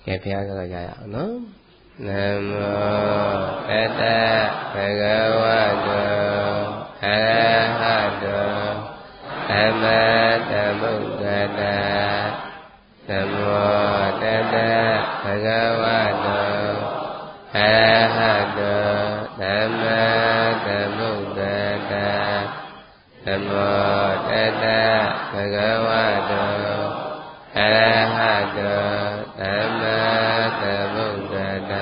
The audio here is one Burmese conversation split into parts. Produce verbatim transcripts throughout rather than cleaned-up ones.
ကဲဖျားကြရအောင်နော်နမောတတဗုဒ္ဓဝါဒောအရဟတောသမ္မာသမ္ဗုဒ္ဓတ္တနမောတတဗုဒ္ဓဝါဒောအရဟတောသမ္မာသမ္ဗုဒ္ဓတ္တနမောတတဗုဒ္ဓဝါဒောအရဟတောသမ္မာသမ္ဗုဒ္ဓတ္တ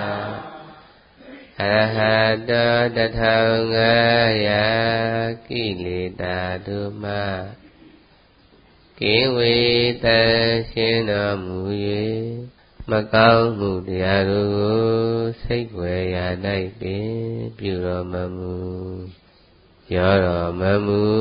အရဟတောတထောင်ငါးရာကိလေသာတို့မှကိဝေတရှင်းတော်မူ၍မကောင်းမှုတရားတို့ကိုစိတ်ွယ်ရာ၌ပင်ပြုတော်မမူရောတော်မမူ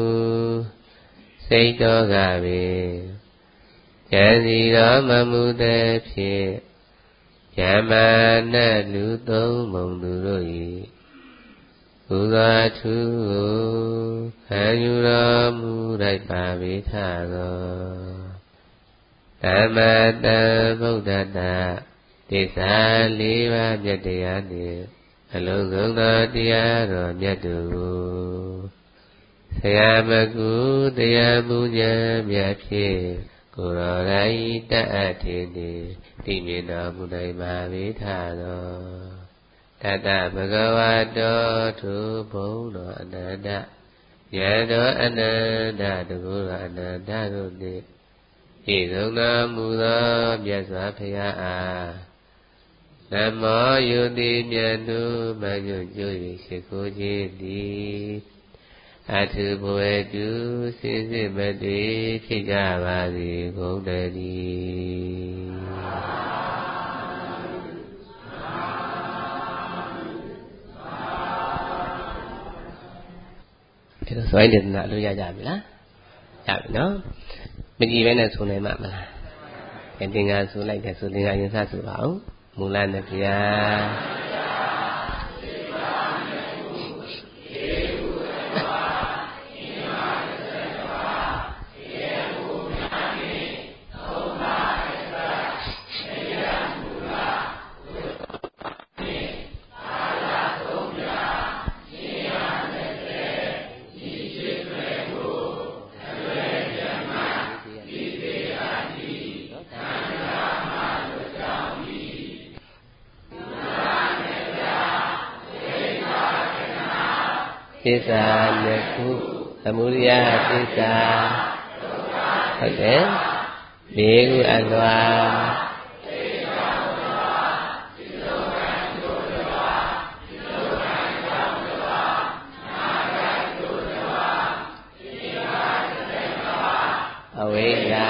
စိတ်တော်ကပင်ဉာဏ်စီတော်မမူတဲ့ဖြင့်ယမနဲ့လူသုံးပုံသူတို့၏ဘုရားသူကိုခံယူတော်မူလိုက်ပါပေထသောသမ္မာသမ္ဗုဒ္ဓတ္တသစ္စာလေးပါးမြတ်တရားနှင့်အလုံးစုံသောတရားတော်မြတ်တို့ကိုဆရာမကုတရားမူညာမြတ်ဖြင့်ကိုယ်တော်တိုင်တတ်အပ်ထင်နေသိမြင်တော်မူနိုင်ပါပေထသောတတဗုဒ္ဓဝါတောသူဘုံတော်အနန္တယံတော်အနန္တတကုတော်အနန္တတို့နှင့်ဤသုံးတော်မူသောမြတ်စွာဘုရားအားနမောယုတိမြတ်သူမညွတ်ကြွ၍ရှိခိုးခြင်းသည်အထုဘဝတုစိစိမတိဖြစ်ကြပါစေကုန်တည်းဒီဒါဆိုရင်လည်းလို့ရကြပြီလားရပြီနော်မကြည့်ပဲနဲ့ဆိုနိုင်မှာမလားအတင်ကဆိုလိုက်တယ်ဆိုတင်ကရင်စဆိုပါဦးမူလနဲ့ဗျာသစ္စာနှစ်ခုသမုဒယသစ္စာဟုတ်တယ်လေးခုအလွာအဝိဇ္ဇာ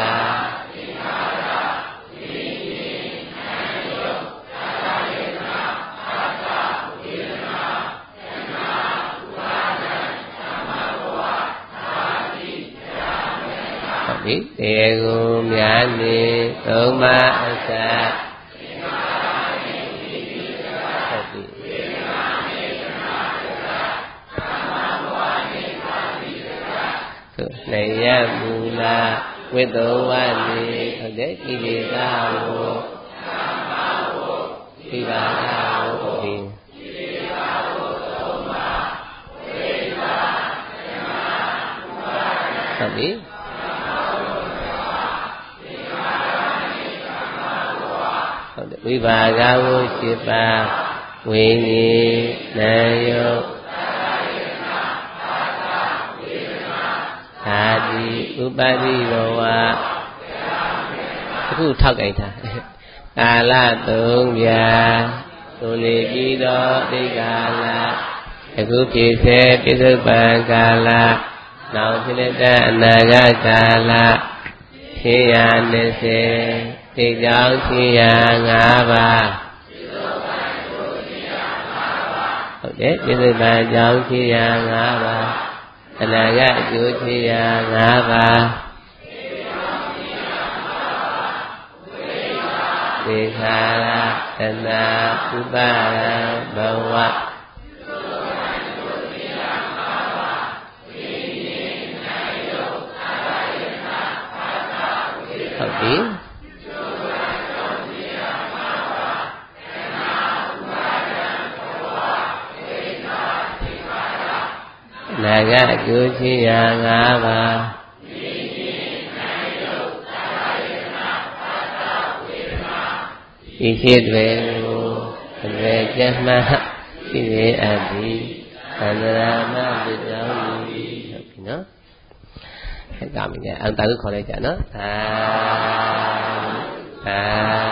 ဒီတေကိုမြာနေသုံးပါးအစဟုတ်ပြီနေရမူလာဝိတောဝနေဟုတ်တယ်ကိလေသာကိုဒီပါကိုဒီဟုတ်ပြီဝိပါကဝုရှိပါဝိနိနယောသာတိဥပတိရောဝအခုထောက်ကြိုက်တာကာလသုံးပြသို့လေပြီးတော့ဒီကာလအခုဖြစ်စေပြစ္ဆုတ်ပံကာလနောက်ဖြစ်တဲ့အနာဂတ်ကာလဖြစ်ရနေစေဒီကြောင့်ရှိရာငါးပါးဟုတ်တယ်ပြစ္ဆုတ်ပံကြောင့်ရှိရာငါးပါးအနာဂတ်အကျိုးရှိရာငါးပါးသေခါရတဏှာဥပါဒံဘဝဟုတ်ပြီနာဂအကျိုးချမ်းရာငါးပါးဤဖြစ်တွေကိုအလွယ်ကျမ်းမှသိရအပ်သည်သန္တရာမလူကြောင့်ဟုတ်ပြီနော်ဟဲ့ကမင်းအန်တာကိုခေါ်လိုက်ကြနော်သာသာ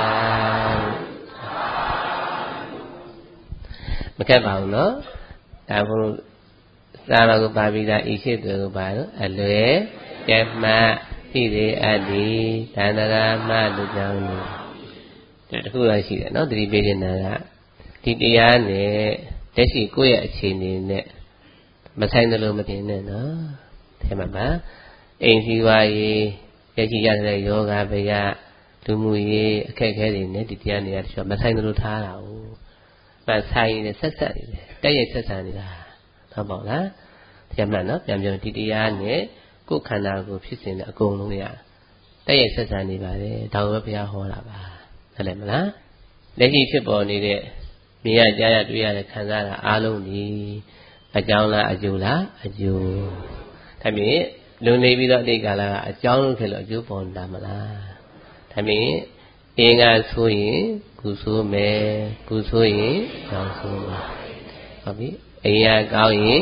မခက်ပါဘူးနော်ဒါဘုရားသာမကိုပါပြီးသားဤဖြစ်တွေကိုပါတော့အလွယ်ကျမ်းမှသိရအပ်သည်သန္တရာမလူကြောင့်တခုတော့ရှိတယ်နော်သတိပေးနေတာကဒီတရားနဲ့တက်ရှိကိုယ့်ရဲ့အခြေအနေနဲ့မဆိုင်တယ်လို့မတင်နဲ့နော်ထဲမှာပါအိမ်စီဝါရေးတက်ရှိရတဲ့ယောဂဗျာလူမှုရေးအခက်အခဲတွေနဲ့ဒီတရားနေရာတချို့မဆိုင်တယ်လို့ထားတာဟုတ်မဆိုင်ရင်ဆက်ဆက်နေတယ်တက်ရဲ့ဆက်ဆံနေတာဟုတ်ပါလားပြန်မှန်နော်ပြန်ပြောဒီတရားနဲ့ကိုယ်ခန္ဓာကိုဖြစ်စဉ်နဲ့အကုန်လုံးရတက်ရဲ့ဆက်ဆံနေပါတယ်ဒါကိုပဲဘုရားဟောတာပါဟုတ်တယ်မလားလက်ရှိဖြစ်ပေါ်နေတဲ့မြင်ရကြားရတွေ့ရတဲ့ခံစားတာအားလုံးဒီအကြောင်းလားအကျိုးလားအကျိုးဒါမြင်လုံနေပြီးတော့အတိတ်ကာလကအကြောင်းလို့ဖြစ်လို့အကျိုးပေါ်နေတာမလားဒါမြင်အင်းကဆိုရင်ကုဆိုးမယ်ကုဆိုးရင်ကြောင်းဆိုးမယ်ဟုတ်ပြီအင်းကကောင်းရင်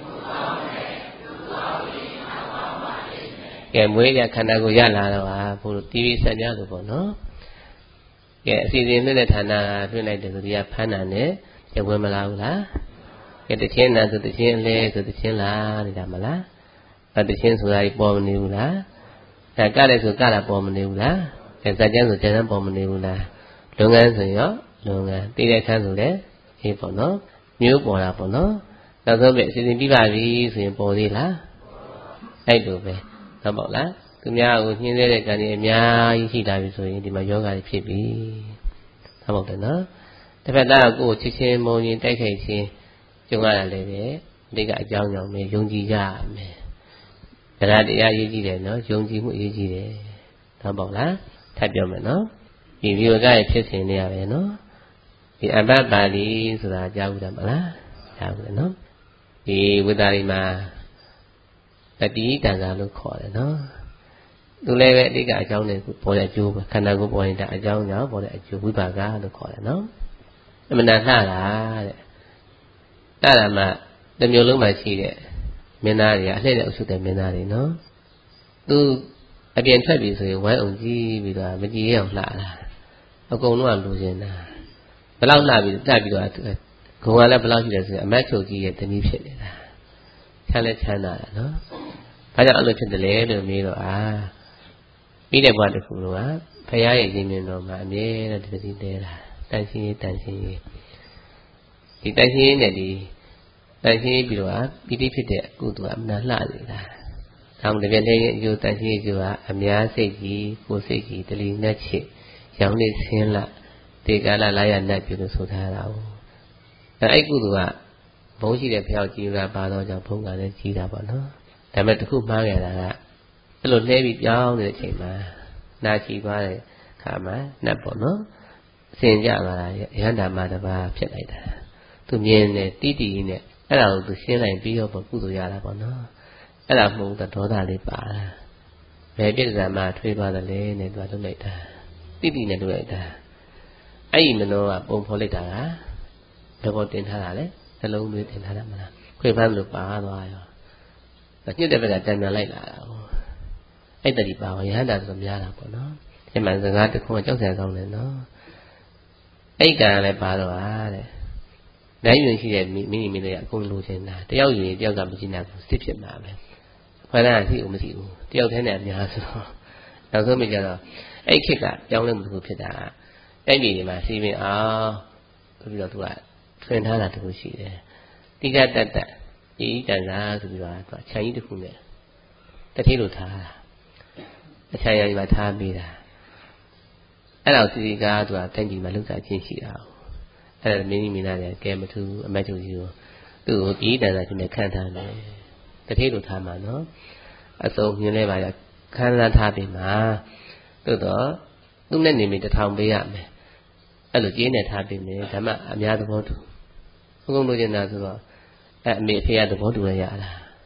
ကဲမွေးရခန္ဓာကိုရလာတော့ဟာဘုလို တီဗီ ဆက်ကြလို့ပေါ့နော်ကဲအစီအစဉ်နဲ့ဌာနကတွင်းလိုက်တယ်ဆိုဒီကဖမ်းတာနဲ့ရဝင်မလာဘူးလားကဲတချင်းနာဆိုတချင်းအလဲဆိုတချင်းလားနေတာမလားအဲတချင်းဆိုတာကြီးပေါ်မနေဘူးလားအဲကတယ်ဆိုကတာပေါ်မနေဘူးလားအဲဇာကျန်းဆိုဇာကျန်းပေါ်မနေဘူးလားလုပ်ငန်းဆိုရောလုပ်ငန်းတည်တဲ့ခန်းဆိုလည်းအေးပေါ့နော်မျိုးပေါ်တာပေါ့နော်နောက်ဆုံးပဲအစီအစဉ်ပြီးပါပြီဆိုရင်ပေါ်သေးလားအဲ့လိုပဲဟုတ်ပေါ့လားသူများကိုညှင်းသေးတဲ့ကံတွေအများကြီးရှိလာပြီဆိုရင်ဒီမှာယောဂတွေဖြစ်ပြီဟုတ်ပေါ့တယ်နော်တစ်ဖက်သားကကိုယ်ချစ်ချင်းမုန်းချင်းတိုက်ခိုက်ချင်းကြုံရတာလည်းပဲဒီကအကြောင်းကြောင့်ပဲယုံကြည်ကြမယ်တရားတရားရေးကြည့်တယ်နော်ယုံကြည်မှုရေးကြည့်တယ်ဟုတ်ပေါ့လားထပ်ပြောမယ်နော်ဒီဝိဝကရဲ့ဖြစ်စဉ်တွေရပဲနော်ဒီအဘ္ဗပါဠိဆိုတာကြားဘူးတယ်မလားကြားဘူးတယ်နော်ဒီဝိသရီမှာတတိတန်စာလို့ခေါ်တယ်နော်သူလည်းပဲအတိတ်ကအကြောင်းတွေကိုပေါ်တဲ့အကျိုးပဲခန္ဓာကိုယ်ပေါ်နေတဲ့အကြောင်းကြောင့်ပေါ်တဲ့အကျိုးဝိပါကလို့ခေါ်တယ်နော်အမှန်တရားလှတာတဲ့လှတာမှတမျိုးလုံးမှာရှိတဲ့မင်းသားတွေကအလှည့်တဲ့အုပ်စုတဲ့မင်းသားတွေနော်သူအပြင်ထွက်ပြီဆိုရင်ဝိုင်းအောင်ကြည့်ပြီးတော့မကြည့်ရအောင်လှတာအကုန်လုံးကလူချင်းတာဘယ်လောက်လှပြီးတက်ပြီးတော့ဂုံကလည်းဘယ်လောက်ရှိတယ်ဆိုရင်အမတ်ချုပ်ကြီးရဲ့တနည်းဖြစ်နေတာချမ်းလဲချမ်းသာတာနော်ဘာကြောင့်အဲ့လိုဖြစ်တယ်လဲလို့မေးတော့အာပြီးတဲ့ဘဝတစ်ခုလုံးကဖရာရဲ့ရင်မြင်တော်မှာအမြဲတမ်းဒီတတိနေတာတန်ရှင်းရေးတန်ရှင်းရေးဒီတန်ရှင်းရေးနဲ့ဒီတန်ရှင်းရေးပြီးတော့ပြီးတိဖြစ်တဲ့ကုသိုလ်အမှန်လှနေတာဒါမှမဟုတ်တကယ်လည်းအကျိုးတန်ရှင်းရေးကအများစိတ်ကြီးကိုယ်စိတ်ကြီးတလီနဲ့ချစ်ရောင်းနေဆင်းလာဒီကာလလာရနတ်ပြုလို့ဆိုထားတာဟုတ်အဲအဲ့ကုသိုလ်ကဘုန်းရှိတဲ့ဖျောက်ကြီးကပါတော့ကြောင့်ဘုန်းကလည်းကြီးတာပေါ့နော်ဒါပေမဲ့တခုမှားခဲ့တာကအဲ့လိုလှဲပြီးပြောင်းနေတဲ့အချိန်မှာနာချီသွားတဲ့ခါမှာနတ်ပေါ့နော်စင်ကြလာတာရဟန္တာမတပါဖြစ်လိုက်တာသူမြင်တယ်တိတိနဲ့အဲ့ဒါကိုသူရှင်းလိုက်ပြီးတော့ကုသိုလ်ရတာပေါ့နော်အဲ့ဒါမှုဒေါသလေးပါတာဘယ်ပြစ္ဆာမထွေးသွားတယ်လဲနဲ့သူကလုပ်လိုက်တာတိတိနဲ့လုပ်လိုက်တာအဲ့ဒီမနောကပုံဖော်လိုက်တာကဘယ်ပေါ်တင်ထားတာလဲနှလုံးသွင်းတင်ထားတာမလားခွေဖမ်းလို့ပါသွားရောညှစ်တဲ့ဘက်ကတန်ပြန်လိုက်လာတာအဲ့တတိပါဝရဟန္တာဆိုများတာပေါ့နော်ဒီမှာစကားတစ်ခုကကြောက်စရာကောင်းတယ်နော်အဲ့ကံလည်းပါတော့ဟာတဲ့နိုင်ရင်ရှိတဲ့မိမိမိတွေအကုန်လိုချင်တာတယောက်ရင်တယောက်ကမကြည့်နိုင်ဘူးစစ်ဖြစ်မှာပဲခန္ဓာကရှိဦးမရှိဘူးတယောက်တည်းနဲ့အများဆိုတော့နောက်ဆုံးမိကြတော့အဲ့ခေတ်ကကြောင်းလဲမှုတစ်ခုဖြစ်တာအဲ့ဒီဒီမှာစီးပင်အောင်ဆိုပြီးတော့သူကထွင်ထားတာတစ်ခုရှိတယ်တိကတတ္တဤတန်စာဆိုပြီးတော့သူကခြံကြီးတစ်ခုနဲ့တတိလိုထားတာအခြံရည်မှာထားပေးတာအဲ့တော့စီစီကားသူကတိုင်းပြည်မှာလှုပ်ရှားခြင်းရှိတာအဲ့ဒါမင်းကြီးမင်းသားတွေကဲမထူးအမတ်ချုပ်ကြီးကိုသူ့ကိုဤတန်စာချင်းနဲ့ခန့်ထားတယ်တတိလိုထားမှာနော်အစုံမြင်လဲပါရခန့်ထားထားပြီးမှာသို့တော့သူ့နဲ့နေမီတစ်ထောင်ပေးရမယ်အဲ့လိုကျင်းနေထားပြီးမယ်ဒါမှအများသဘောတူဘုံဘုံလိုချင်တာဆိုတော့အဲ့အမေအဖေကသဘောတူရရတာ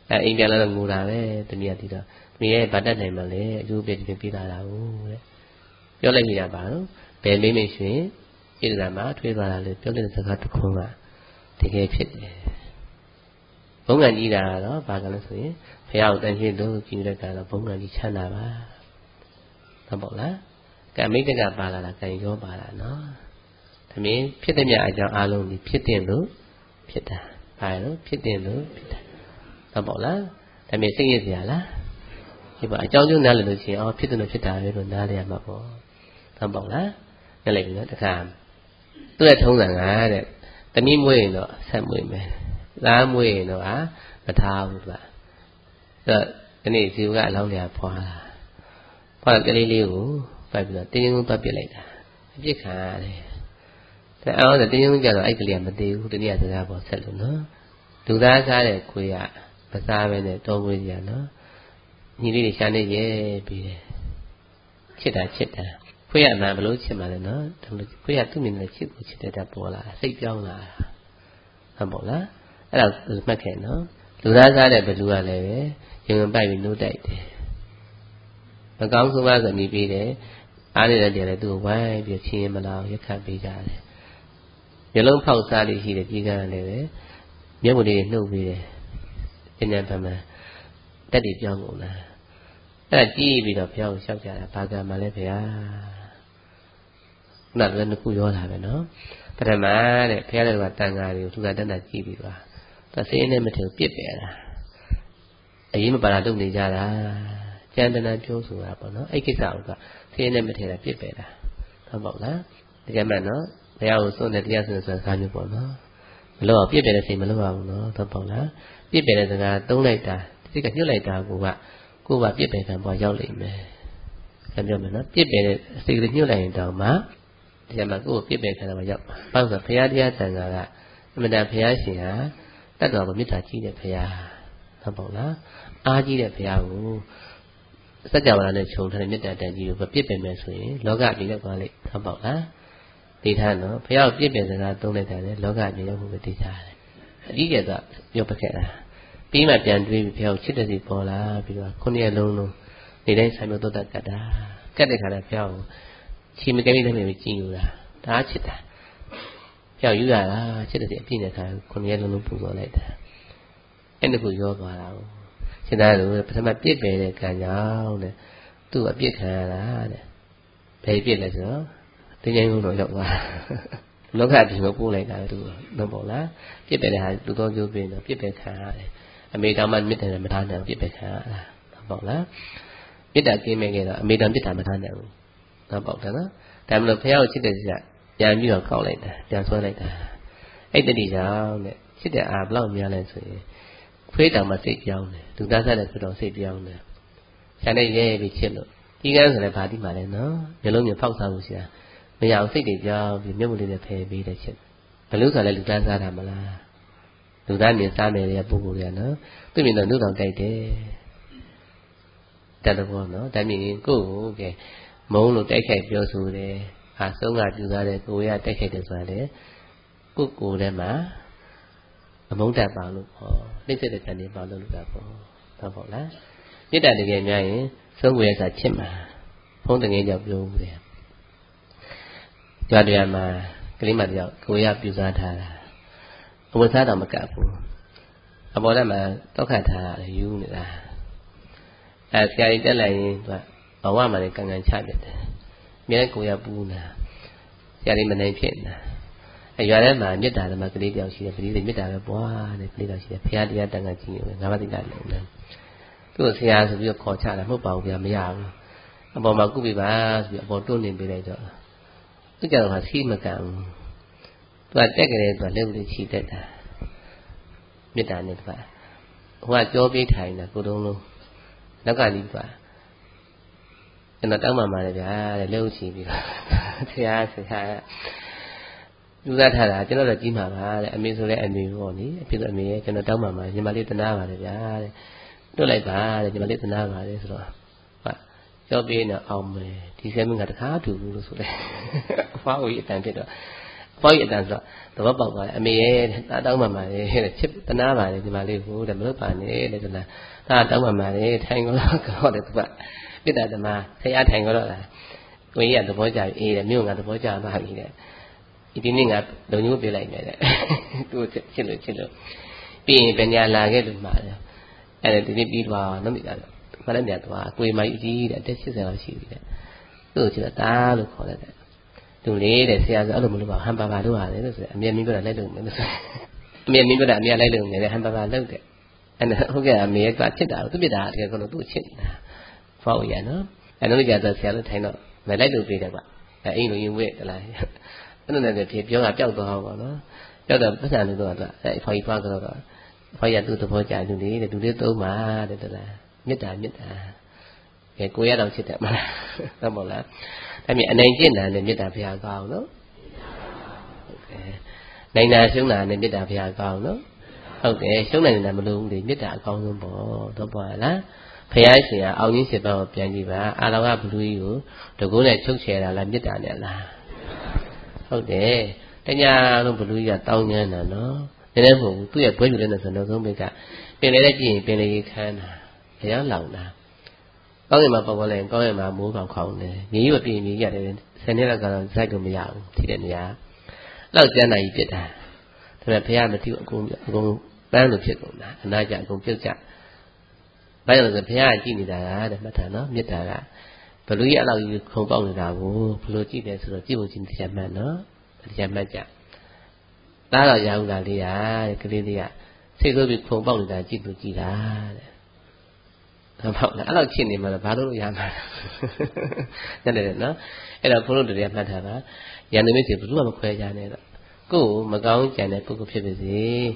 အဲအိမ်ပြန်လာတော့ငိုတာပဲတမီးကဒီတော့တမီးရဲ့ဗတ်တက်နိုင်မှလေအကျိုးပြည့်ပြည့်ပြီးလာတာဟုတ်တဲ့ပြောလိုက်မိတာပါနော်ဘယ်မိမိရွှင်ဣဒ္ဓမှာထွေးသွားတာလေပြောတဲ့စကားတစ်ခုကတကယ်ဖြစ်တယ်ဘုံကံကြီးတာတော့ဘာကလဲဆိုရင်ဘုရားကိုတန်ရှင်းလို့ကြည့်တဲ့ကတော့ဘုံကံကြီးချမ်းသာပါဟုတ်ပေါ့လားကံမိတ်တကပါလာတာကံရောပါလာနော်သမင်းဖြစ်တဲ့မြတ်အကြောင်းအလုံးဒီဖြစ်တဲ့လို့ဖြစ်တာဘာလို့ဖြစ်တဲ့လို့ဖြစ်တာဟုတ်ပေါ့လားသမင်းစိတ်ရစရာလားဒီပါအကြောင်းကျိုးနားလည်လို့ရှိရင်အော်ဖြစ်တယ်လို့ဖြစ်တာပဲလို့နားလည်ရမှာပေါ့ဟုတ်ပေါ့လားနားလည်ပြီနော်တခါသူ့ရဲ့ထုံးစံကတဲ့သမီးမွေးရင်တော့ဆက်မွေးမယ်သားမွေးရင်တော့အာမထားဘူးသူကအဲ့တော့ဒီနေ့ဇီဝကအလောင်းလျာဖွာလာဖွာကလေးလေးကိုပိုက်ပြီးတော့တင်းတင်းကုန်းသွားပြစ်လိုက်တာအပြစ်ခံရတယ်ဒါအောင်တင်းတင်းကုန်းကြတော့အဲ့ကလေးကမသေးဘူးတနည်းစကားပေါ်ဆက်လို့နော်လူသားစားတဲ့ခွေးကမစားပဲနဲ့တောခွေးကြီးကနော်ညီလေးတွေရှာနေရဲပြီးတယ်ချစ်တာချစ်တာခွေးရမှဘလို့ချစ်မှလဲနော်ဒါလို့ခွေးရသူ့မြင်တဲ့ချစ်ကိုချစ်တဲ့တတ်ပေါ်လာစိတ်ပြောင်းလာဟုတ်ပေါ့လားအဲ့ဒါမှတ်ခဲ့နော်လူသားစားတဲ့ဘလူကလည်းပဲရင်ဝင်ပိုက်ပြီးနှုတ်တိုက်တယ်မကောင်းဆိုးပါဆိုနေပြီးတယ်အားနေတဲ့တည်းလည်းသူ့ကိုဝိုင်းပြီးချင်းမလာရက်ခတ်ပေးကြတယ်မျိုးလုံးဖောက်စားလေးရှိတယ်ကြီးကန်းလည်းပဲမျက်မှောက်လေးနှုတ်ပြီးတယ်ပညာပမာတက်တည်ပြောင်းကုန်လားအဲ့ဒါကြည့်ပြီးတော့ဘုရားကိုလျှောက်ကြတာဘာကံမှလဲဘုရားခုနကလည်းနှစ်ခုရောလာပဲနော်ပထမတဲ့ဘုရားလည်းကတန်ဃာတွေကိုသူကတန်းတာကြည့်ပြီးသွားသူစိတ်နဲ့မထင်ပြစ်ပယ်တာအရင်မပါတာလုပ်နေကြတာကျန်တနာပြောဆိုတာပေါ့နော်အဲ့ကိစ္စကစိတ်နဲ့မထင်တာပြစ်ပယ်တာဟုတ်ပေါ့လားတကယ်မှနော်ဘုရားကိုစွန့်တဲ့တရားစွန့်ဆိုတာကားမျိုးပေါ့နော်မလို့ပြစ်ပယ်တဲ့စိတ်မလို့ပါဘူးနော်ဟုတ်ပေါ့လားပြစ်ပယ်တဲ့စကားသုံးလိုက်တာစိတ်ကညှို့လိုက်တာကိုကကိုယ်ကပြစ်ပယ်ကံပေါ်ရောက်လိမ့်မယ်ဆံပြောမယ်နော်ပြစ်ပယ်တဲ့စိတ်ကညှို့လိုက်ရင်တောင်မှဒီမှာကိုယ်ပြစ်ပယ်ခံတာပေါ်ရောက်ဘာလို့ဆိုဘုရားတရားတန်ခါကအမှန်တန်ဘုရားရှင်ဟာတတ်တော်ကိုမေတ္တာကြီးတဲ့ဘုရားဟုတ်ပေါ့လားအားကြီးတဲ့ဘုရားကိုစัจ java နဲ့ခြုံထားတဲ့မေတ္တာတန်ကြီးကိုပြစ်ပယ်မယ်ဆိုရင်လောကပြေရောက်သွားလိမ့်ဟုတ်ပေါ့လားဒီထားနော်ဘုရားကိုပြစ်ပယ်စကားသုံးလိုက်တယ်လောကပြေရောက်ဖို့ပဲသိကြတယ်အကြီးကျယ်ဆိုပြောပခဲ့တာပြီးမှပြန်တွေးပြီးဘုရားကိုချစ်တဲ့စိတ်ပေါ်လာပြီးတော့ခုနှစ်ရက်လုံးလုံးနေတိုင်းဆိုင်မျိုးသုတ္တကတ်တာကတ်တဲ့ခါကျဘုရားကိုချီမကဲလေးနဲ့ပဲကြည်ယူတာဒါချစ်တာဘုရားယူရတာချစ်တဲ့စိတ်အပြည့်နဲ့ခါခုနှစ်ရက်လုံးလုံးပူဇော်လိုက်တာအဲ့ဒီခုရောသွားတာကိုရှင်းသားလို့ပထမပြစ်ပယ်တဲ့ကံကြောင့်တဲ့သူ့အပြစ်ခံရတာတဲ့ဘယ်ပြစ်လဲဆိုတော့တင်းကျိုင်းကုန်းတော့ရောက်သွားလောကကြီးကိုပို့လိုက်တာသူတော့ပေါ့လားပြစ်ပယ်တဲ့ဟာလူတော်ကျိုးပြင်းတော့ပြစ်ပယ်ခံရတယ်အမေတော်မှမြစ်တယ်မထားနိုင်ပြစ်ပယ်ခံရတာတော့ပေါ့လားမြစ်တာကင်းမဲ့ခဲ့တော့အမေတော်မြစ်တာမထားနိုင်ဘူးတော့ပေါ့တယ်နော်ဒါမှမဟုတ်ဖះကိုချစ်တဲ့စိတ်ကပြန်ပြီးတော့ကောက်လိုက်တာပြန်ဆွဲလိုက်တာအဲ့တတိကြောင့်တဲ့ချစ်တဲ့အာဘလောက်များလဲဆိုရင်ခွေးတောင်မှစိတ်ပြောင်းတယ်လူသားစားတဲ့ခွေးတော်စိတ်ပြောင်းတယ်ခြံနဲ့ရဲပြီးချစ်လို့ကြီးကန်းဆိုလည်းဘာတိမှလဲနော်မျိုးလုံးမျိုးဖောက်စားလို့ရှိတာမရအောင်စိတ်တွေပြောင်းပြီးမျက်မှောက်လေးနဲ့ဖယ်ပေးတဲ့ချစ်ဘလို့ဆိုလည်းလူသားစားတာမလားလူသားမြင်စားမယ်တဲ့ပုဂ္ဂိုလ်တွေကနော်သူမြင်တော့နှုတ်တောင်တိုက်တယ်တတ်တော့ဘောနော်ဒါမြင်ရင်ကိုယ့်ကိုကဲမုန်းလို့တိုက်ခိုက်ပြောဆိုတယ်ဟာဆုံးကပြူသားတယ်ကိုရတိုက်ခိုက်တယ်ဆိုတာလေကိုယ့်ကိုယ်ထဲမှာအမုန်းတတ်ပါလို့ဟောနှိမ့်ဆက်တဲ့တန်နေပါလို့လို့တာပေါ့ဟုတ်ပေါ့လားမေတ္တာတကယ်များရင်ဆုံးကိုရစာချစ်မှာဖုံးတငယ်ကြောင့်ပြောဦးတယ်ကြွားတရားမှာကလေးမတယောက်ကိုရပြူစားထားတာအဝတ်စားတော့မကပ်ဘူးအပေါ်ထဲမှာတောက်ခတ်ထားရတယ်ယူနေတာအဲဆရာကြီးတက်လိုက်ရင်သူကဘဝမှာလည်းကံကံချပြတယ်အမြဲကိုရပူးနေတာဆရာကြီးမနိုင်ဖြစ်နေတာအရွာထဲမှာမေတ္တာဓမ္မကလေးတယောက်ရှိတယ်ပရိသေမေတ္တာပဲပွားတယ်ကလေးတယောက်ရှိတယ်ဘုရားတရားတန်ခါကြီးနေငါးပါးတိကလုံးတယ်သူ့ဆရာဆိုပြီးတော့ခေါ်ချတာမဟုတ်ပါဘူးဗျာမရဘူးအပေါ်မှာကုပြပါဆိုပြီးအပေါ်တွန်းနေပေးလိုက်တော့သူကြောင့်ဟာစီးမကံဘူးသူကတက်ကလေးသူကလက်ဦးလေးချီတက်တာမေတ္တာနဲ့သူကဟိုကကြောပေးထိုင်တာကိုတုံးလုံးနောက်ကနီးသွားကျွန်တော်တောင်းပန်ပါတယ်ဗျာတဲ့လက်ဦးချီပြီးတော့ဆရာဆရာလူသားထားတာကျွန်တော်တော့ကြီးမှာပါတဲ့အမေဆိုလည်းအမေပေါ့နိအဖေဆိုအမေရဲ့ကျွန်တော်တောင်းပန်ပါညီမလေးတနာပါတယ်ဗျာတဲ့တွတ်လိုက်ပါတဲ့ညီမလေးတနာပါတယ်ဆိုတော့ဟုတ်ကြောပေးနေအောင်မယ်ဒီဆဲမင်းကတခါတူဘူးလို့ဆိုတယ်အဖွားဦးကြီးအတန်ဖြစ်တော့ Phơi ở đằng đó, tôi bảo bảo là mẹ ta đâu mà mà chip ta ná mà thì mà đi hú để mới bà này để là ta đâu mà mà để thành có có để các bạn biết là mà thấy ai thành có đó là mấy anh tôi bảo trả ý là miêu ngàn tôi bảo trả bao nhiêu đấy, thì nên ngàn đầu nhú bị lại này đấy, tôi xin lỗi xin lỗi, vì bên nhà là cái đường mà, anh thì đi vào nó bị là mà nó đẹp quá, quê máy gì để tết sẽ là gì đấy, tôi chỉ là ta được khó đấy. Tụi này để xe ở đâu mà nó bảo ham ba ba đâu à đấy, rồi miền mình có đã lấy đường nữa, miền mình có đã miền lấy đường này để ham ba ba đâu đấy, anh nói ok à miền có chết đã, tôi biết đã thì con nó tôi chết, phao vậy nó, anh nói giờ giờ xe nó thay nó, mày lấy đường gì đấy bạn, là anh nói như vậy là, nó là để phiền là béo tôi không nó, béo là tất cả những đồ là, phải phơi phao cái đó, phơi giờ tôi tôi phơi chạy tụi này để tụi này tôi mà để là nhất là nhất là, cái cô ấy đâu chết đấy mà, nó bảo là tại vì anh ấy chết là nên biết đạp phía con đó, này là xuống là nên biết đạp phía con đó, ok xuống này là mình luôn thì biết đạp con luôn bỏ, đó bỏ lá, phía thì ông những sự bảo biển gì vậy, à đâu có bùi yếu, rồi cố này xuất xe là làm biết đạp này là, ok, cái nhà nó bùi là tao nghe là nó, nên em cũng tôiอยาก quay về lên là nó không biết cả, bên này là gì, bên này khăn, cái đó lòng nào. Có người mà bảo là có người mà muốn vào khẩu này, nghĩ vào tiền nghĩ vậy đấy, xem như là cái sai của mình giàu thì đến giá, lâu giờ này biết à, thế là phải mà thiếu cũng cũng đang được chuyện cũng là, nay chẳng cũng chưa chặt, bây giờ là phải chỉ người ta để mà thằng nó biết là, và lúc ấy là không có người nào cũng, lúc chỉ để sửa chỉ một chuyện thì mà nó, thì mà chặt, đó là giàu là đi à, cái đi à, thế rồi bị không bao người ta chỉ được chỉ là. Bảo là anh chuyện này mà là bao nhiêu mà, nên là nó, cái đó phụ nữ được mà thà đó, giờ này mới chỉ phụ nữ mà khỏe giờ này đó, cô mà con chạy này cô có phải gì,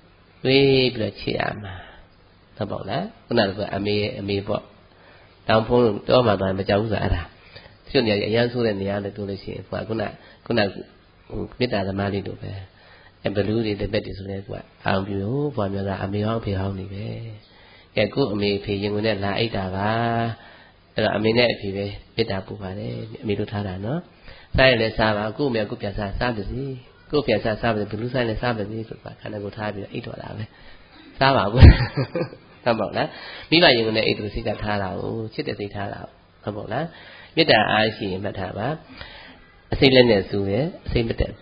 vì bây giờ chị mà, nó bảo là, cái nào là ame ame vợ, tao phụ nữ đó mà toàn mà cháu giả ra, chuyện này vậy anh số này này anh tôi lấy chuyện, và cái nào cái nào biết là làm gì được vậy, em phải lưu đi để biết đi số này vậy, anh biểu vợ mình là ame hoang phi hoang này vậy. Cái cô mình thì những người này là ấy đã và rồi mình này thì về biết đã bù vào đấy mình được thà đã nó sai là sao mà cô mình cô phải sao sao được gì cô phải sao sao được lúc sai là sao được gì rồi phải khả năng cô thà bị ít thôi đã vậy sao bảo cô không bảo đó vì vậy những người này ít được sẽ thà đâu chết để thì thà đâu không bảo đó biết đã ai chỉ mà thà và xây lên để xuống đấy xây mất đẹp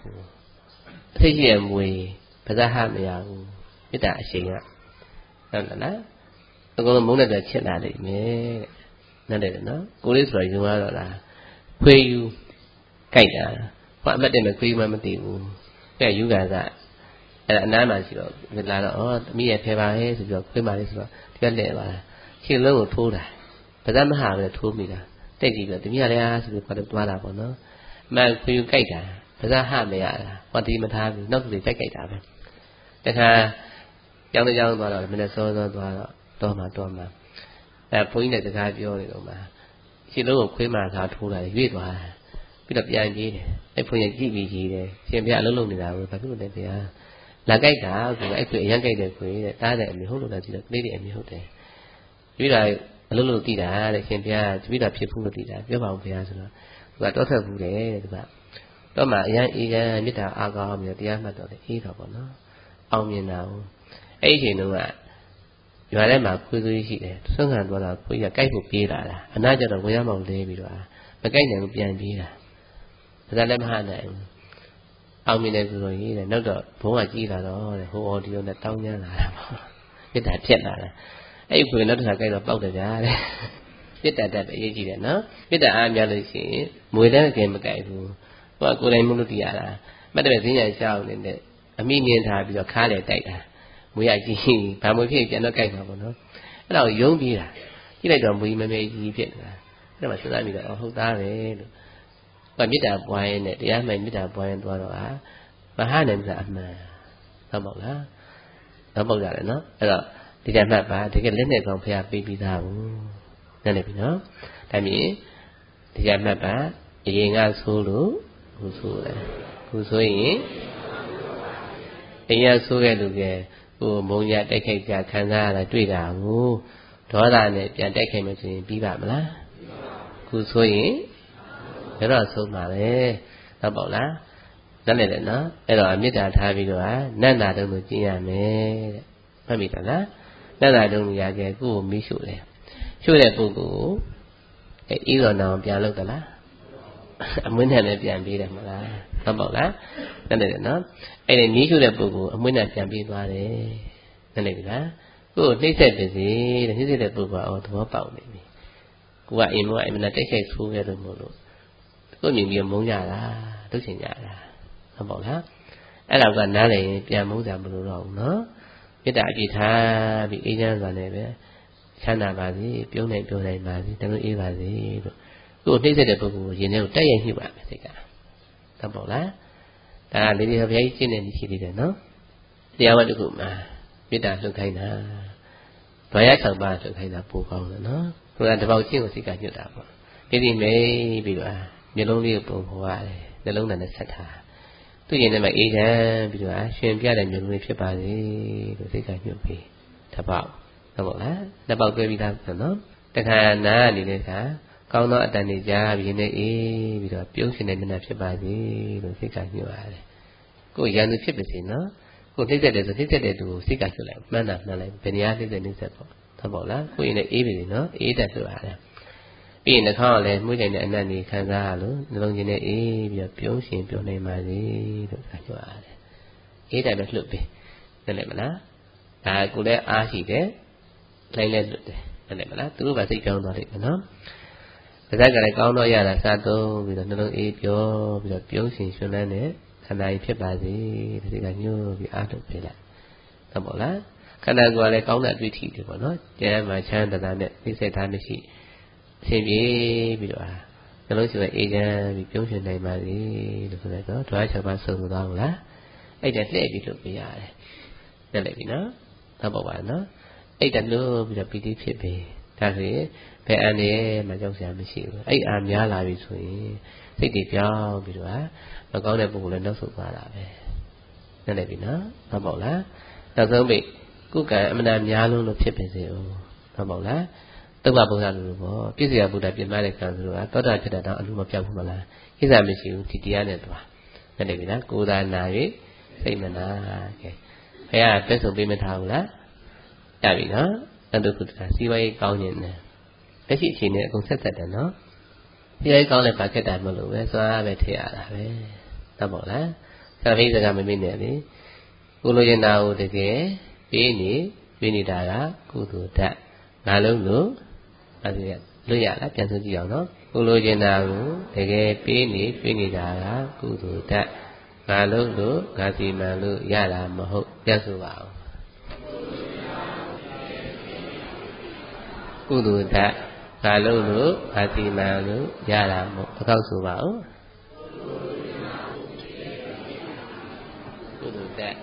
xây gì mùi phải ra ham này biết đã chỉ ạ đó là đó con muốn là chết là đấy nhé, nên để nó, cố lấy rồi nhưng mà là khuy cày đã, hoặc mất để mà khuy mà mình tìm cái gì cả cả, là nãy mà chỉ là là nó mi ở phía bên hết rồi khuy mà rồi, cái lệ là khi lớn một thu rồi, bây giờ mới hàng là thu mình là, cái gì là mi ở đây à, rồi qua được qua là bọn nó, mà khuy cày cả, bây giờ hàng này à, quan thì mình tham nó thì phải cày cả vậy, cái ha, trong thời gian qua là mình là số rồi qua đó mà đó mà, à phụ huynh này thì khaiပြောnày đâu mà, khi lúc mà khuyên mà thà thu lại viết vào, biết đọc dạng gì này, cái phụ huynh chỉ vì gì này, xem bây giờ lúc này nào phải biết được này à, là cái cả của cái khuyên những cái để khuyên ta để mình hút được là chỉ được lấy để mình hút đấy, biết là lúc lúc tí đã để xem bây giờ biết là phiền phung lúc tí đã biết vào bây giờ rồi, và đó theo phụ để các bạn, đó mà những ý cái biết là ao cao mình tí mà đó để ý thọ bọn nó, ông như nào, ấy thì nữa mà. Giờ này mà khuy khuy gì đấy, xuất hiện vào là khuy là cái phục bì là, anh nói cho đồng khuy màu lê bì là, mà cái này cũng biến bì là, ra đây mà hai này, ông mình này rồi như này, nó được phố mà chi là đó, hồ audio là tao nhá là, cái đại thiệt là, ấy khuy nó là cái đó bao được ra đấy, biết đại đại cái gì đấy nó, biết đại ai nhàเลยสิmùi đấy cái mà cái phụ, và cô này muốn được gì à, mà đây là thế này sao nên đấy, anh mình nhìn thấy bây giờ khá là tệ à. Mùi ai gì, bà mùi phía nó cay vào nó, cái đầu giống đi là, cái này còn mùi mà mê gì phiền là, cái mà chúng ta mình là không ta về, và biết là quay này thì anh mình biết là quay qua đó á, và hai nên là mà, nó bảo là, nó bảo là nó, rồi thì cái mặt bà thì cái lên này còn phải bị bị đau, nên là bị nó, tại vì thì cái mặt bà, thì ngang số lú, số số này, số số gì, thì ngang số cái được cái cô mong nhà đại khai cả khán giả làတွေ့တာကိုဒေါသနဲ့ပြန်တိုက်ခိုက်မယ်ဆိုရင်ပြီးပါမလားခုဆိုရင်ဒါတော့ဆုံးပါပဲဟုတ်ပေါ့လားนั่นแหละเนาะအဲ့တော့မေတ္တာထားပြီးတော့နန္တာတုံးကိုကျင့်ရမယ်တဲ့မှတ်မိတာလားနန္တာတုံးကိုရကြကိုယ်ကိုမိရှုတယ်ရှုတဲ့ပုဂ္ဂိုလ်ကိုအဲဤတော်နောင်ပြန်လုပ်သလားအမွေးနဲ့လည်းပြန်ပြီးတယ်မလားဟုတ်ပါ့လားนั่นแหละเนาะအဲ့ဒီနီးရှုတဲ့ပုဂ္ဂိုလ်အမွေးနဲ့ပြန်ပြီးသွားတယ်นั่นแหละဗျာကိုယ်နှိမ့်ဆက်ပါစေတဲ့နှိမ့်ဆက်တဲ့ပုဂ္ဂိုလ်ကအော်သဘောပေါက်နေပြီကိုကအင်မောအင်မနာတိုက်ခိုက်ဆိုးခဲ့လို့မို့လို့ကိုမြင်ပြီးမုန်းကြတာဒုက္ခကြတာဟုတ်ပါ့လားအဲ့ဒါကနားလည်ရင်ပြန်မုန်းကြမလို့တော့ဘူးနော်မေတ္တာအပြည့်ထားပြီးအေးချမ်းစွာနဲ့ပဲချမ်းသာပါစေပြုံးနိုင်ပြုံးနိုင်ပါစေတမန်အေးပါစေလို့ကိုနှိမ့်ဆက်တဲ့ပုဂ္ဂိုလ်ကိုရင်ထဲကိုတိုက်ရိုက်ညှိပါမယ်စိတ်ကဟုတ်ပါ့လားဒါကလေးလေးဘုရားကြီးရှင်းနေနေရှိသေးတယ်နော်တရားဝတ္ထုကမှာမေတ္တာလှုပ်ခိုင်းတာဘာရ၆ပါးလှုပ်ခိုင်းတာပိုကောင်းတယ်နော်ဘုရားတပေါက်ချင်းကိုစိတ်ကညွတ်တာပေါ့ဒီဒီမေးပြီးတော့မျိုးလုံးလေးကိုပုံဖော်ရတယ်နှလုံးသားနဲ့ဆက်ထားသူ့ရင်ထဲမှာအေးချမ်းပြီးတော့ရှင်ပြတဲ့မျိုးလုံးလေးဖြစ်ပါစေလို့စိတ်ကညွတ်ပြီးတပေါက်ဟုတ်ပါလားတပေါက်တွဲပြီးသားဆိုနော်တခါနားနေတဲ့အခါကောင်းသောအတန်တွေကြားပြီးရင်အေးပြီးတော့ပြုံးရှင်တဲ့မျက်နှာဖြစ်ပါစေလို့စိတ်ကညွတ်ရတယ်ကိုယ်ရန်သူဖြစ်ပါစေနော်ကိုယ်နှိမ့်သက်တယ်ဆိုနှိမ့်သက်တဲ့သူကိုစိတ်ကညွတ်လိုက်မှန်းတာမှန်းလိုက်ဘယ်နေရာနှိမ့်သက်နှိမ့်သက်ပေါ့ဟုတ်ပါလားကိုယ်ရင်လည်းအေးပြီနော်အေးတတ်လို့ရတယ်ပြီးရင်နှာခေါင်းကလည်းမှုချိန်တဲ့အနတ်ကြီးခံစားရလို့နှလုံးချင်းနဲ့အေးပြီးတော့ပြုံးရှင်ပြုံးနိုင်ပါစေလို့ကပြောရတယ်အေးတယ်ပဲလှုပ်ပြီနားလည်မလားဒါကိုလည်းအားရှိတယ်တိုင်းလည်းလွတ်တယ်နားလည်မလားသူတို့ကစိတ်ကြောင်းသွားလိမ့်မယ်နော်ဒါကြကလည်းကောင်းတော့ရတာစားသုံးပြီးတော့နှလုံးအေးပြောပြီးတော့ပြုံးရှင်ရှင်လန်းတဲ့ခန္ဓာကြီးဖြစ်ပါစေဒီကညှို့ပြီးအားထုတ်ပေးလိုက်ဟုတ်ပါလားခန္ဓာကိုယ်ကလည်းကောင်းတဲ့အတွေ့အထိတွေပေါ့နော်ကျမ်းမှာချမ်းသာတာနဲ့သိစိတ်ထားမရှိအရှင်ပြေပြီးတော့နှလုံးရှိတဲ့အေးချမ်းပြီးပြုံးရှင်နိုင်ပါစေလို့ဆိုလိုက်တော့ဓဝါ၆ပါးဆုံးသွားဘူးလားအဲ့ဒါလှည့်ပြီးလုပ်ပေးရတယ်တက်လိုက်ပြီနော်ဟုတ်ပါပါနော်အဲ့ဒါလို့ပြီးတော့ပီတိဖြစ်ပြီဒါဆိုရင်ဘယ်အန်ရဲ့မကြောက်စရာမရှိဘူးအဲ့အာများလာပြီဆိုရင်စိတ်တွေပြောင်းပြီးတော့မကောင်းတဲ့ပုဂ္ဂိုလ်လည်းနောက်ဆုတ်သွားတာပဲတက်လိုက်ပြီနော်ဟုတ်ပါလားနောက်ဆုံးပိကုက္ကံအမှန်များလုံးလို့ဖြစ်ပါစေဦးဟုတ်ပါလားသုဘဗုဒ္ဓလူလိုပေါ့ပြည့်စုံဗုဒ္ဓပြင်မတဲ့ကံဆိုတော့သောတာဖြစ်တာတော့အလိုမပြောက်ဘူးမလားကိစ္စမရှိဘူးဒီတရားနဲ့သွားတက်လိုက်ပြီလားကိုယ်သာနာ၍စိတ်မနာကဲဘုရားပြည့်စုံပေးမထားဘူးလားရပြီနော်တန်တုကုတ္တရာစီဝါရေးကောင်းခြင်းနဲ့လက်ရှိအချိန်နဲ့အကုန်ဆက်သက်တယ်နော်စီဝါရေးကောင်းတဲ့ဘာခက်တာမလို့ပဲသွားပဲထည့်ရတာပဲဟုတ်ပါလားသာဖိစကားမမေ့နဲ့လေကိုလိုချင်တာကိုတကယ်ပေးနေပေးနေတာကကုသိုလ်ဓာတ်ငါလုံးလို့အဲ့ဒါလွတ်ရလားပြန်ဆိုကြည့်အောင်နော်ကိုလိုချင်တာကိုတကယ်ပေးနေပေးနေတာကကုသိုလ်ဓာတ်ငါလုံးလို့ငါစီမံလို့ရတာမဟုတ်ပြန်ဆိုပါအောင်ကုသိုလ်ဓာတ်ငါလုံးလို့ငါစီမံလို့ရတာမဟုတ်အကောက်ဆိုပါအောင်ကုသိုလ်ဓာတ်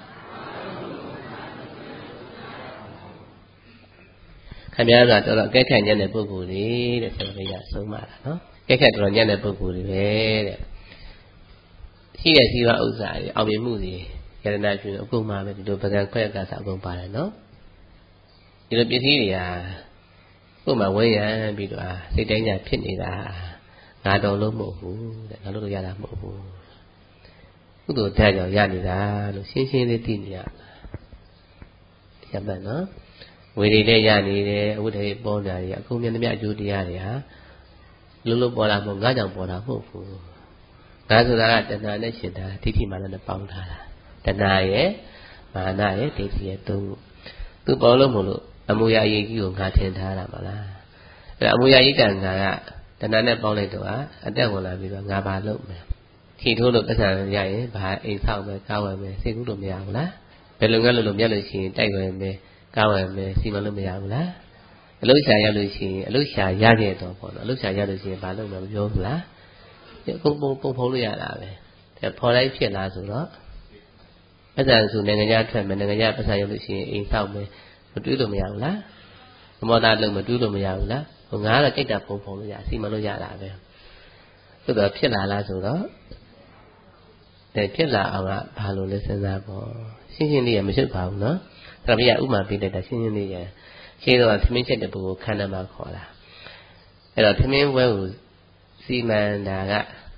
ခင်ဗျားကတော့တော်တော်ကဲခတ်ညံ့တဲ့ပုဂ္ဂိုလ်တွေတဲ့ဆရာဘုရားဆုံးမတာနော်ကဲခတ်တော်တော်ညံ့တဲ့ပုဂ္ဂိုလ်တွေပဲတဲ့ရှိတဲ့ရှိဝဥစ္စာတွေအောင်မြင်မှုတွေယရနာရှင်အကုန်မှာပဲဒီလိုပကံခွဲကစားအကုန်ပါတယ်နော်ဒီလိုပစ္စည်းတွေဟာကိုယ်မှာဝဲရန်ပြီးတော့စိတ်တိုင်းညာဖြစ်နေတာငါတော်လို့မဟုတ်ဘူးတဲ့ငါလို့ရတာမဟုတ်ဘူးကုသိုလ်ဓာတ်ကြောင့်ရနေတာလို့ရှင်းရှင်းလေးသိနေရရပါနော်ဝေရီနဲ့ရနေတယ်အဝိတ္တေပေါ်နေတာတွေအကုန်မြန်သမျှအကျိုးတရားတွေဟာလုံးလုံးပေါ်လာမို့ငါကြောင့်ပေါ်တာမဟုတ်ဘူးငါဆိုတာကတဏှာနဲ့ရှင်တာဒိဋ္ဌိမာနနဲ့ပေါင်းထားတာတဏှာရဲ့မာနရဲ့ဒိဋ္ဌိရဲ့သုံးခုသူပေါ်လို့မို့လို့အမူအရာအရေးကြီးကိုငါထင်ထားတာမလားအဲ့ဒါအမူအရာကြီးကငါကတဏှာနဲ့ပေါင်းလိုက်တော့အတက်ဝင်လာပြီးတော့ငါဘာလုပ်မယ်ထီထိုးလို့ပတ်စံရရင်ဘာအိမ်ဆောက်မယ်ကားဝယ်မယ်စိတ်ကူးလို့မရဘူးလားဘယ်လိုငါလို့လို့မြတ်လို့ရှိရင်တိုက်ဝယ်မယ်ကားဝယ်မယ်စီမံလို့မရဘူးလားအလုရှာရလို့ရှိရင်အလုရှာရခဲ့တော့ပေါ့နော်အလုရှာရလို့ရှိရင်ဘာလုပ်မယ်မပြောဘူးလားဒီအကုန်ပုံပုံဖုံးလို့ရတာပဲဒါဖော်လိုက်ဖြစ်လားဆိုတော့ပတ်စံဆိုနိုင်ငံခြားထွက်မယ်နိုင်ငံခြားပတ်စံရလို့ရှိရင်အိမ်ဆောက်မယ်မတွေးလို့မရဘူးလားသမောတာလုံးမတွေးလို့မရဘူးလားဟိုငါကတော့ကြိတ်တာဖုံဖုံလို့ရစီမံလို့ရတာပဲဆိုတော့ဖြစ်လာလားဆိုတော့ဒါဖြစ်လာအောင်ကဘာလို့လဲစဉ်းစားပေါ့ရှင်းရှင်းလေးရမရှုပ်ပါဘူးနော်ဒါပြရဥမာပေးလိုက်တာရှင်းရှင်းလေးရရှင်းတော့သမင်းချက်တဲ့ပုဂ္ဂိုလ်ခန္ဓာမှာခေါ်တာအဲ့တော့သမင်းဝဲကိုစီမံတာက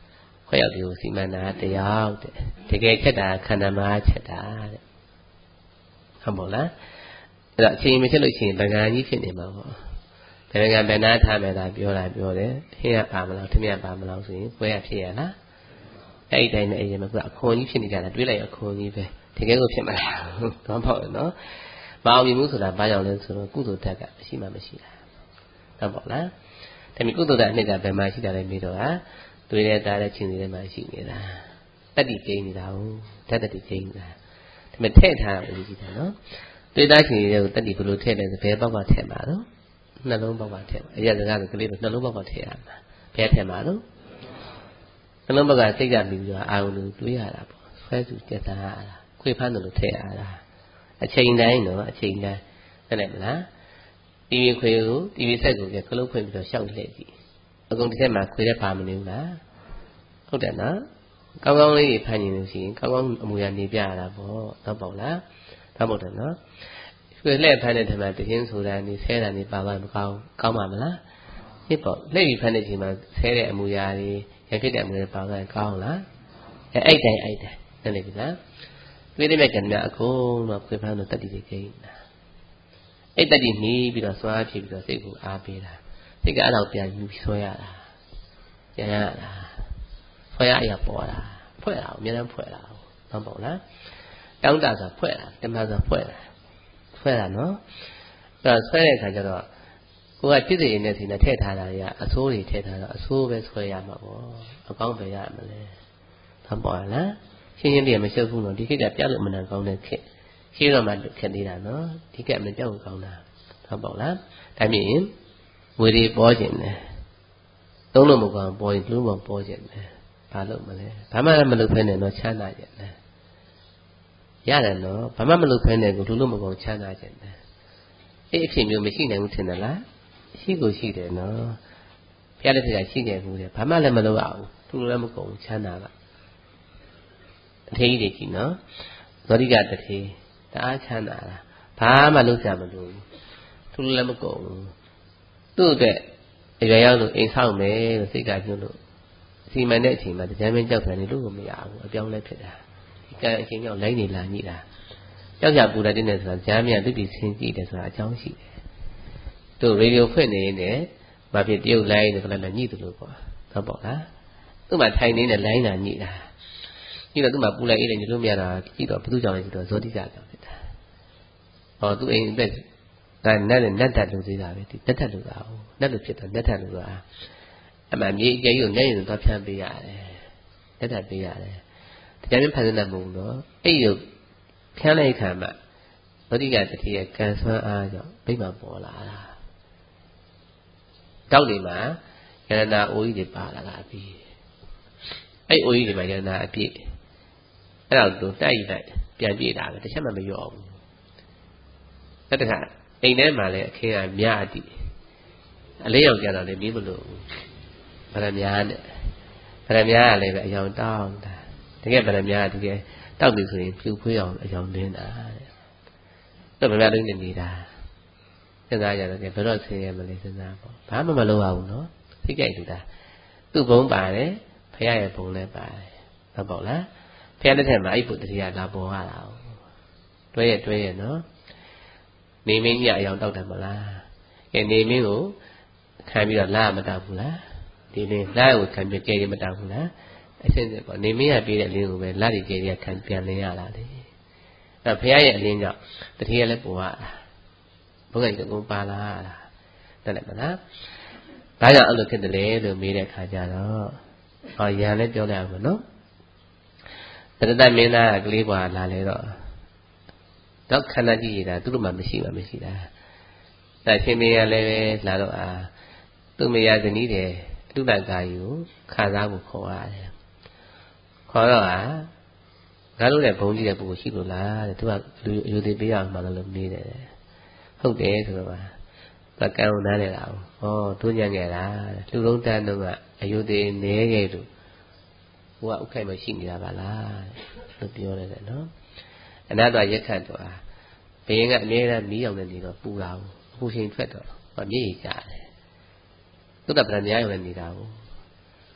ခွက်ရောက်ဒီကိုစီမံတာတရားတဲ့တကယ်ချက်တာခန္ဓာမှာချက်တာတဲ့ဟုတ်မို့လားအဲ့တော့အချိန်မချက်လို့ရှိရင်ဗကံကြီးဖြစ်နေမှာပေါ့ဗကံဗန္နာထားမယ်သာပြောတာပြောတယ်ဟင်းရပါမလားထမင်းရပါမလားဆိုရင်ပွဲရဖြစ်ရလားအဲ့ဒီတိုင်းနဲ့အရင်ကအခွန်ကြီးဖြစ်နေကြတာတွေးလိုက်အခွန်ကြီးပဲတကယ်ကိုဖြစ်မှာတော့ပေါ့နော်မအောင်မြင်မှုဆိုတာဘာကြောင့်လဲဆိုတော့ကုသိုလ်ဓာတ်ကအရှိမှမရှိတာဟုတ်ပေါ့လားဒါပေမဲ့ကုသိုလ်ဓာတ်အနှစ်ကဘယ်မှာရှိတာလဲပြီးတော့ဟာတွေးတဲ့သားတဲ့ချင်းတွေထဲမှာရှိနေတာတတ္တိကျင်းနေတာဟုတ်ဓာတ်တတ္တိကျင်းနေတာဒါပေမဲ့ထည့်ထားတာဦးကြည့်တယ်နော်တွေးသားချင်းတွေကိုတတ္တိဘယ်လိုထည့်လဲဆိုဘယ်ပေါက်ကထည့်မှာတော့နှလုံးပေါက်ကထည့်မှာအရာစကားဆိုကလေးတို့နှလုံးပေါက်ကထည့်ရမှာဘယ်ထည့်မှာတော့နှလုံးပေါက်ကစိတ်ကပြီးပြီးတော့အာရုံလို့တွေးရတာပေါ့ဆွဲစုကြက်သားရတာခွေဖမ်းတယ်လို့ထည့်ရတာအချိန်တိုင်းတော့အချိန်တိုင်းဟုတ်တယ်မလားတီဗီခွေကိုတီဗီဆက်ကိုကခလုတ်ဖွင့်ပြီးတော့ရှောက်လှည့်ကြည့်အကုန်တစ်ချက်မှာခွေတဲ့ပါမနေဘူးလားဟုတ်တယ်နော်ကောင်းကောင်းလေးဖမ်းနေလို့ရှိရင်ကောင်းကောင်းအမူအရာနေပြရတာပေါ့တော့ပေါ့လားတော့ပေါ့တယ်နော်ခွေလှည့်ဖမ်းတဲ့ထက်မှာတခြင်းဆိုတာနေဆဲတာနေပါပါမကောင်းကောင်းပါမလားဟစ်ပေါ့လှည့်ပြီးဖမ်းတဲ့ချိန်မှာဆဲတဲ့အမူအရာတွေရဖြစ်တဲ့အမူအရာပါပါကောင်းလားအဲအဲ့တိုင်းအဲ့တိုင်းနားလည်ပြီလားတွေးတဲ့မြတ်ကံများအကုန်တော့ခွေဖမ်းလို့တတ္တိတွေကျင်းတာအဲ့တတ္တိနှီးပြီးတော့စွာဖြစ်ပြီးတော့စိတ်ကိုအားပေးတာစိတ်ကအဲ့တော့ပြန်ယူဆွဲရတာပြန်ရတာဖွဲ့ရအရာပေါ်တာဖွဲ့တာအများအားဖွဲ့တာဟုတ်ပေါ့လားတောင်းတဆိုဖွဲ့တာတမန်ဆိုဖွဲ့တာဖွဲ့တာနော်အဲ့တော့ဆွဲတဲ့အခါကျတော့ကိုကจิตရည်နဲ့စီနဲ့ထည့်ထားတာတွေကအဆိုးတွေထည့်ထားတော့အဆိုးပဲဆွဲရမှာပေါ့အကောင်းပဲရမလဲဟုတ်ပါလားရှင်းရှင်းပြမရှုပ်ဘူးနော်ဒီခေတ်ကပြလို့မနာကောင်းတဲ့ခေတ်ရှင်းတော့မှခက်နေတာနော်ဒီခေတ်မကြောက်ကောင်းတာဟုတ်ပါလားဒါမြင်ဝေဒီပေါ်ခြင်းတယ်သုံးလို့မကောင်းပေါ်ရင်လူမောင်ပေါ်ခြင်းတယ်ဘာလို့မလဲဘာမှမလုပ်ဖ ೇನೆ တော့ချမ်းသာခြင်းတယ်ရတယ်နော်ဘာမှမလုပ်ဖ ೇನೆ ကိုလူလို့မကောင်းချမ်းသာခြင်းတယ်အဲ့အဖြစ်မျိုးမရှိနိုင်ဘူးထင်တယ်လားရှိကိုရှိတယ်နော်ဘုရားလက်ထက်ကရှိနေဘူးတဲ့ဘာမှလည်းမလုပ်ရဘူးလူလည်းမကောင်းချမ်းသာတာအထေးကြီးတွေကြီးနော်ဇောတိကတထေးတအားချမ်းသာတာဘာမှလုပ်ကြမလို့သူလည်းမကုန်ဘူးသူ့အတွက်အရွယ်ရောက်လို့အိမ်ဆောက်မယ်လို့စိတ်ကညှို့လို့စီမံတဲ့အချိန်မှာတရားမင်းကြောက်တယ်နေလို့မရဘူးအပြောင်းလဲဖြစ်တာဒီကံအချိန်ကြောင့်လိုင်းနေလာညိတာကြောက်ကြပူတဲ့တဲ့ဆိုတာကြားမြသူပြီးဆင်းကြည့်တယ်ဆိုတာအကြောင်းရှိတယ်သူရေဒီယိုဖွင့်နေနေမဖြစ်တရုတ်လိုင်းနဲ့ကလည်းညိတယ်လို့ပေါ့ဟုတ်ပေါ့လားသူ့မှာထိုင်နေတဲ့လိုင်းလာညိတာညိတော့သူ့မှာပူလိုက်အေးတယ်ညလို့မရတာကြည့်တော့ဘုသူကြောင့်လည်းကြည့်တော့ဇောတိကကြောင့်ဖြစ်တာဟောသူအိမ်အသက်ဒါနဲ့နဲ့နတ်တက်လို့သေးတာပဲဒီနတ်တက်လို့တာဟုတ်နတ်လို့ဖြစ်တော့နတ်တက်လို့တာအမှမြေအကျယ်ကြီးကိုနဲ့ရင်တော့ဖြန်းပေးရတယ်နတ်တက်ပေးရတယ်တရားမင်းဖန်ဆင်းတတ်မဟုတ်တော့အဲ့ဒီဖြန်းလိုက်ခံမှဗုဒ္ဓဂတတိယကံဆွမ်းအားကြောင့်မိမပေါ်လာတာတောက်နေမှာယရနာအိုးကြီးတွေပါလာတာပြီအဲ့အိုးကြီးတွေမှာယရနာအပြည့်အဲ့တော့သူတိုက်လိုက်ပြန်ပြေးတာပဲတစ်ချက်မှမလျော့ဘူးတတခါအိမ်ထဲမှာလည်းအခင်းကမြအတိအလေးရောက်ကြတော့လည်းမင်းမလို့ဗရမများနဲ့ဗရမများကလည်းပဲအယောင်တောင်းတာတကယ်ဗရမများကတကယ်တောက်ပြီဆိုရင်ဖြူဖွေးအောင်အယောင်လင်းတာတဲ့တော့ဗရမများလုံးနေနေတာစဉ်းစားကြတော့ဘယ်တော့ဆင်းရဲမလဲစဉ်းစားပေါ့ဘာမှမလုပ်ရဘူးနော်သိကြိုက်လူတာသူ့ဘုံပါတယ်ဖခင်ရဲ့ဘုံလည်းပါတယ်ဟုတ်ပေါ့လားဖခင်လက်ထက်မှာအဲ့ပုတ္တိကလာပေါ်ရတာတွဲရတွဲရနော်နေမင်းကြီးအယောင်တောက်တယ်မလားကဲနေမင်းကိုခံပြီးတော့လာမတောက်ဘူးလားဒီလင်းလာကိုခံပြီးကြဲရမတောက်ဘူးလားအရှင်းစပေါ့နေမင်းကပြေးတဲ့လင်းကိုပဲလာတွေကြဲရခံပြန်လင်းရတာလေအဲ့ဘုရားရဲ့အလင်းကြောင့်တတိယလည်းပေါ်ရတာဘုရားကြီးကပါလာတာတဲ့လည်းမလားဘာကြောင့်အဲ့လိုဖြစ်တယ်လဲလို့မေးတဲ့အခါကျတော့ဟောရန်လည်းပြောလိုက်အောင်နော်တရတမင်းသားကလေးပွားလာလေတော့တော့ခန္ဓာကြည့်ရတာသူတို့မှမရှိမှမရှိတာဒါရှင်မင်းရလည်းပဲလာတော့အာသူ့မေရဇနီးတယ်အတုတ္တကာယကိုခါစားဖို့ခေါ်ရတယ်ခေါ်တော့ဟာငါတို့လည်းဘုံကြီးတဲ့ပုဂ္ဂိုလ်ရှိလို့လားတဲ့သူကလူအယူသေးပေးရမှလည်းလို့မေးတယ်ဟုတ်တယ်ဆိုတော့ကကံကိုနားနေတာဟောတို့ညံ့ခဲ့တာလူလုံးတန်းတော့ကအယူသေးနေခဲ့လို့ဟိုကဥက္ခိုက်မရှိနေတာပါလားလို့ပြောတယ်တဲ့နော်အနာတ္တရက်ခတ်တော့ဘယင်ကအမြဲတမ်းမီးအောင်နေနေတော့ပူတာဘူးအပူချိန်ထွက်တော့မျက်ရည်ကျတယ်သုတ္တပရမများရောလည်းနေတာဘူး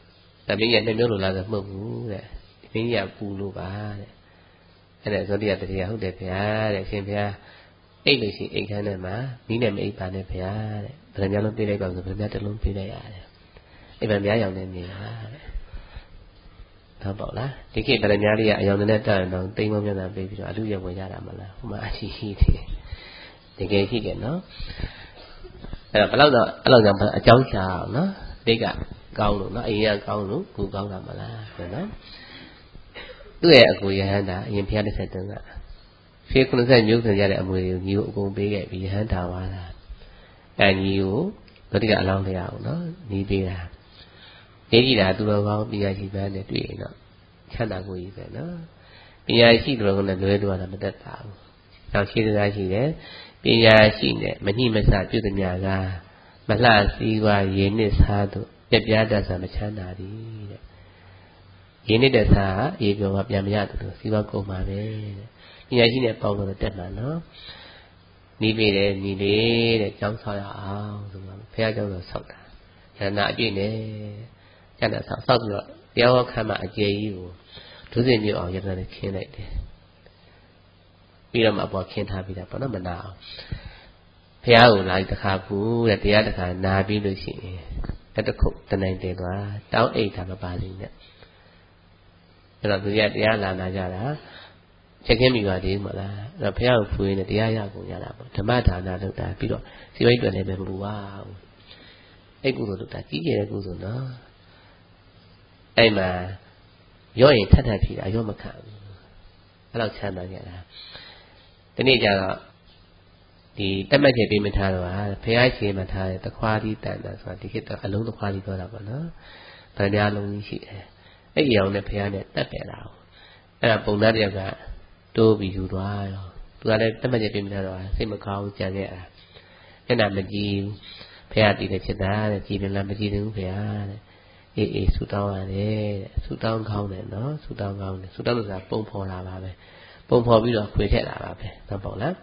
ဒါမင်းရနှစ်မျိုးလိုလားဆိုမဟုတ်ဘူးတဲ့မင်းရပူလို့ပါတဲ့အဲ့ဒါဇောတိယတတိယဟုတ်တယ်ဗျာတဲ့အရှင်ဗျာအိတ်လို့ရှိအိတ်ခမ်းထဲမှာမိနဲ့မအိတ်ပါနဲ့ဗျာတဲ့ဗရမ ्या လုံးပေးလိုက်ပါဆိုဗရမ ्या တစ်လုံးပေးလိုက်ရတယ်အဲ့ဗရမ ्या ရောင်နေနေတာတဲ့ဟုတ်ပေါ့လားဒီခေတ်ဗရမ ्या လေးကအယောင်နဲ့တက်ရင်တော့တိမ်မမျက်နှာပေးပြီးတော့အလူရဝင်ရတာမလားဟိုမှာအရှိရှိတယ်တကယ်ရှိတယ်နော်အဲ့တော့ဘယ်တော့အဲ့လိုကြောင့်အကြောင်းရှာအောင်နော်တိတ်ကကောင်းလို့နော်အရင်ကကောင်းလို့ကိုကောင်းတာမလားဆိုနော်သူ့ရဲ့အကိုယဟန္တာအရင်ဘုရားတစ်ဆက်တုန်းကဖေးခုနှစ်ဆက်မျိုးစင်ရတဲ့အမွေကိုညီကိုအကုန်ပေးခဲ့ပြီးယဟန္တာပါလားအဲညီကိုဒုတိယအလောင်းလေးအောင်နော်ညီပေးတာနေကြည့်တာသူတော်ကောင်းပညာရှိပန်းနဲ့တွေ့ရင်တော့ချမ်းသာကိုကြီးပဲနော်ပညာရှိသူတော်ကောင်းနဲ့လွဲလို့ရတာမတတ်တာဘူးနောက်ရှိသားရှိတယ်ပညာရှိနဲ့မညှိမဆပြုသမျှကမလှစည်းွားရင်းနှစ်စားတို့ပြပြတတ်ဆာမချမ်းသာသည်တဲ့ရင်းနှစ်တဲ့စားအေးပြောမှပြန်မရသူတို့စည်းွားကုန်ပါပဲတဲ့ပညာရှိနဲ့ပေါင်းလို့တက်မှာနော်နီးပေးတယ်ညီလေးတဲ့ကျောင်းဆောက်ရအောင်ဆိုတော့ဘုရားကျောင်းတော့ဆောက်တာဉာဏအပြည့်နဲ့ကျန်တဲ့ဆောက်ဆောက်ပြီးတော့တရားဟောခမ်းမှာအကျယ်ကြီးကိုဒုစင်မျိုးအောင်ရတဲ့ခင်းလိုက်တယ်ပြီးတော့မှအပေါ်ခင်းထားပြီးတာပေါ့နော်မနာအောင်ဘုရားကိုလာတခါဘူးတဲ့တရားတခါနာပြီးလို့ရှိရင်တစ်တခုတနိုင်တယ်သွားတောင်းအိတ်တာမပါသေးနဲ့အဲ့တော့သူရတရားလာနာကြတာချက်ချင်းမိပါသေးမလားအဲ့တော့ဘုရားကိုဖွေးနေတရားရကုန်ရတာပေါ့ဓမ္မဒါနလုပ်တာပြီးတော့စီဝိတ်တွေလည်းပဲမပူပါဘူးအဲ့ကုသိုလ်လုပ်တာကြီးကျယ်တဲ့ကုသိုလ်နော်အဲ့မှာရော့ရင်ထပ်ထပ်ဖြစ်တာရော့မခံဘူးအဲ့တော့ချမ်းသာကြတာဒီနေ့ကျတော့ဒီတက်မှတ်ချက်ပေးမထားတော့ဟာဘုရားရှင်မှာထားတဲ့တခွားလေးတန်တာဆိုတာဒီခေတ်တော့အလုံးတခွားလေးပြောတာပေါ့နော်ဗန္ဓာလုံးကြီးရှိတယ်အဲ့ဒီအောင်နဲ့ဘုရားနဲ့တက်တယ်လားအဲ့ဒါပုံသားတယောက်ကတိုးပြီးယူသွားရောသူကလည်းတက်မှတ်ချက်ပေးမထားတော့စိတ်မကောင်းကြံခဲ့တာအဲ့ဒါမကြည့်ဘုရားတည်တဲ့ချက်သားတဲ့ကြည်တယ်လားမကြည်ဘူးဘုရားတဲ့အေးအေးဆူတောင်းရတယ်တဲ့ဆူတောင်းကောင်းတယ်နော်ဆူတောင်းကောင်းတယ်ဆူတောင်းလို့ဆိုတာပုံဖော်လာပါပဲပုံဖော်ပြီးတော့ခွေထက်လာပါပဲဟုတ်ပေါ့လား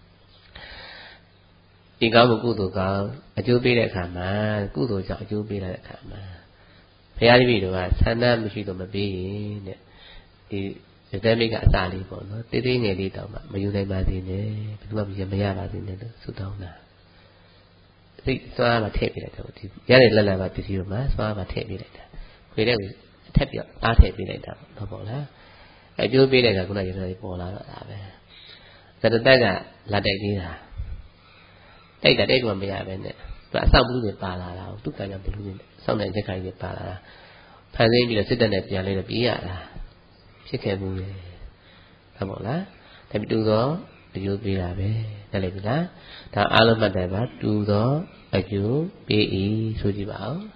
ဒီကောင်းမှုကုသိုလ်ကောင်းအကျိုးပေးတဲ့အခါမှာကုသိုလ်ကြောင့်အကျိုးပေးတဲ့အခါမှာဘုရားတပည့်တော်ကဆန္ဒမရှိတော့မပေးရင်တဲ့ဒီဇဒမိကအစာလေးပေါ့နော်တေးသေးငယ်လေးတောင်မှမယူနိုင်ပါသေးနဲ့ဘယ်သူမှမရပါသေးနဲ့လို့ဆုတောင်းတာစိတ်စွာမှာထည့်ပြလိုက်တော့ဒီရတဲ့လက်လက်ပါပစ္စည်းတို့မှာစွာမှာထည့်ပြလိုက်တာခွေတဲ့ကိုထက်ပြအားထည့်ပြလိုက်တာဟုတ်ပေါ့လားအကျိုးပေးတဲ့ကခုနကရတဲ့ပေါ်လာတော့ဒါပဲဇဒတက်ကလာတိုက်သေးတာတိုက်တာတိုက်တော့မရပဲနဲ့သူအဆောက်ဘူးတွေပါလာတာသူကကြောင့်ဘလူးတွေစောင့်တဲ့ချက်ခိုင်းတွေပါလာတာဖန်ဆင်းပြီးတော့စစ်တပ်နဲ့ပြန်လဲတော့ပြေးရတာဖြစ်ခဲ့ဘူးလေဟုတ်ပါလားဒါပြီးတူသောအကျိုးပေးတာပဲနားလည်ပြီလားဒါအားလုံးမှတ်တယ်ပါတူသောအကျိုးပေး၏ဆိုကြည့်ပါဦး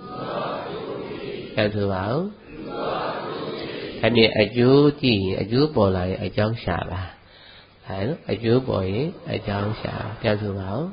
အဲ့ဆိုပါဦးအဲ့ဒီအကျိုးကြည့်ရင်အကျိုးပေါ်လာရင်အကြောင်းရှာပါအဲလိုအကျိုးပေါ်ရင်အကြောင်းရှာပြန်ဆိုပါဦး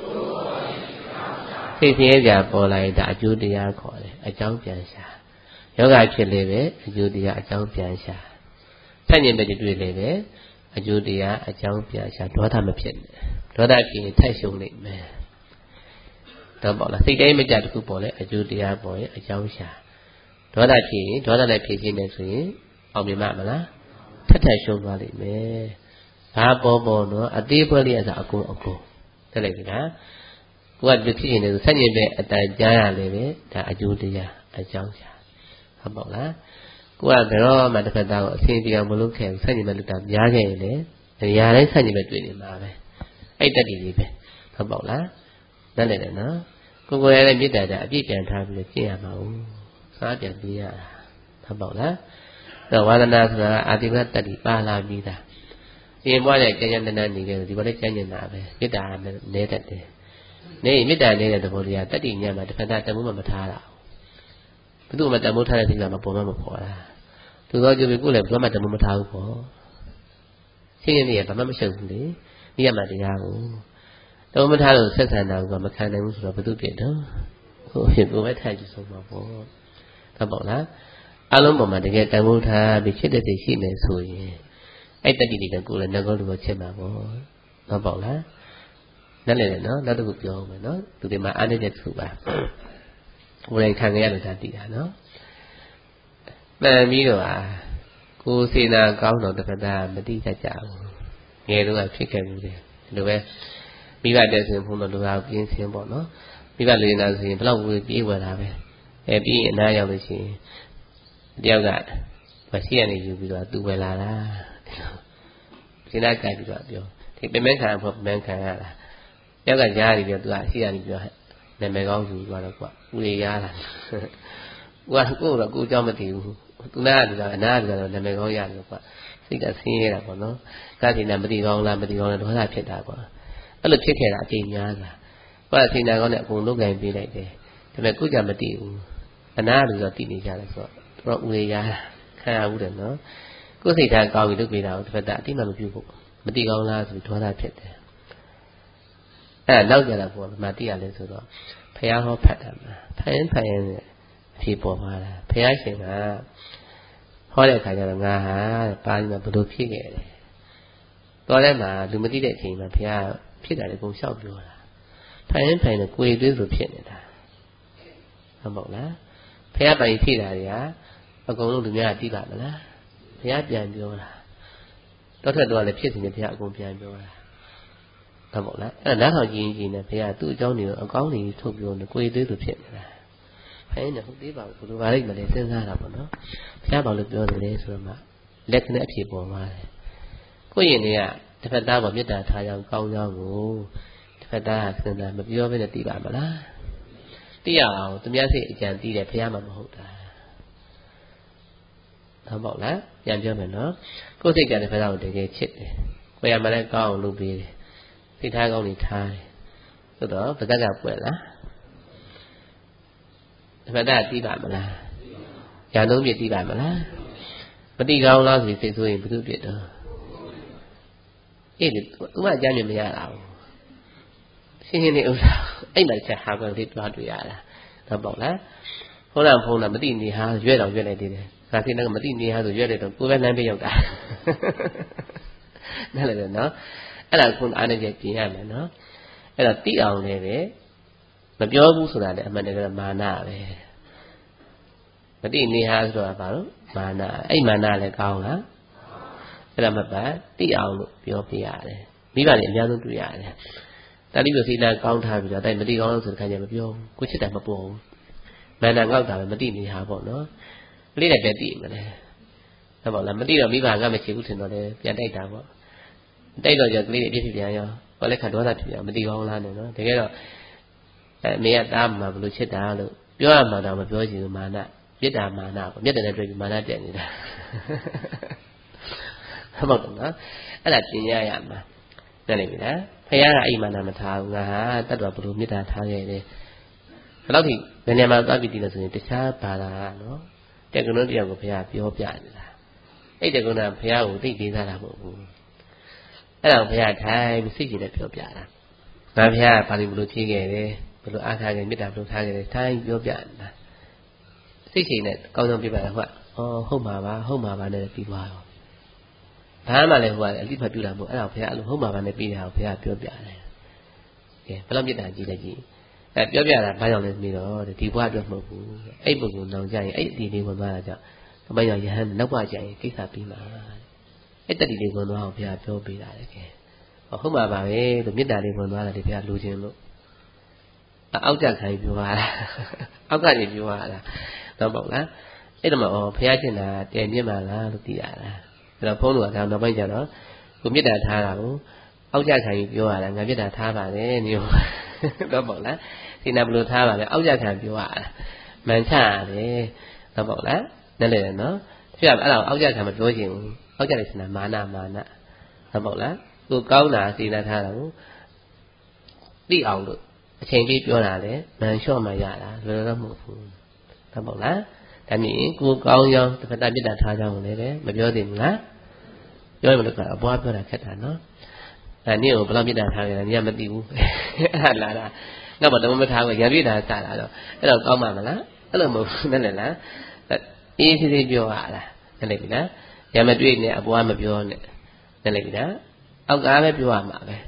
စိတ်ဆင်းရဲကြပေါ်လာရင်ဒါအကျိုးတရားခေါ်တယ်အကြောင်းပြန်ရှာယောဂဖြစ်လေပဲအကျိုးတရားအကြောင်းပြန်ရှာဆန့်ကျင်ဘက်တွေ့လေပဲအကျိုးတရားအကြောင်းပြန်ရှာဒေါသမဖြစ်နဲ့ဒေါသဖြစ်ရင်ထိုက်ရှုံနေမယ်တော့ပေါ့လားစိတ်တိုင်းမကြတခုပေါ်လေအကျိုးတရားပေါ်ရင်အကြောင်းရှာဒေါသဖြစ်ရင်ဒေါသနဲ့ဖြစ်ခြင်းနဲ့ဆိုရင်အောင်မြင်မှာမလားထက်ထက်ရှုံသွားလိမ့်မယ်ဘာပေါ်ပေါ်တော့အသေးပွဲလေးအစားအကုန်အကုန်တက်လိုက်ပြီလားကိုကဒီဖြစ်ရင်လည်းဆန့်ကျင်ဘက်အတန်ကြားရလေပဲဒါအကျိုးတရားအကြောင်းရှာဟုတ်ပေါ့လားကိုကဘယ်တော့မှတစ်ခါတော့အစဉ်တရားမလုပ်ခဲ့ဘူးဆန့်ကျင်ဘက်လူတာများခဲ့ရင်လည်းနေရာတိုင်းဆန့်ကျင်ဘက်တွေ့နေမှာပဲအဲ့တက်တည်လေးပဲဟုတ်ပေါ့လားနားလည်တယ်နော်ကိုကိုရတဲ့မေတ္တာကြအပြည့်ပြန်ထားပြီးတော့ကျင့်ရမှာဦးစားပြန်ပြီးရတာဟုတ်ပေါ့လားတော့ဝါဒနာဆိုတာအာတိကတတ္တိပါလာပြီးသားရှင်ပွားတဲ့ကျဉ်းကျဉ်းတန်းတန်းနေကြတယ်ဒီဘက်လည်းကျဉ်းကျဉ်းတာပဲမေတ္တာနဲတတ်တယ်နေမေတ္တာနေတဲ့သဘောတရားတတ္တိညံမှာတစ်ခါတည်းတမှုမမထားတာဘယ်သူမှတမှုထားတဲ့စိတ်ကမပေါ်မမပေါ်တာသူတော့ကြည့်ပြီးကိုယ်လည်းဘယ်မှတမှုမထားဘူးပေါ့ရှင်းရင်းလေးကဘာမှမရှုပ်ဘူးလေဒီရမှာတရားကိုတမှုမထားလို့ဆက်ဆံတာကမခံနိုင်ဘူးဆိုတော့ဘယ်သူပြစ်တော့ဟိုဖြစ်ကိုပဲထားကြည့်ဆုံးမှာပေါ့ဟုတ်ပေါ့လားအလုံးပေါ်မှာတကယ်တမှုထားပြီးဖြစ်တဲ့စိတ်ရှိနေဆိုရင်အဲ့တတ္တိတွေကကိုယ်လည်းငကောလူကိုချက်မှာပေါ့ဟုတ်ပေါ့လားနားလည်တယ်နော်နောက်တစ်ခုပြောအောင်မယ်နော်သူတွေမှာအားနည်းတဲ့သူပါကိုယ်တိုင်ခံရလို့ဒါသိတာနော် Man Miro, go see now, count on the Kada, Medita Jam. Yellow, I pick every the way. We got this in front of the house in Simple, no? We got in as in blood will be what I have. A be and I of the sea. Dear God, but see any you will do well. See that guy to you. Take the mankind for mankind. Dear God, Yari, you do I see any you have. Then make all you what of what we are. What good a good job at you. Another, another, the make all yard. See that scene up, no? Got in a pretty long lamb, but you only don't have it up. A little chicken at Jimiana. But I think I'm going to look and be like that. To make good job at you. Another is a teenager. What we are, I wouldn't know. Go see that guy we look without, but that thing on the people. But the old lads with what I pit there. And now get up for Matia little. Pay our pattern. Pay and pay people. Pay I think, ah. Holiday kind of ah, buying a blue pig. Dolema, do Madia team, a Pia, Pit at the go shop. Pay and pay a great little pit. About that. Pay up by Pit area. A go to me, I did that. Pay up behind you. Doctor do the pit in the Pia go behind you. About that. And that's how you in a Pia, two Johnny, a gong took you on the great little pit. Pain of the people who are in the lesson that up, no? Piaba look on the lesson, let the people. Go in here, the Fada of Mita Tayang Kong Yago, the Fada, and I'm a view of the Tibamala. The hour, the Miasi can see the Piama Hota. How about that? Young German, no? Go take the Fada of the gate chit. Where am I going to be? The tag only tie. So, but that got well, huh? But that is bad, man. You know me, it's bad, man. But the girl loves me, says we do it. It what Johnny me out. She knew I might have a little what we are about that. Hold on, hold on, but in the house, you're not really did it. I think I'm in the house, you're it. Go and be your guy. No, no, and I couldn't understand the no. And a tea on there. But you're also that I'm a mana. But in the house, about mana, a mana like Kaula. And I'm a bad, the owl, your piade. Viva the young piade. That you see that count have that I'm a deal on the kind of your, which is a bone. Man, I got that Medini have no. Lead a bed, about the Medina Viva Gamachi or the Piadeta. They don't just lead it if you are. Well, I can do that to you. Medina land, no. Together. Me at Dama, blue chit down. You are Madame of George, mana. Get a mana, get a drink, mana. How about that? And that's the Yama. Then it is. Payara Imanamata, that was blue mita target. Lucky, the name of Davidinas in the Sharp Para, no? They're going to go pay up your piano. They're going to pay out the Dizana. And I'll pay a time sitting at your piano. Now, here, Paddy Blue Tigre. Blue Arthur and Mita Blue Tiger time your piano. Sitting it, go on people what? Oh, Homa, Homa, and the people. Tamale, who are a little bit of Homa, and the people have pay up your piano. Yeah, Palamita G. At your piano, violent mirror, the people of Mobu, able to know Jay, eighty people manager. By your hand, no Jay, kiss up in my eye. It didn't even know how to have your be like again. Or Homa, the midnight one, if you are losing. Out there, if you are. How can if you are? No, but that. It am Piatina, the Yamala, the Tiara. The Polo down the Banjano, who made that Taro. Out there, if you are, and I get that Tava, then you. No, but that. See, Nabu Tava, out there, if you are. Mancha, eh? No, but that. No, no. If you have out there, come a drawing. Out there is a mana, mana. No, but that. Go go now, see that Taro. The outlook. Change it your alley, man, show my yard, little move. About that, and me, go go young to put that bit that hard on there, but you're in that. You're look at a boy, but I can't know. I knew, but I'm in that higher than Yamadu. No, but the moment how you read that, I don't come, Mamma. I don't move, Nella. But easy your alla, and let me that. Yamadu near a boy of your net. Then let me that. I'll grab you up, Mamma.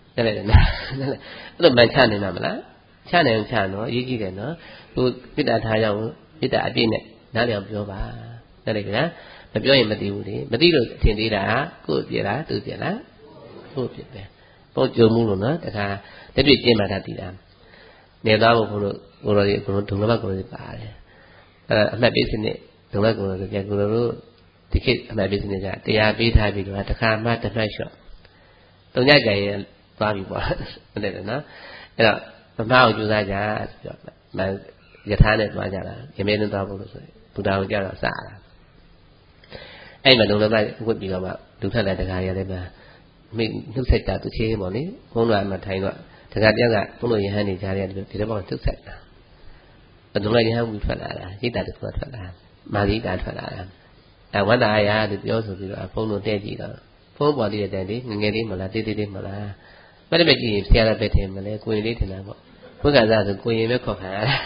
The man China Namala, China and Chano, you get no, who with that high with that dinner, Nadia Biova, တဲ့လေဗျာမပြောရင်မသိဘူးလေမသိလို့ထင်သေးတာကိုယ်ပြည့်လားသူပြည့်လားကိုယ်ပြည့်ပဲပုံကြုံမှုလို့နော်တခါလက်တွေ့ကျင့်မှသာသိတာနေသားဖို့ဘုလို့ကိုတော်ကြီးကိုဒုံလဘကိုတော်ကြီးပါတယ်အဲအမှတ်ပေးစနစ်ဒုံလကိုတော်ကြီးကိုတော်တို့ဒီခေတ်အမှတ်ပေးစနစ်ကတရားပေးထားပြီးတော့တခါမှတစ်မှတ်လျှော့တုံညကြရင်သွားပြီပေါ့ဟုတ်တယ်နော်အဲ့တော့မမအောင်ကြိုးစားကြဆိုတော့မယထာနဲ့သွားကြတာရမေနဲ့သွားဖို့လို့ဆိုရင်ဘုရားကိုကြောက်တော့စတာအဲ့မှာလုံးလုံးပဲဝတ်ပြီးတော့မှလူထက်လည်းတခါရလည်းပဲမိနှုတ်ဆက်တာသူချင်းပေါ့လေဘုန်းတော်အမှထိုင်တော့တခါတယောက်ကဘုန်းတော်ယဟန်နေကြတယ်ဒီလိုပေါ့နှုတ်ဆက်တာဘယ်လိုလဲယဟန်ဘူးထွက်လာတာရိတ်တာတခုထွက်လာမာရိတာထွက်လာတာအဲဝန္တာအရာသူပြောဆိုပြီးတော့ဘုန်းတော်တဲ့ကြည့်တော့ဘုန်းပေါ်တည်းတဲ့တည်းငငယ်လေးမလားတေးတေးလေးမလားမတည့်မကြည့်ရင်ဆရာလည်းပဲထင်မလဲကိုရင်လေးထင်တာပေါ့ဘုရားသာဆိုကိုရင်ပဲခေါ်ခံရတာ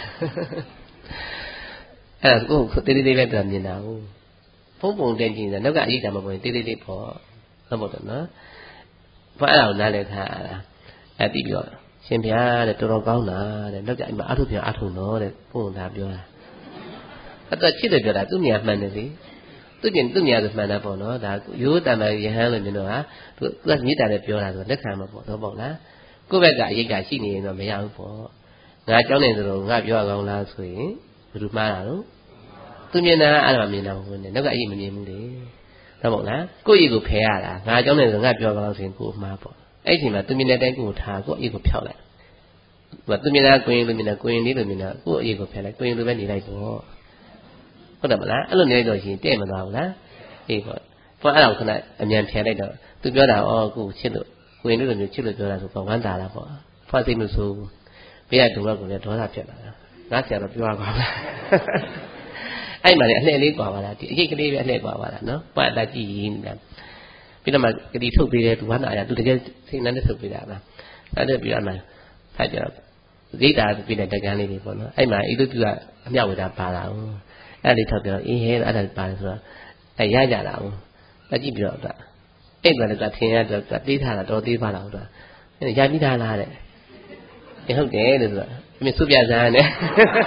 အဲ့ဒါကိုတေးတေးလေးပဲသူမြင်တာဟုတ်ဖုံးပုံတဲ့ကြည့်နေတာနောက်ကအရေးတာမပေါ်ရင်တေးသေးလေးပေါ့ဟုတ်ပါတော့နော်ဘာအဲ့ဒါကိုနားလည်ထားရတာအဲ့ပြီးတော့ရှင်ဘုရားတဲ့တော်တော်ကောင်းတာတဲ့နောက်ကအိမ်မှာအထုပြန်အထုတော့တဲ့ဘုံသာပြောတာအဲ့တော့ချစ်တယ်ပြောတာသူ့မြာမှန်တယ်လေသူ့ကျင်သူ့မြာဆိုမှန်တာပေါ့နော်ဒါရိုးတန်တယ်ယဟန်လို့မြင်တော့ဟာသူကမြစ်တာလည်းပြောတာဆိုလက်ခံမှာပေါ့တော့ပေါ့လားကိုယ့်ဘက်ကအရေးကရှိနေရင်တော့မရဘူးပေါ့ငါကြောင်းနေသလိုငါပြောရကောင်းလားဆိုရင်ဘယ်သူမှားတာတော့သူမြင်တာအဲ့ဒါမြင်တာဟုတ်တယ်နောက်ကအရေးမမြင်ဘူးလေဟုတ်ပေါ့လားကိုယ့်အရေးကိုဖယ်ရတာငါကြောင်းနေဆိုငါပြောကောင်းဆိုရင်ကိုယ်မှားပေါ့အဲ့ဒီမှာသူမြင်တဲ့အတိုင်းကိုထားကိုယ့်အရေးကိုဖျောက်လိုက်သူမြင်တာကိုရင်လိုမြင်တာကိုရင်လေးလိုမြင်တာကိုယ့်အရေးကိုဖယ်လိုက်ကိုရင်လိုပဲနေလိုက်ပေါ့ဟုတ်တယ်မလားအဲ့လိုနေတော့ရှင်တဲ့မသွားဘူးလားအေးပေါ့ဘာအဲ့ဒါကိုခဏအမြန်ဖယ်လိုက်တော့သူပြောတာအော်ကိုချစ်လို့ကိုရင်လေးလိုမျိုးချစ်လို့ပြောတာဆိုတော့ဝမ်းသာတာပေါ့ဖွာစိတ်မဆိုးဘူးဘေးကဒုက္ခကိုလည်းဒေါသဖြစ်လာတာငါဆရာတော့ပြောရပါလားအဲ့မှာလေအလှည့်လေးကွာပါလားဒီအရေးကလေးပဲအလှည့်ကွာပါလားနော်ပတ်တာကြည့်ရင်းနေတာပြီးတော့မှကတိထုတ်ပေးတယ်သူဝမ်းသာရသူတကယ်စိတ်နဲ့ထုတ်ပေးတာလားအဲ့ဒါပြီးတော့မှဖတ်ကြတော့ရိတ်တာပြီးတဲ့တကန်းလေးတွေပေါ့နော်အဲ့မှာအိလူပြုကအမြောက်ဝေတာပါလာဦးအဲ့လေးထောက်ပြောအေးဟဲအဲ့ဒါပါတယ်ဆိုတော့အဲ့ရကြတာဦးအကြည့်ပြီးတော့အဲ့မှာလည်းကထင်ရတော့တေးထားတာတော်သေးပါလားတော့ရပြီးသားလားတဲ့ဟုတ်တယ်လို့ဆိုတော့အမေစုပြစမ်းနဲ့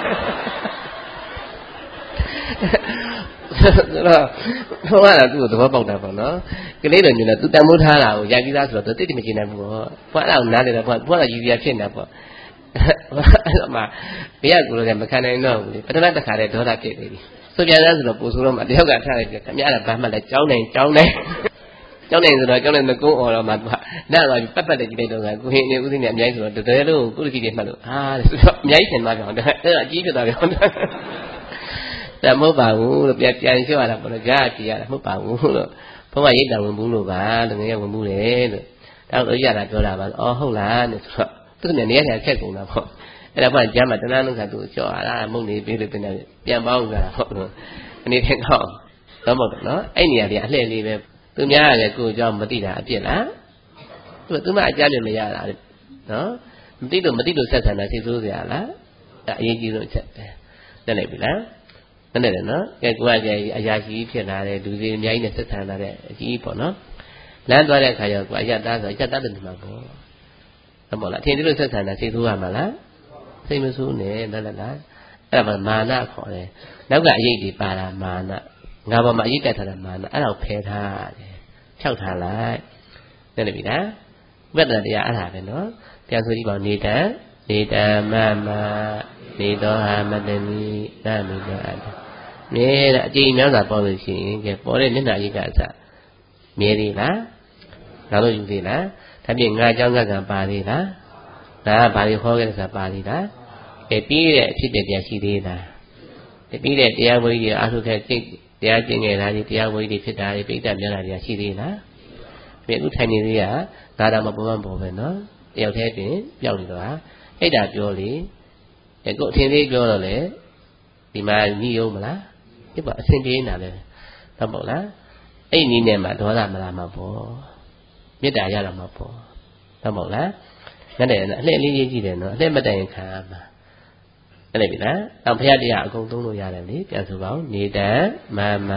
ဆိုတော့ဟိုကသူ့ကိုသဘောပေါက်တာပေါ့နော်ကလေးတော်ညနေသူတန်မိုးထားတာကိုရပြီးသားဆိုတော့သူတိတ်တိမကျင်နိုင်ဘူးပေါ့ဘွားအဲ့ဒါကိုနားလေတော့ဘွားဘွားကရည်ရဖြစ်နေတာပေါ့အဲ့တော့မှဘေးကကိုယ်လည်းမခံနိုင်တော့ဘူးလေပထမတစ်ခါတည်းဒေါသဖြစ်နေပြီဆိုပြစမ်းဆိုတော့ပို့ဆိုတော့မှတယောက်ကထားလိုက်ပြခမရတာဘာမှလည်းကြောင်းနိုင်ကြောင်းနိုင်ကြောင်းနိုင်ဆိုတော့ကြောင်းနိုင်မကုန်းအော်တော့မှသူကနားသွားပြီးပတ်ပတ်တဲ့ကြည့်လိုက်တော့ကကိုဟင်းနေဦးစင်းနေအများကြီးဆိုတော့တကယ်လို့ကုလကြီးတွေမှတ်လို့အာဆိုတော့အများကြီးဆင်သွားကြအောင်အဲ့ဒါအကြီးဖြစ်သွားကြအောင်ဒါမဟုတ်ပါဘူးလို့ပြန်ပြန်လျှော့ရတာပေါ့လေကြားကြည့်ရတာမဟုတ်ပါဘူးလို့ဘုန်းကရိတ်တာဝင်ဘူးလို့ပါလို့ငယ်ဝင်ဘူးလေလို့ဒါတော့ရတာပြောတာပါအော်ဟုတ်လားလို့ဆိုတော့သူကနေနေရတဲ့ခက်ကုန်တာပေါ့အဲ့ဒါကကျမ်းမှာတဏှာလုံးကသူလျှော့ရတာမုံနေပြီးလို့ပြန်ပြန်ပေါင်းကြတာဟုတ်လို့အနေနဲ့ကောင်းတော့မဟုတ်တော့နော်အဲ့နေရာလေးအလှည့်လေးပဲသူများကလည်းကိုယ်အကြောင်းမသိတာအပြစ်လားသူကသူမအကြမ်းလည်းမရတာနော်မသိလို့မသိလို့ဆက်ဆံတာသိဆိုးစရာလားဒါအရေးကြီးဆုံးအချက်ပဲသိလိုက်ပြီလားนั่นแหละเนาะแกกูอ่ะแกအရာရှိဖြစ်လာတယ်လူတွေအများကြီးနဲ့ဆက်ဆံလာတဲ့အကြီးပေါ့နော်လမ်းသွားတဲ့ခါကျတော့กูအရတ်သားဆိုအရတ်သားတယ်ဒီမှာပေါ့ဟုတ်ပါလားအထင်ဒီလိုဆက်ဆံတာစိတ်ဆိုးရမှာလားစိတ်မဆိုးနဲ့นั่นแหละလားအဲ့ဒါမှမာနခေါ်တယ်နောက်ကအရေးကြီးပါတာမာနငါဘာမှအရေးတက်ထားတာမာနအဲ့ဒါကိုဖယ်ထားတယ်ဖြောက်ထားလိုက်သိတယ်ပြီလားဝိပဿနာတရားအဲ့ဒါပဲเนาะပြန်ဆိုကြည့်ပါဦးနေတံနေတံမမနေတော်ဟာမတမီနာမိတော်အတ္တမြဲတဲ့အကြိမ်များစွာပေါ်လို့ရှိရင်ကဲပေါ်တဲ့မျက်နှာရိပ်ကအစမြဲသေးလားနောက်လို့ယူသေးလားဒါပြင်ငါเจ้าကကပါသေးလားငါကဘာလို့ဟောခဲ့လဲဆိုတာပါသေးလားအဲပြီးတဲ့အဖြစ်တဲ့တရားရှိသေးလားပြီးတဲ့တရားဝိရိယအထုခဲ့စိတ်တရားကျင့်ခဲ့တာဒီတရားဝိရိယဖြစ်တာဒီပိဋကမျက်နှာတရားရှိသေးလားဒီအခုထိုင်နေသေးကငါတော့မပေါ်မပေါ်ပဲနော်တယောက်တည်းတွင်ပျောက်နေတော့အဲ့ဒါပြောလေအခုအထင်သေးပြောတော့လေဒီမှာညှို့မလားဒီပါအဆင်ပြေနေတာလေဟုတ်ပေါ့လားအဲ့ဒီနည်းနဲ့မှဒေါသမလာမှာပေါ့မေတ္တာရလာမှာပေါ့ဟုတ်ပေါ့လားငါတည်းအလှည့်လေးကြီးကြည့်တယ်နော်အလှည့်မတိုင်ခံရမှာအဲ့ဒါပြီလားတော့ဘုရားတရားအကုန်သုံးလို့ရတယ်လေပြန်ဆိုပါဦးနေတံမမ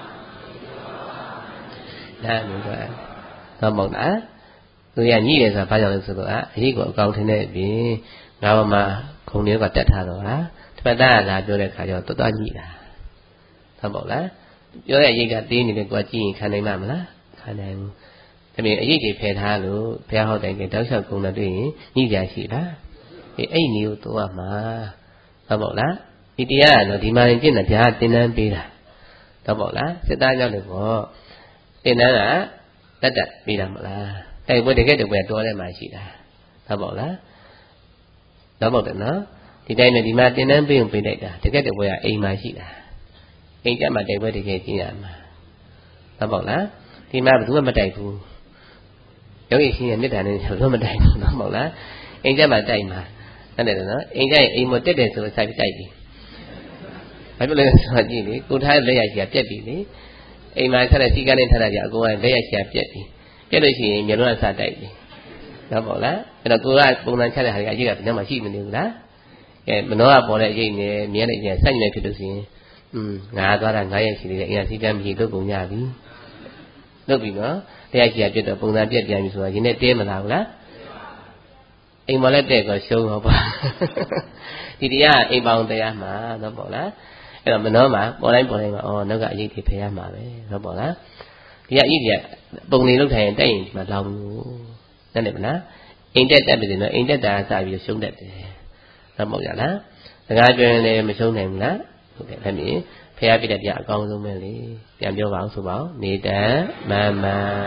နာမည်တော့ဟုတ်ပေါ့လားသူကညှိတယ်ဆိုတာဘာကြောင့်လဲဆိုတော့အရေးကိုအကောင်ထင်းတဲ့အပြင်ငါဘာမှခုံတွေကတက်ထားတော့ဟာတပတ်သားကလာပြောတဲ့ခါကျတော့တော်တော်ညှိတာဟုတ်ပေါ့လားပြောတဲ့အရေးကတင်းနေတယ်ကိုကကြည့်ရင်ခံနိုင်မှာမလားခံနိုင်ဘူးဒါပေမဲ့အရေးကြီးဖယ်ထားလို့ဘုရားဟောတိုင်းကတောက်လျှောက်ကုံတော်တွေ့ရင်ညှိကြရှိလားဒီအဲ့ဒီကိုသွားမှာဟုတ်ပေါ့လားဒီတရားကတော့ဒီမှာရင်ကျင့်တယ်ဘုရားသင်တန်းပေးတာဟုတ်ပေါ့လားစစ်သားကြောင့်လည်းပေါ့သင်တန်းကတတ်တတ်ပေးတာမလားတိုက်ပွဲတကယ်တကယ်တော်ထဲမှာရှိတာဟုတ်ပေါ့လားတော့ပေါ့တယ်နော်ဒီတိုင်းနဲ့ဒီမှာသင်တန်းပေးုံပေးလိုက်တာတကယ်တကယ်ကအိမ်မှာရှိတာအိမ်ကျမှတိုက်ပွဲတကယ်ကျင့်ရမှာဟုတ်ပေါ့လားဒီမှာဘယ်သူမှမတိုက်ဘူးယောဂီရှင်ရဲ့မေတ္တာနဲ့ဘယ်သူမှမတိုက်ဘူးနော်ဟုတ်လားအိမ်ကျမှတိုက်မှာဟုတ်တယ်နော်အိမ်ကျရင်အိမ်မတက်တယ်ဆိုတော့စိုက်ပြီးတိုက်ပြီဘာဖြစ်လဲဆိုတော့ကြည့်လေကိုထားလက်ရရှိကပြက်ပြီလေအိမ်မှာထားတဲ့စီကန်းနဲ့ထားတာကြအကုန်ကလက်ရရှိကပြက်ပြီပြက်လို့ရှိရင်မျိုးလုံးအစတိုက်ပြီနော်ပေါ့လားအဲ့တော့ကိုကပုံစံချတဲ့ဟာကြီးအကြီးကဘယ်မှာရှိမနေဘူးလားအဲမနောကပေါ်တဲ့အရေးနဲ့မြဲတဲ့အရေးစိုက်နေဖြစ်လို့ရှိရင်อืมငါသွားတာငါရဲ့ရှိသေးတယ်အင်္ဂါစီကံမရှိတော့ကုန်ကြပြီလုပ်ပြီနော်တရားကြီးကပြတ်တော့ပုံစံပြက်ပြန်ပြီဆိုတော့ရင်းနဲ့တဲမလာဘူးလားအိမ်မလက်တဲ့ကရှုံးတော့ပါဒီတရားအိမ်ပေါင်းတရားမှာတော့ပေါ့လားအဲ့တော့မနှောမှာပေါ်တိုင်းပေါ်တိုင်းမှာအော်နောက်ကအရေးကြီးဖယ်ရမှာပဲတော့ပေါ့လားဒီကအရေးကြီးပုံနေလောက်ထိုင်ရင်တက်ရင်ဒီမှာလောင်လို့นั่นတယ်မလားအိမ်တက်တက်ပြီနော်အိမ်တက်တာစပြီးရှုံးတတ်တယ်တော့မဟုတ်ရလားစကားပြောရင်လည်းမရှုံးနိုင်ဘူးလားဟုတ်တယ်အဲ့ဒီဖယ်ရပြတဲ့တရားအကောင်းဆုံးပဲလေပြန်ပြောပါအောင်ဆိုပါဦးနေတံမမ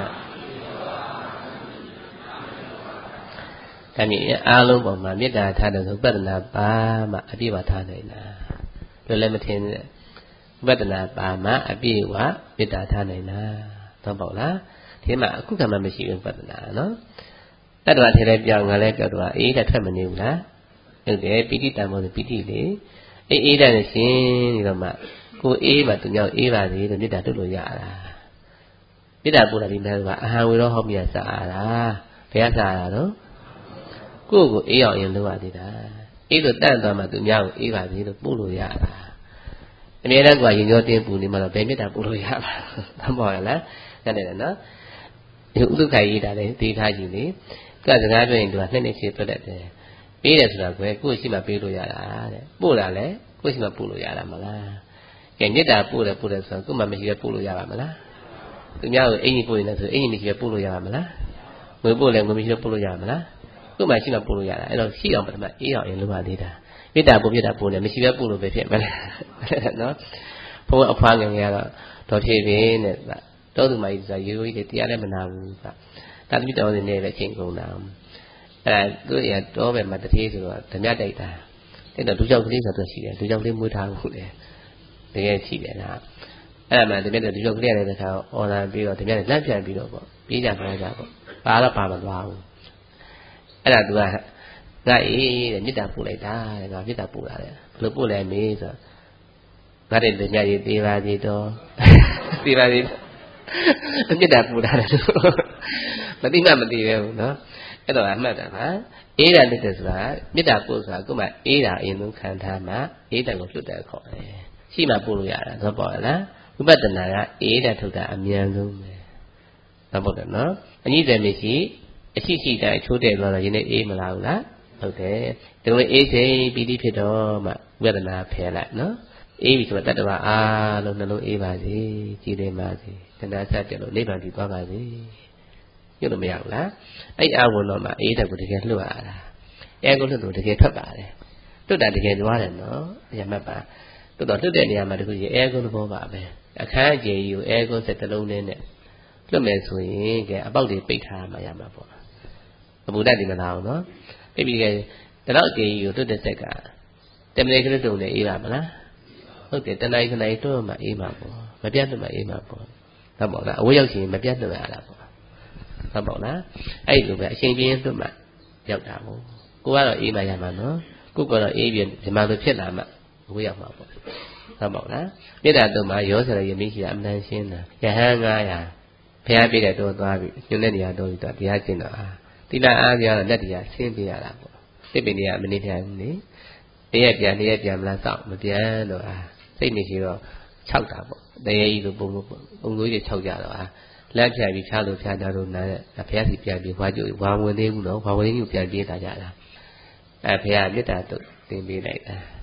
ဒါမြင်အားလုံးပေါ်မှာမေတ္တာထားတဲ့ဥပဒနာပါမှအပြည့်ဝထားနိုင်တာလွယ်လည်းမထင်နဲ့ဥပဒနာပါမှအပြည့်ဝမေတ္တာထားနိုင်တာတော့ပေါ့လားဒီမှာအခုကမှမရှိဘူးဥပဒနာနော်တတ္တဝါထဲလည်းပြောင်းငါလည်းပြောတော့အေးတဲ့ထွက်မနေဘူးလားဟုတ်တယ်ပိဋိတံမောဆိုပိဋိလေအေးအေးတဲ့ရှင်ဒီတော့မှကိုအေးမှသူညောင်းအေးပါစေလို့မေတ္တာထုတ်လို့ရတာမေတ္တာပို့တာဒီမဲ့ကအဟံဝေရောဟောမြတ်စာအားတာဘယ်ကစာအားတော့ကိုယ့်ကိုအေးအောင်ရင်လုပ်ရသေးတာအေးလို့တန့်သွားမှသူများကိုအေးပါစေလို့ပို့လို့ရတာအမြဲတမ်းကရင်ရောတင်းပူနေမှတော့ဘယ်မေတ္တာပို့လို့ရပါသဘောရလားဟုတ်တယ်နော်ဒီဥဒ္ဒခိုင်ရေးတာလည်းသိထားကြည့်လေကစကားပြောရင်သူကနှစ်နှစ်ချေပြတ်တယ်ပေးတယ်ဆိုတာကွယ်ကိုယ့်ရှိမှပေးလို့ရတာတဲ့ပို့တာလည်းကိုယ့်ရှိမှပို့လို့ရတာမလားကဲမေတ္တာပို့တယ်ပို့တယ်ဆိုတော့ကိုယ်မှမရှိပဲပို့လို့ရပါမလားသူများကိုအင်ကြီးပို့နေတယ်ဆိုအင်ကြီးမရှိပဲပို့လို့ရပါမလားငွေပို့လည်းငွေမရှိပဲပို့လို့ရပါမလားကိုယ်မှရှိမှပို့လို့ရတာအဲ့တော့ရှိအောင်ပထမအေးအောင်ရင်လုပ်ပါသေးတာမေတ္တာပို့ပြတာပို့နေမရှိပဲပို့လို့ပဲဖြစ်မလားနော်ဘုန်းအဖွားငယ်ငယ်ကတော့တော်ဖြည့်ပင်တဲ့တောသူမကြီးဆိုတာရိုးရိုးကြီးတရားလည်းမနာဘူးကတာသမီတော်နေနေတဲ့အချိန်ကုန်တာအဲသူရတော့ပဲမတတိဆိုတော့ဓမြတိုက်တာအဲ့တော့ဒူကြောက်ကလေးဆိုတော့ရှိတယ်ဒူကြောက်ကလေးမွေးထားဖို့လေတကယ်ရှိတယ်လားအဲ့ဒါမှဓမြတဲ့ဒူကြောက်ကလေးရတဲ့ခါအော်လာပြီးတော့ဓမြနဲ့လက်ပြန်ပြီးတော့ပေါ့ပြေးကြပါကြပေါ့ပါတော့ပါမသွားဘူးအဲ့ဒါသူကငါအေးတဲ့မေတ္တာပို့လိုက်တာတဲ့ငါမေတ္တာပို့တာတဲ့ဘယ်လိုပို့လဲမေးဆိုတော့ငါတဲ့ဓမြကြီးသေးပါသေးတော့သေးပါသေးမေတ္တာပို့တာတယ်မသိမှမသိပဲဘူးနော်အဲ့တော့အမှတ်တာပါအေးတာလက်တဲ့ဆိုတာမေတ္တာပို့ဆိုတာကိုမှအေးတာအရင်ဆုံးခံထားမှအေးတယ်ကိုလွတ်တယ်ခေါ်တယ်ရှိမှပို့လို့ရတာသဘောပေါက်လားဝိပဿနာကအေးတယ်ထုတ်တာအမြန်ဆုံးပဲသဘောပေါက်တယ်နော်အနည်းတယ်မရှိအရှိရှိတိုင်းချိုးတဲ့သွားတော့ယနေ့အေးမလားဘူးလားဟုတ်တယ်ဒီလိုအေးစိပီတိဖြစ်တော့မှဝိပဿနာဖယ်လိုက်နော်အေးပြီဆိုတော့တတ္တဝါအားလုံးနှလုံးအေးပါစေကြည်လင်ပါစေတဏှာဆက်တယ်လို့နိဗ္ဗာန်တည်သွားပါစေညွတ်လို့မရဘူးလားအဲ့အာဝုံတော့မှအေးတဲ့ကိုတကယ်လွတ်ရတာအဲကိုလွတ်လို့တကယ်ထွက်ပါတယ်လွတ်တာတကယ်သွားတယ်နော်အရာမှတ်ပါလွတ်တော့လွတ်တဲ့နေရာမှာတခုကြီးအဲကိုသဘောပါပဲအခန်းအကျယ်ကြီးကိုအဲကိုစက်တလုံးနဲ့လွတ်မယ်ဆိုရင်ကဲအပေါက်တွေပိတ်ထားမှရမှာပေါ့အဘုဒ္ဓဒီမလားအောင်နော်ပြပြီးကဲတတော့အကျယ်ကြီးကိုလွတ်တဲ့စက်ကတမလေးကလေးတုံနဲ့အေးပါမလားဟုတ်တယ်တဏှာခဏကြီးတွန်းမှအေးမှာပေါ့မပြတ်တော့မှအေးမှာပေါ့ဟုတ်ပါလားအဝတ်ရောက်ချင်မပြတ်တော့ရတာပေါ့ဟုတ်ပါလားအဲ့လိုပဲအချိန်ပြင်းတွတ်မှရောက်တာပေါ့ကိုကတော့အေးမှရမှာနော်ကိုကတော့အေးပြီးဒီမှာလိုဖြစ်လာမှအဝတ်ရောက်မှာပေါ့ဟုတ်ပါလားမေတ္တာတုံမှာရောစရရမင်းရှိတာအမှန်ရှင်းတာယဟန်ငါးရာဘုရားပြည့်တဲ့တော့သွားပြီညွှန်တဲ့နေရာတော့ပြီးတော့တရားကျင့်တော့အာတိလာအားပြတော့လက်တရားရှင်းပြရတာပေါ့သိပင်တွေကမနေပြန်ဘူးလေတရက်ပြန်တရက်ပြန်မလားစောက်မပြန်တော့အာစိတ်မရှိတော့ခြောက်တာပေါ့တရေကြီးလိုပုံပုံပုံလို့ကြီးခြောက်ကြတော့အာလက်ဖြတ်ပြီးဖြားလို့ဖြားကြတော့နားတဲ့ဘုရားစီပြန်ပြီးဝါကြိုဝါဝင်သေးဘူးနော်ဝါဝင်ကြီးကိုပြန်ပြေးတာကြတာအဲဘုရားမေတ္တာတုတ်သင်ပေးလိုက်တာ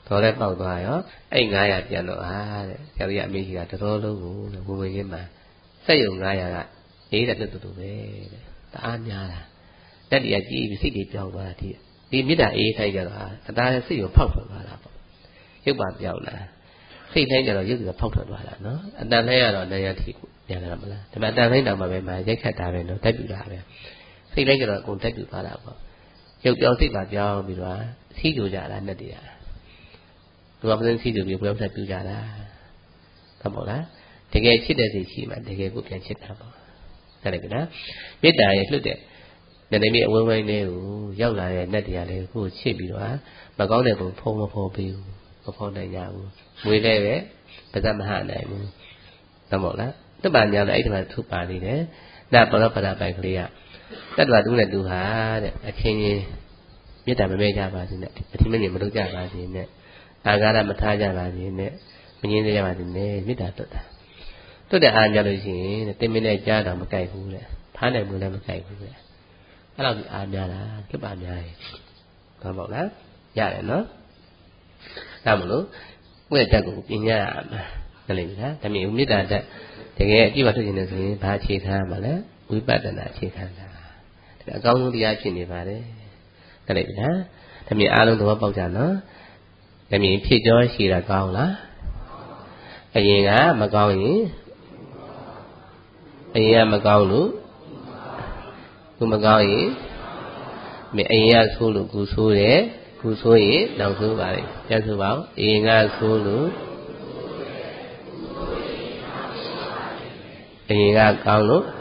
တော်လည်းပေါက်သွားရောအဲ့ငါးရာပြန်တော့ဟာတဲ့ဆရာကြီးအမေကြီးကတော်တော်လုံးကိုတဲ့ဘုံဝင်ချင်းမှာစက်ယုံငါးရာကအေးတဲ့တူတူပဲတဲ့တအားများတာတက်တရကြီးပြီးစိတ်တွေပြောင်းသွားတာဒီဒီမေတ္တာအေးထိုက်ကြတော့အသားရဲ့စိတ်ကိုဖောက်ထွက်သွားတာပေါ့ရုပ်ပါပြောင်းလာစိတ်တိုင်းကြတော့ရုပ်ကဖောက်ထွက်သွားတာနော်အတန်လဲရတော့နေရထိပြန်လာမလားဒါပေမဲ့အတန်တိုင်းတောင်မှပဲမှာရိုက်ခတ်တာပဲနော်တက်ပြူတာပဲစိတ်တိုင်းကြတော့အကုန်တက်ပြူသွားတာပေါ့ရုပ်ပြောင်းစိတ်ပါပြောင်းပြီးတော့စီးကြကြတာနဲ့တည်းသူကမင်းစီးကြပြီးဘယ်တော့ပြူကြတာဟုတ်မို့လားတကယ်ချစ်တဲ့စိတ်ရှိမှတကယ်ကိုပြန်ချစ်တာပေါ့ဟုတ်တယ်ကနော်မေတ္တာရဲ့လွတ်တဲ့နည်းနည်းလေးအဝန်းဝိုင်းလေးကိုရောက်လာတဲ့နဲ့တရားလေးကိုချစ်ပြီးတော့မကောင်းတဲ့ပုံဖုံးမဖော်ပြီးမဖော်နိုင်ကြဘူးငွေလည်းပဲပါဇက်မဟနိုင်ဘူးဟုတ်မို့လားတပ္ပညာလည်းအဲ့ဒီမှာသူ့ပါနေတယ်နတ်ပရောပဒပိုင်ကလေးကတတ္တဝတူနဲ့တူဟာတဲ့အချင်းချင်းမေတ္တာမမဲကြပါစေနဲ့အထင်မမြင်မလုပ်ကြပါစေနဲ့အာဃာတမထားကြပါစေနဲ့မငြင်းကြပါစေနဲ့မေတ္တာတွတ်တာတွတ်တဲ့အားကြလို့ရှိရင်တင်မင်းနဲ့ကြားတော့မကြိုက်ဘူးလေဖားနိုင်ဘူးလည်းမကြိုက်ဘူးလေအဲ့လိုဒီအားများတာကိပ္ပများတယ်ဟုတ်ပါ့လားရတယ်နော်ဒါမလို့ဝိတ္တကိုပညာရမှာတယ်လေလားဒါမျိုးမေတ္တာတက်တကယ်အပြည့်အဝထုတ်နေတယ်ဆိုရင်ဘာအခြေခံမှာလဲဝိပဿနာအခြေခံတာဒါအကောင်းဆုံးတရားဖြစ်နေပါတယ်တယ်လေလားဒါမျိုးအားလုံးသဘောပေါက်ကြနော်ဒါမျိုးဖြစ်ကြောရှိတာကောင်းလားအရင်ကမကောင်းရင်အရင်ကမကောင်းလို့ခုမကောင်းရင်မအရင်ကဆိုးလို့ခုဆိုးတယ်ခုဆိုးရင်နောက်ဆိုးပါလေပြန်ဆိုပါဦးအရင်ကဆိုးလို့အရင်ကကောင်းလို့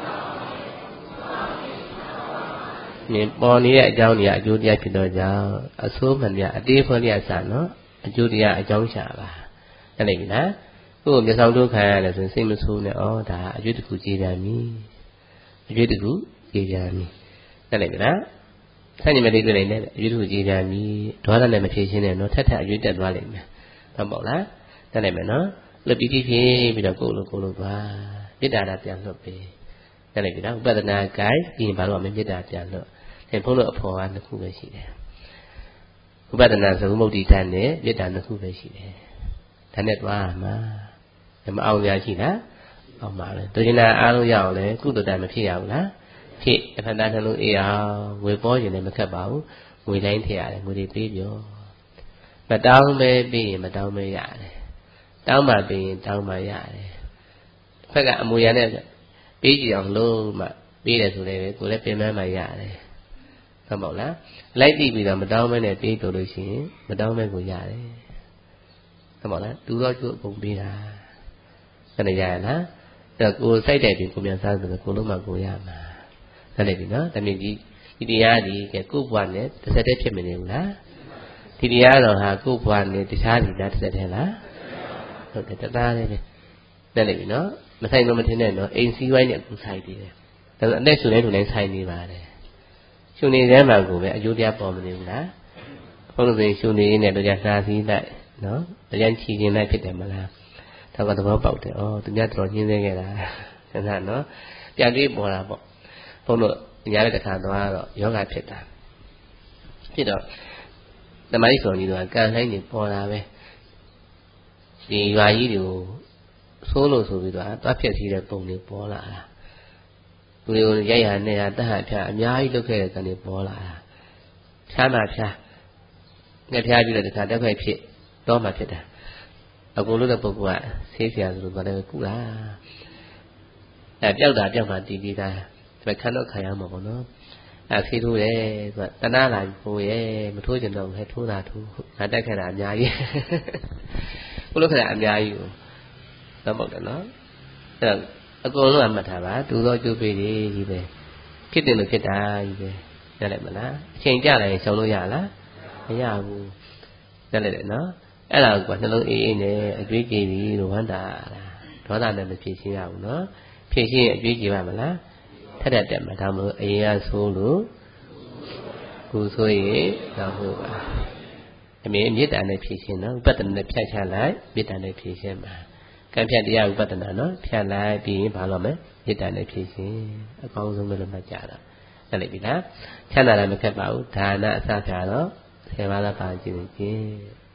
မြင်ပေါ်နေတဲ့အကြောင်းတွေအကျိုးတရားဖြစ်တော့ကြောင့်အဆိုးမှန်များအတေးဖွင့်ရစနော်အကျိုးတရားအကြောင်းရှာပါအဲ့လေပြီလားကိုယ်မျက်စောင်းတို့ခံရတယ်ဆိုရင်စိတ်မဆိုးနဲ့ဩဒါအကျွတ်တစ်ခုကြည်ပြန်ပြီအကျွတ်တစ်ခုကြည်ပြန်ပြီအဲ့လေပြီလားဆန့်ကျင်မဲ့တွေတွေ့နေတယ်အကျွတ်တစ်ခုကြည်ပြန်ပြီဒေါသနဲ့မဖြေရှင်းနဲ့နော်ထက်ထက်အကျွတ်တက်သွားလိမ့်မယ်ဟုတ်ပေါ့လားတက်လိုက်မယ်နော်လွတ်ပြီးပြီးပြီးတော့ကိုယ်လိုကိုယ်လိုသွားမေတ္တာတာပြန်လွတ်ပြီတက်လိုက်ပြီလားဥပဒနာကိုင်းပြီးရင်ဘာလို့အမေမေတ္တာပြန်လွတ်သင်ဖုန်းလို့အဖော်ကနှစ်ခုပဲရှိတယ်ဥပဒနာသဝုမုတ်တိတန်နဲ့မေတ္တာနှစ်ခုပဲရှိတယ်ဒါနဲ့သွားမှာမအောင်ရရှိလားအောင်ပါလေဒုညနာအားလုံးရအောင်လေကုသတမဖြစ်ရဘူးလားဖြစ်တစ်ဖက်သားနှလုံးအေးအောင်ငွေပေါ်ရင်လည်းမခက်ပါဘူးငွေတိုင်းထည့်ရတယ်ငွေတွေပေးပြောမတောင်းမဲပြီးရင်မတောင်းမဲရတယ်တောင်းမှပြီးရင်တောင်းမှရတယ်ဖက်ကအမူအရာနဲ့ပေးကြည့်အောင်လို့မှပေးတယ်ဆိုလည်းကိုယ်လည်းပြင်ပန်းမှရတယ်ဟုတ်ပါ့လားလိုက်ကြည့်ပြီးတော့မတောင်းမဲနဲ့ပေးလို့လို့ရှိရင်မတောင်းမဲကိုရတယ်ဟုတ်ပါ့လားတူတော့ကျိုးအကုန်ပေးတာဆက်နေရရလားအဲ့တော့ကိုယ်စိုက်တဲ့ပြင်ကိုပြန်စားဆိုတော့ကိုလုံးမှကိုရမှာဆက်နေပြီနော်တမင်ကြီးဒီတရားဒီကဲကိုယ့်ဘဝနဲ့တစ်ဆက်တည်းဖြစ်မနေဘူးလားဒီတရားတော်ဟာကိုယ့်ဘဝနဲ့တခြားဒီလားတစ်ဆက်တည်းလားဟုတ်တယ်တသားလေးပဲဆက်နေပြီနော်မဆိုင်လို့မထင်နဲ့နော်အိမ်စည်းဝိုင်းနဲ့ကိုဆိုင်တည်တယ်ဒါဆိုအသက်ရှင်နေသူလည်းဆိုင်နေပါတယ်ရှင်နေတဲ့မှာကိုပဲအကျိုးတရားပေါ်မနေဘူးလားဘုန်းတော်ရှင်ရှင်နေနေတော့ကြစားစည်းလိုက်နော်တရားချီခြင်းလိုက်ဖြစ်တယ်မလားတော့ကသဘောပေါက်တယ်ဩသူများတော်ညင်းသေးခဲ့တာဆန္ဒနော်ပြန်ပြီးပေါ်တာပေါ့ဘုန်းတော်ညတဲ့တစ်ခါသွားတော့ယောဂဖြစ်တာဖြစ်တော့တမကြီးဆောင်ကြီးကကံတိုင်းနေပေါ်တာပဲဒီရွာကြီးတွေကိုဆိုးလို့ဆိုပြီးတော့တွားဖြက်စီးတဲ့ပုံတွေပေါ်လာတာသူတွေကိုရိုက်ရနဲ့ရတတ်ဟဖြာအများကြီးလုပ်ခဲ့တဲ့ကံတွေပေါ်လာတာဖြားမှဖြားငှက်ဖြားပြီးတော့တခါတက်ဖက်ဖြစ်တော့မှဖြစ်တာအကုန်လုံးတဲ့ပုဂ္ဂိုလ်ကဆေးဆရာဆိုလို့ပါတယ်ကုလားအဲပျောက်တာပျောက်မှတည်ပြီးသားဒါခံတော့ခံရမှာပေါ့နော်အဲဆေးထိုးတယ်သူကတနာလာဟိုရဲ့မထိုးကျင်တော့ဟဲ့ထိုးတာထိုးငါတက်ခဲ့တာအများကြီးကိုလို့ခက်တာအများကြီးကိုတော့မဟုတ်တယ်နော်အဲအကုန်လုံးအမှတ်ထားပါတူသောကျုပ်ပေကြီးပဲဖြစ်တယ်လို့ဖြစ်တာကြီးပဲရလိုက်မလားအချိန်ကြလိုက်ရှောင်လို့ရလားမရဘူးရလိုက်တယ်နော်အဲ့ဒါကနှလုံးအေးအေးနဲ့အကျွေးကြည်ပြီးလို့ဝမ်းတာဒေါသနဲ့မဖြစ်ရှင်းရဘူးနော်ဖြစ်ရှင်းရင်အကျွေးကြည်ပါမလားထက်တက်မှာဒါမလို့အရင်ကဆိုးလို့ကိုဆိုရင်တော့ဟုတ်ပါအမေမေတ္တာနဲ့ဖြစ်ရှင်းနော်ဥပဒနာနဲ့ဖြတ်ချလိုက်မေတ္တာနဲ့ဖြစ်ရှင်းပါကံဖြတ်တရားဥပဒနာနော်ဖြတ်လိုက်ပြီးရင်ဘာလို့မလဲမေတ္တာနဲ့ဖြစ်ရှင်းအကောင်းဆုံးပဲလို့မှတ်ကြတာဟုတ်ပြီလားချမ်းသာတာမခက်ပါဘူးဒါနအစဖြာတော့ဆယ်ပါးသာပါခြင်းခြင်း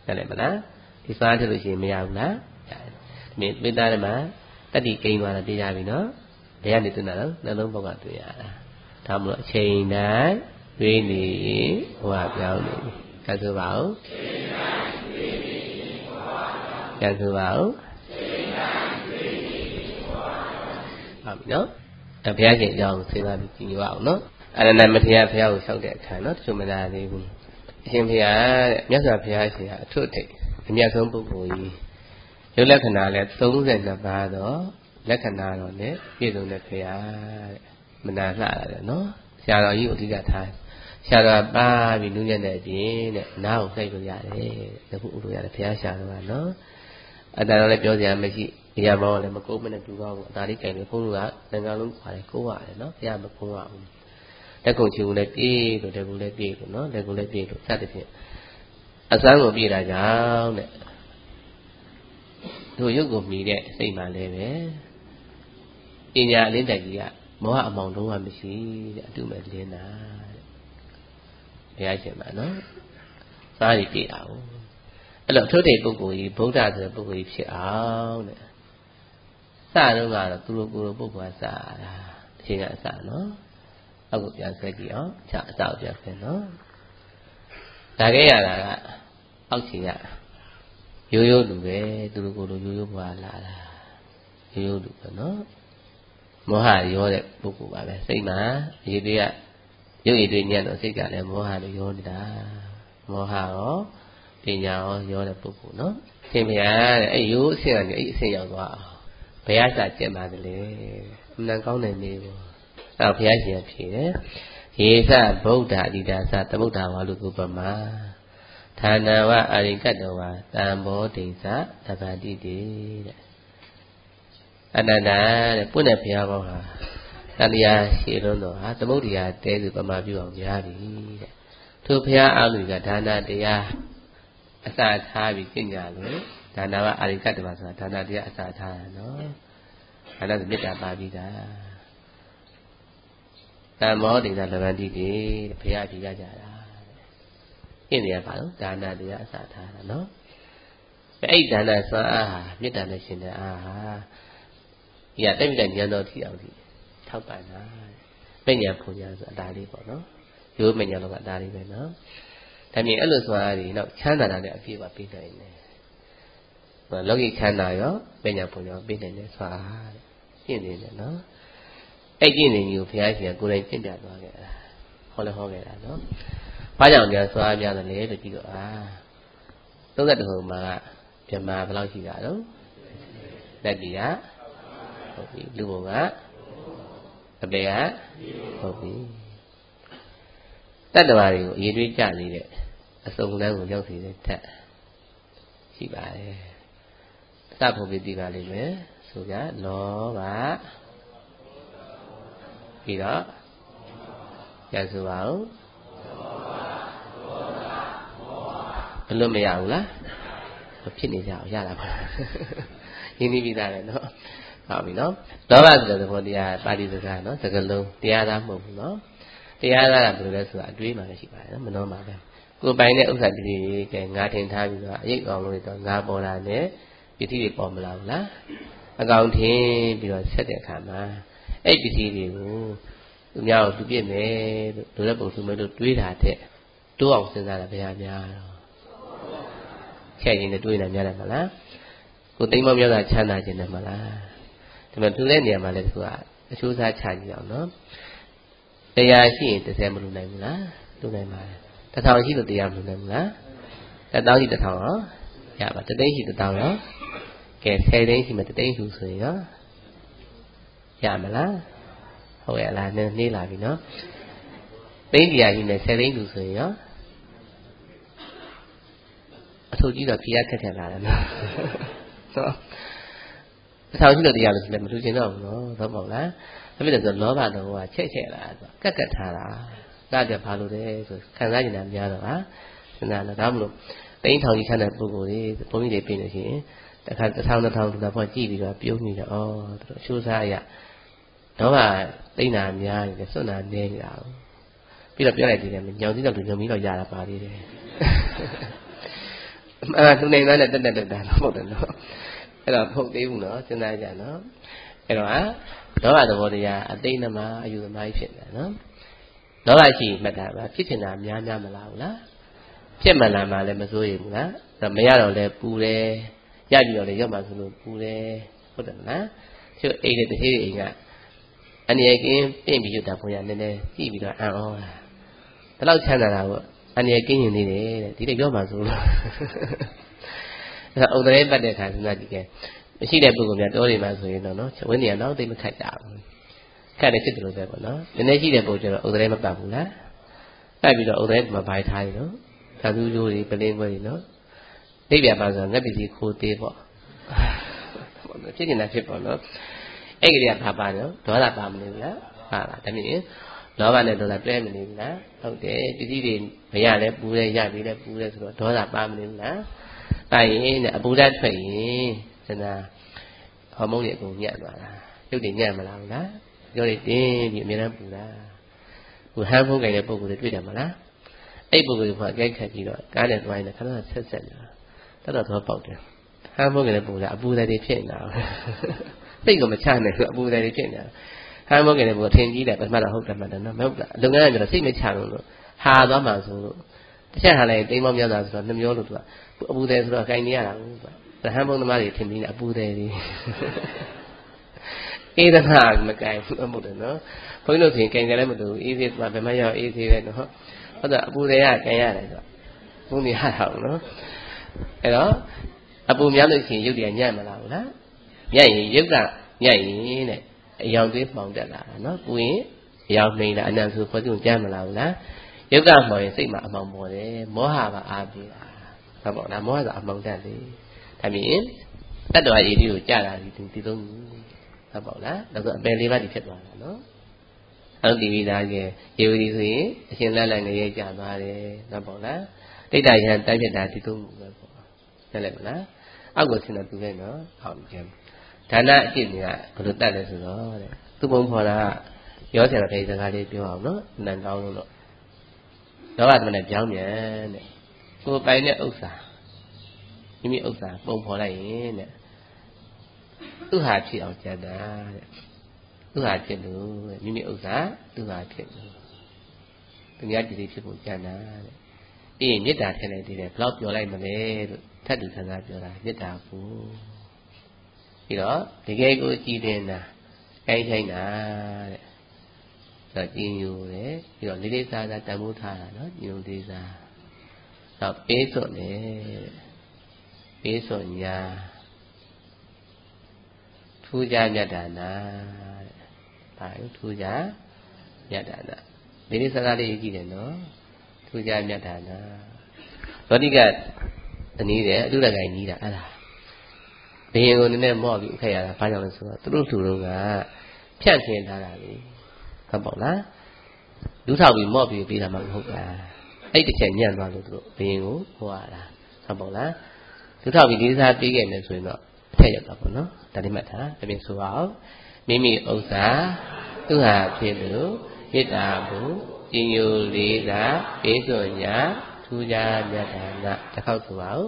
တယ်မလားဒီစားတယ်လို့ရှိရင်မရဘူးလားမင်းပိသားတယ်မှာတတိကိန်းသွားတာသိကြပြီနော်ဘယ်ကနေတွေ့တာလဲနှလုံးဘုတ်ကတွေ့ရတာဒါမှမဟုတ်အချိန်တိုင်းတွေးနေဘဝပြောင်းနေကဲဆိုပါဦးကဲဆိုပါဦးဟုတ်ပြီနော်အဲဘုရားရှင်အကြောင်းစဉ်းစားပြီးကြည့်ရအောင်နော်အရဏမထေရဘုရားကိုလျှောက်တဲ့အခါနော်တချို့မလာသေးဘူးအရှင်ဘုရားတဲ့မြတ်စွာဘုရားရှင်ကအထွတ်အထိပ်အမြတ်ဆုံးပုဂ္ဂိုလ်ကြီးရုပ်လက္ခဏာလည်းသုံးဆယ်နှစ်ပါးတော့လက္ခဏာတော့လည်းပြည့်စုံတဲ့ဘုရားတဲ့မနာလှရတယ်နော်ဆရာတော်ကြီးကိုအဓိကထားဆရာတော်ပါပြီးနူးညံ့တဲ့အပြင်တဲ့နားကိုနှိပ်လို့ရတယ်တဲ့ခုဥလို့ရတယ်ဘုရားဆရာတော်ကနော်အတန်တော်လည်းပြောစရာမရှိဒီရမောလည်းမကုန်းမနဲ့တူတော့ဘူးအသာလေးကြိုင်လို့ဘုန်းကြီးကသံဃာလုံးပါတယ်ကိုးရတယ်နော်ဘုရားမကုန်းရဘူးလက်ကုံချီကိုလည်းပြေးလို့လက်ကုံလည်းပြေးလို့နော်လက်ကုံလည်းပြေးလို့စသဖြင့်အစမ်းကိုပြေးတာကြောင့်တဲ့တို့ရုပ်ကိုမြည်တဲ့စိတ်မှလည်းပဲပညာအလင်းတိုက်ကြီးကမောဟအမောင်လုံးဝမရှိတဲ့အတုမဲ့လင်းတာတဲ့ဘုရားရှင်ပါနော်စားရည်ပြေးအောင်အဲ့လိုထုတ်တဲ့ပုဂ္ဂိုလ်ကြီးဗုဒ္ဓဆိုတဲ့ပုဂ္ဂိုလ်ကြီးဖြစ်အောင်တဲ့စတော့ကတော့သူတို့ကိုယ်တို့ပုဂ္ဂိုလ်ကစတာအချိန်ကအစနော်အောက်ကိုပြန်ဆွဲကြည့်အောင်ချအစကိုပြန်ဆွဲနော်ဒါခဲ့ရတာကအောက်ချိန်ကရိုးရိုးလူပဲသူတို့ကိုယ်တို့ရိုးရိုးဘွားလာတာရိုးရိုးလူပဲနော်မောဟရောတဲ့ပုဂ္ဂိုလ်ပါပဲစိတ်မှာအရေးတွေကရုပ်ရည်တွေညံ့တော့စိတ်ကလည်းမောဟတွေရောနေတာမောဟရောပညာရောရောတဲ့ပုဂ္ဂိုလ်နော်သင်ဗျာတဲ့အဲ့ရိုးအဆင့်ကနေအဲ့အဆင့်ရောက်သွားအောင်ဘယ်ရစာကျင့်ပါသလဲအမှန်ကောင်းတဲ့နေကိုအဲ့ဘုရားရှင်ဖြေတယ်ယေသဗုဒ္ဓအတိဒါသသမုဒ္ဒဝါလူကုပမာဌာနဝအာရိကတ္တဝါတံဘောဒိသတပ္ပတိတိတဲ့အနန္တတဲ့ပွင့်တဲ့ဘုရားကောင်းဟာတန်တရားရှည်လုံးတော်ဟာသမုဒ္ဒရာတဲသူပမာပြုအောင်များပြီတဲ့ထိုဘုရားအားလူကဒါနတရားအစာထားပြီးကျင့်ကြလို့ဒါနဝအာရိကတ္တဝါဆိုတာဒါနတရားအစာထားတာနော်ဒါနဆိုမေတ္တာပါပြီးတာတံမောဒိသတပ္ပတိတိဘုရားကြည်ရကြတာကျင့်နေရပါတော့ဒါနတရားအစာထားတာနော်အဲ့ဒါနစွမ်းအားဟာမေတ္တာနဲ့ရှင်တဲ့အားဟာဒီကတိတ်တိတ်ဉာဏ်တော်ထီအောင်ဒီထောက်ပံ့တာမဉ္ဇဉ်ဖွညာဆိုအတားလေးပေါ့နော်ရိုးမဉ္ဇဉ်တော့ကအတားလေးပဲနော်ဒါမြင်အဲ့လိုစွမ်းအားဒီနောက်ချမ်းသာတာနဲ့အပြည့်ပါပြီးနိုင်တယ်လောကီချမ်းသာရောမဉ္ဇဉ်ဖွညာပြီးနိုင်တယ်စွမ်းအားကျင့်နေတယ်နော်အဲ့ကျင့်နေကြီးကိုဘုရားရှင်ကကိုယ်တိုင်ကျင့်ပြသွားခဲ့တာဟောလဲဟောခဲ့တာနော်ဘာကြောင့်များစွမ်းအားများတယ်လဲလို့ကြည့်တော့အာသုံးသတ္တဟုံမှာကဗြဟ္မာဘယ်လောက်ရှိတာတော့လက်တီကဟုတ်ပြီလူဘုံကအပေကဟုတ်ပြီတတ္တဝါတွေကိုအရေးတွေးကြနေတဲ့အစုံလမ်းကိုရောက်စေတဲ့ထက်ရှိပါတယ်အစဖို့ပြီးပြီးပါလိမ့်မယ်ဆိုကြလောဘပြီးတော့ကျန်ဆိုပါဦးဘယ်လိုမရဘူးလားဖြစ်နေကြအောင်ရတာပါရင်းနှီးပြီးသားပဲနော်ဟုတ်ပြီနော်လောဘဆိုတဲ့သဘောတရားပါဠိစကားနော်စကားလုံးတရားသားမဟုတ်ဘူးနော်တရားသားကဘယ်လိုလဲဆိုတာအတွေးမှလည်းရှိပါတယ်နော်မနှောပါပဲကိုယ်ပိုင်တဲ့ဥစ္စာတည်းကငါထင်ထားပြီးတော့အရေးအောင်လို့တော့ငါပေါ်လာတဲ့ပစ္စည်းတွေပေါ်မလာဘူးလားအကောင်ထင်ပြီးတော့ဆက်တဲ့အခါမှာအဲ့ပစ္စည်းတွေကိုသူများကိုသူပြစ်မယ်လို့လိုတဲ့ပုံစံမျိုးလို့တွေးတာတဲ့တိုးအောင်စဉ်းစားတာဘယ်ဟာများတော့ချက်ရင်လည်းတွေးနေများတယ်မလားကိုသိမ်းမောင်းများတာချမ်းသာခြင်းတယ်မလားဒီမှာသူတဲ့နေရာမှာလည်းသူကအချိုးစားချကြည့်အောင်နော်တရားရှိရင်တစ်ဆယ်မလူနိုင်ဘူးလားလူနိုင်ပါတယ်တစ်ထောင်ရှိလို့တရားမလူနိုင်ဘူးလားတစ်သောင်းရှိတစ်ထောင်ရောရပါတစ်သိန်းရှိတစ်သောင်းရောကဲဆယ်သိန်းရှိမှတစ်သိန်းရှိဆိုရင်ရောရမလားဟုတ်ရဲ့လားနည်းနေလာပြီနော်သိန်းတရားရှိနေဆယ်သိန်းလူဆိုရင်ရောအထုတ်ကြီးတော့ဖြေရခက်ခက်လာတယ်နော်နော်အထောင်ရှိလို့တရားလို့ဆိုလည်းမထူးချင်တော့ဘူးနော်ဟုတ်ပါ့လားဒါပေမဲ့ဆိုလောဘတော့ကချက်ချက်လာဆိုကက်ကက်ထားတာကကြဘာလို့လဲဆိုခံစားနေတာများတော့ဟာစဉ်းစားတော့ဒါမလို့သိန်းထောင်ကြီးခန့်တဲ့ပုဂ္ဂိုလ်တွေဘုန်းကြီးတွေပြင်လို့ရှိရင်တခါတစ်ထောင်တစ်ထောင်တစ်ထောင်ကြည့်ပြီးတော့ပြုံးနေတယ်ဩသူတို့အချိုးစားရတော့ကသိန်းနာများနေတယ်စွန့်နာနေနေတာပြီးတော့ပြောလိုက်သေးတယ်ညောင်သီးတော့လူညောင်မီးတော့ရတာပါသေးတယ် à lúc này nói là tất cả tất cả nó một lần đó cái đó không tiêu nữa cho nên là nó cái đó đó là đồ gì à ở đây là mà ở dưới mai chuyện này nó đó là gì mà đã màဖြစ်နေတာများများမလားလားဖြစ်မှလာမှလည်းမစိုးရိမ်ဘူးလားဒါမရတော့လည်းပူတယ်ရပြီးတော့လည်းရောက်မှဆိုလို့ပူတယ်ဟုတ်တယ်မလားကျို့အိမ်နဲ့တစ်ခေတ်အိမ်ကအနေရကင်းပြင်ပြီးရတာဘုရားနည်းနည်းကြည့်ပြီးတော့အံ့ဩတာဒါတော့ချမ်းသာတာပေါ့အနေရကင်းရင်နေတယ်တဲ့ဒီလိုပြောမှဆိုလို့အဲ့ဒါဥဒရေပတ်တဲ့ခါစဉ်းစားကြည့်ခဲ့မရှိတဲ့ပုဂ္ဂိုလ်များတော်နေမှာဆိုရင်တော့နော်ဝိနည်းကတော့သိမခတ်ကြဘူးခတ်တယ်ဖြစ်တယ်လို့ပဲပေါ့နော်နည်းနည်းရှိတဲ့ပုဂ္ဂိုလ်ကျတော့ဥဒရေမပတ်ဘူးလားပတ်ပြီးတော့ဥဒရေမှာဘိုင်ထားရနော်သာသူကျိုးတွေပလင်းခွဲတွေနော်အိပ်ပြပါဆိုငှက်ပစ္စည်းခိုးသေးပေါ့ဖြစ်နေတာဖြစ်ပေါ့နော်အဲ့ဒီကဘာပါနော်ဒေါသပါမနေဘူးလားပါလားဒါမြင်လောဘနဲ့ဒေါသတွဲမနေဘူးလားဟုတ်တယ်ပစ္စည်းတွေမရလဲပူလဲရပြီလဲပူလဲဆိုတော့ဒေါသပါမနေဘူးလားဒါရင်အပူဓာတ်ထွက်ရင်စနာဟော်မုန်းတွေအကုန်ညံ့သွားတာရုပ်တွေညံ့မလားဘူးလားပြောရတင်းပြီးအများအားပူတာဟိုဟန်းဖုံးကြတဲ့ပုံကိုယ်တွေတွေ့တယ်မလားအဲ့ပုံကိုယ်ကအကြိုက်ခတ်ပြီးတော့ကားနဲ့တွိုင်းနဲ့ခဏဆက်ဆက်နေတာတော်တော်ပေါက်တယ်ဟန်းဖုံးကြတဲ့ပုံကအပူဓာတ်တွေဖြစ်နေတာစိတ်ကမချနိုင်ဘူးအပူဓာတ်တွေဖြစ်နေတာဟန်းဖုံးကြတဲ့ပုံကထင်ကြီးတယ်ပထမတော့ဟုတ်တယ်မှတ်တယ်နော်မဟုတ်လားလုပ်ငန်းကကျတော့စိတ်မချလို့လို့ဟာသွားမှဆိုလို့တစ်ချက်ဟာလိုက်တိမ်မောင်းများတာဆိုတော့နှမျိုးလို့သူကအပူဓာတ်ဆိုတော့အကိုင်နေရတာဘူးသူကဟန်းဖုံးသမားတွေထင်ပြီးနေအပူဓာတ်တွေအေးသနာမကိုင်ဘူးဟုတ်တယ်နော်ဘုန်းကြီးတို့ဆိုရင်ကင်ကြလည်းမတူဘူးအေးသေးကဘယ်မှရောက်အေးသေးပဲနော်ဟုတ်တယ်အပူတွေကကင်ရတယ်ဆိုဘုန်းကြီးဟာအောင်နော်အဲ့တော့အပူများလို့ရှိရင်ရုပ်တွေကညံ့မလားဘူးလားညံ့ရင်ရုပ်ကညံ့ရင်တဲ့အယောင်သွေးမှောင်တက်လာတာနော်ပူရင်အယောင်နှိမ့်တာအနံဆိုခေါ်ကြည့်ကြမ်းမလားဘူးလားရုပ်ကမှောင်ရင်စိတ်မှာအမှောင်ပေါ်တယ်မောဟပါအားပြေးတာဟုတ်ပေါ့လားမောဟဆိုအမှောင်တက်လေဒါမြင်တတ္တဝါရည်ကြီးကိုကြာတာဒီဒီသုံးဟုတ်ပေါ့လားဒါဆိုအပယ်လေးပါးဒီဖြစ်သွားတာနော်အဲ့ဒီပြီးသားကျရေဝတီဆိုရင်အရှင်လက်လက်ငရဲကြာသွားတယ်ဟုတ်ပေါ့လားတိဋ္ဌယံတိုက်ဖြစ်တာဒီသုံးခုပဲပေါ့ဆက်လိုက်မလားအောက်ကိုဆင်းတော့သူလဲနော်ဟောင်းကျမ်းဒါနအကျင့်တွေကဘယ်လိုတတ်လဲဆိုတော့တဲ့သူပုံဖော်တာရောဆရာတော်ဒီစကားလေးပြောအောင်နော်နန်ကောင်းလို့လောကသမနဲ့ပြောင်းပြန်တဲ့ကိုယ်ပိုင်တဲ့ဥစ္စာမိမိဥစ္စာပုံဖော်လိုက်ရင်တဲ့သူဟာဖြစ်အောင်ကြံတာတဲ့သူဟာဖြစ်လို့မိမိဥစ္စာသူဟာဖြစ်လို့သူများကြည်ဖြစ်ဖို့ကြံတာတဲ့ပြီးရင်မေတ္တာထည့်လိုက်သေးတယ်ဘယ်တော့ပြောလိုက်မလဲလို့ထပ်တူဆန္ဒပြောတာမေတ္တာကိုပြီးတော့တကယ်ကိုကြည်တင်တာခိုင်းခိုင်းတာတဲ့ဆိုတော့ကြည်ညိုတယ်ပြီးတော့လေးလေးစားစားတန်ဖိုးထားတာနော်ညိုလေးစားတော့ပေးစွတ်တယ်ပေးစွတ်ညာထူးခြားမြတ်တာနာတဲ့ဒါရုပ်ထူးခြားမြတ်တာနာလေးလေးစားစားလေးကြည့်တယ်နော်ထူးခြားမြတ်တာနာသောတိကတနည်းတယ်အတုရကိုင်ကြီးတာအဲ့ဒါဘယင်ကိုနည်းနည်းမော့ပြီးဥခဲ့ရတာဘာကြောင့်လဲဆိုတော့သူတို့လူတို့ကဖြန့်ထင်ထားတာလေဟုတ်ပေါ့လားလူထောက်ပြီးမော့ပြီးပေးတာမှမဟုတ်တာအဲ့တစ်ချက်ညံ့သွားလို့သူတို့ဘယင်ကိုဟောရတာဟုတ်ပေါ့လားလူထောက်ပြီးဒီစားပေးခဲ့မယ်ဆိုရင်တော့အထက်ရောက်တာပေါ့နော်ဒါလေးမှတ်ထားအပြင်ဆိုအောင်မိမိဥစ္စာသူဟာဖြစ်လို့မေတ္တာကိုကြည်ညိုလေးကပေးစွန်ညာထူးခြားမြတ်တာနာတစ်ခေါက်ဆိုအောင်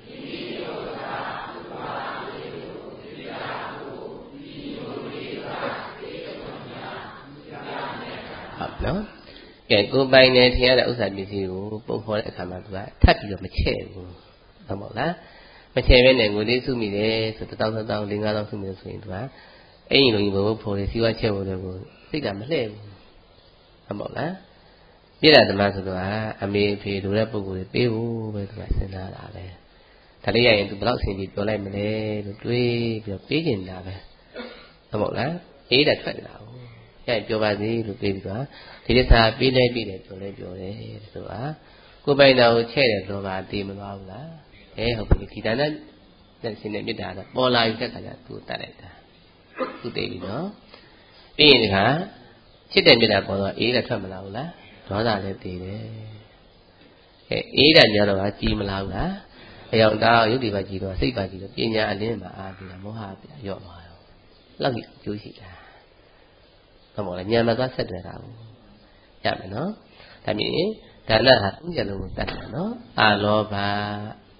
ဟုတ်နော်ကဲကိုပိုင်နေထင်ရတဲ့ဥစ္စာပစ္စည်းကိုပုံဖော်တဲ့အခါမှာသူကထပ်ပြီးတော့မချဲ့ဘူးဟုတ်မို့လားမချဲ့ဘဲနဲ့ငွေလေးစုမိတယ်ဆိုတစ်တောင်းတစ်တောင်းလေးငါးတောင်းစုမိတယ်ဆိုရင်သူကအဲ့ဒီလိုကြီးဘုံဖော်တယ်စီဝါချဲ့ဖို့လည်းကိုစိတ်ကမလှည့်ဘူးဟုတ်မို့လားပြည့်တဲ့ဓမ္မဆိုတော့အမေအဖေတို့တဲ့ပုဂ္ဂိုလ်တွေပေးဖို့ပဲသူကစဉ်းစားတာပဲဒါလေးရရင်သူဘယ်လောက်အဆင်ပြေပြောလိုက်မလဲလို့တွေးပြီးတော့ပေးကျင်တာပဲဟုတ်မို့လားအေးတဲ့ထွက်လာဘူးရရင်ပြောပါစေလို့ပေးပြီးတော့ဒီတစ်စားပေးလိုက်ပြီးတယ်ပြောလဲပြောတယ်ဆိုတာကိုယ်ပိုင်တာကိုချဲ့တယ်ဆိုပါတေးမသွားဘူးလားအဲဟုတ်ပြီဒီဒါနဲ့တဲ့ရှင်နဲ့မြစ်တာတော့ပေါ်လာပြီတဲ့ခါကျသူ့တတ်လိုက်တာသူ့သိပြီနော်ပြီးရင်ဒီခါချစ်တဲ့မြစ်တာပေါ်တော့အေးတဲ့ထွက်မလာဘူးလားဒေါသလည်းတည်တယ်အဲအေးတဲ့ညတော့ကြည်မလာဘူးလားအယောင်သားရုပ်တွေပါကြည်တော့စိတ်ပါကြည်တော့ပညာအလင်းမှာအားပြီးတာမောဟပြရော့သွားတော့လောက်ကြီးအကျိုးရှိတာဟုတ်ပါလားညံမှာသွားဆက်တွေ့တာဘူးရမယ်နော်ဒါမြင်ဒါနဟာသူ့ရလုံးကိုတတ်တယ်နော်အာလောဘ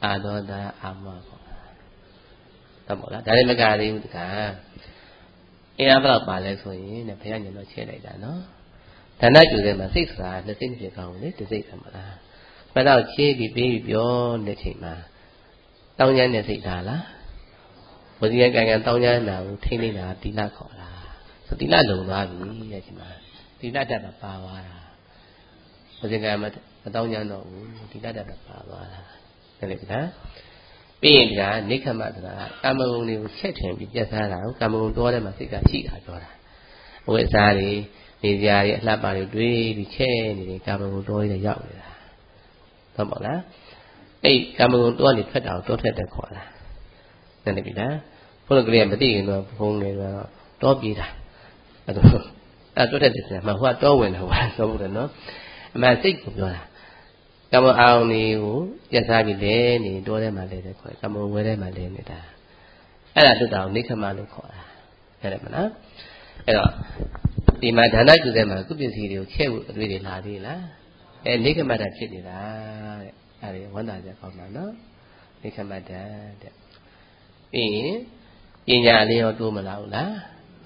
Adoda Ama. Tamola, that is Magari. In about Palace, in a piano chair like that, no? The night to them, a six hours, the things you found it to say some. But out baby beyond the chamber. Down yan is it, Dala. But the young and down yan now, tailing a Tila Cola. So Tila don't love me, yes, ma. Tila that a power. But the gamut, a down yan no, Tila that a power. And it's that. Being that, Nikamata, Cameroon will check him, just around, Cameroon daughter, my sister, she had daughter. With Sally, the Labari, the chain, the Cameroon daughter, the young. Come on, lah. Hey, Cameroon daughter, cut out, don't let the corner. Then it be that. Full of green, the thing, no, only, don't be that. I don't know. I don't let it, my what don't win, no. A man sick of your. Come on, you, yes, I be there, you do them a little, come on, where them a little. And I do down, make a man call. Element, the Madana to them, I could be serious, really lardy, and make a matter chitty. I wonder that for my no, make a matter. In Yali or Dumala,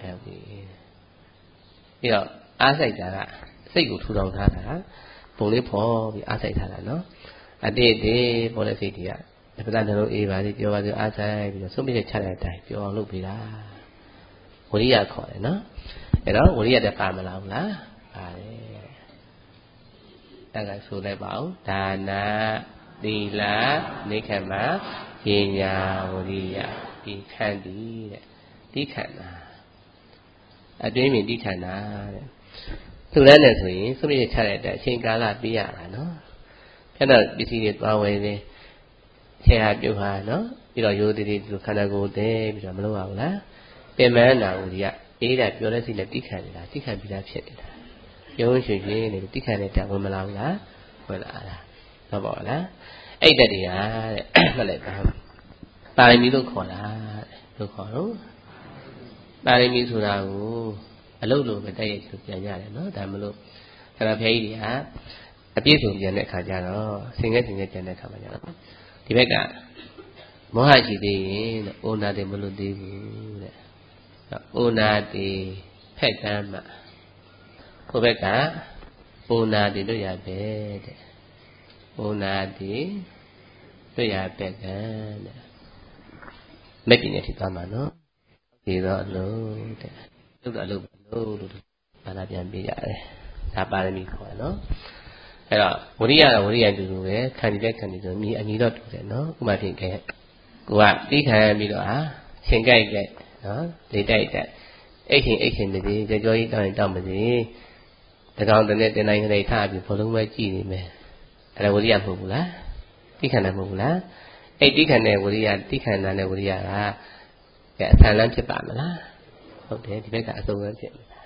you know, as I say, you two don't have. Only for the outside, no? I did the policy. If I don't know if you are the outside, so many child type, you all look below. What do you call it, no? You know, what do you the family of la? I so about Dana, Dila, Nikama, Kenya, Wodia, the candy, the canna. I dream in the canna. So then, as we so many child that change Gala be no? Cannot be seen it away the chair you have, no? You know, you did it to Canago Day, with a Maloa. The man now, yeah, either you're letting the deacon, the deacon be that shit. You should be in the deacon at that woman, well, no more, eight daddy, Malay. By me to call her, to call. By me to now. A little bit of Jaya, no, Damalo. Can I pay the a piece of Janet Cajano, sing it in the Janet Camajano. The Vega Mohaji de Ona de Melody, Ona de Petama, Oveka, Ona de Doya bed, Ona de Doya bed, making it Camano. You don't know. Look at look at Palabian be a Palami, no? What do you are, what do you do? Candidate candidate, me and you don't do that, no? Who might think it? Go up, big hand, you know, Shingai get, no? They died that. Eighteen, eighteen, the day, the joy down down with the down the net, the nine day time, you follow my genie, man. And I will be a mula. Dick and a mula. A dick and a woody, dick and a woody, get a lunch about Mala. Okay, the Vega so well.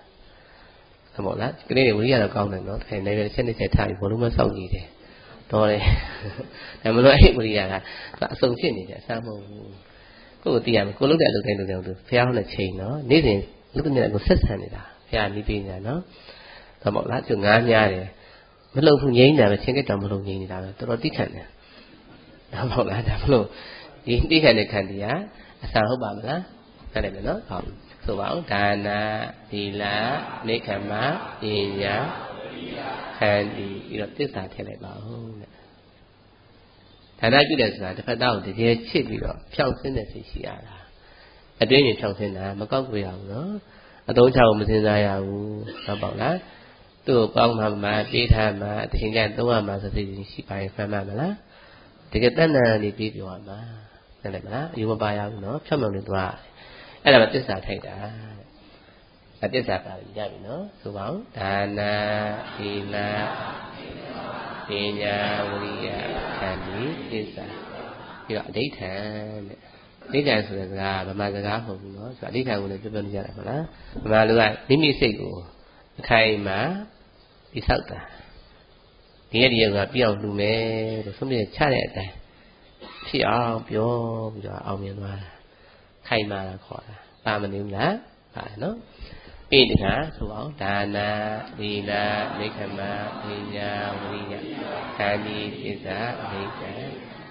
Come on, that's great. We are a government, not and never send it a time for Luma Saudi. Dolly, I'm not able to that's so finished. Some go to the end, go look at the fair on the chain, no? Needing looking at the system, fair meeting, no? Come on, that's your Ganya. Below from Yin, never change it down below Yin, the Rodican. Come on, that's below. You think I can, yeah? I saw Obama, I don't know. So about Dana, Dila, Nikama, Inya, and you know, this are telling about home. And I do that, if I doubt the dear chip, you know, Chongson as she are. I do in Chongson, I'm a copy of no. I don't tell me that I am about that. To Bong Hama, Beat Hama, the Hingan, the one master she by Famala. To get done, the people are ma. You will buy out, no? Come on, dry. And about this, I take that. At this, I got it, no? So, well, Dana, Dina, Dina, Wodia, Candy, is that. You got daytime. Daytime is the guy, but my guy, no? So, daytime will be done, yeah. Maluat, let me say, go. Kaima, is out there. The idea of a beyond to me, somebody chatted there. She are pure, you are Almian. Kaima, Pamanim, no? Pidina, so Dana, Dina, Nikama, Dina, Maria, Kani, is that,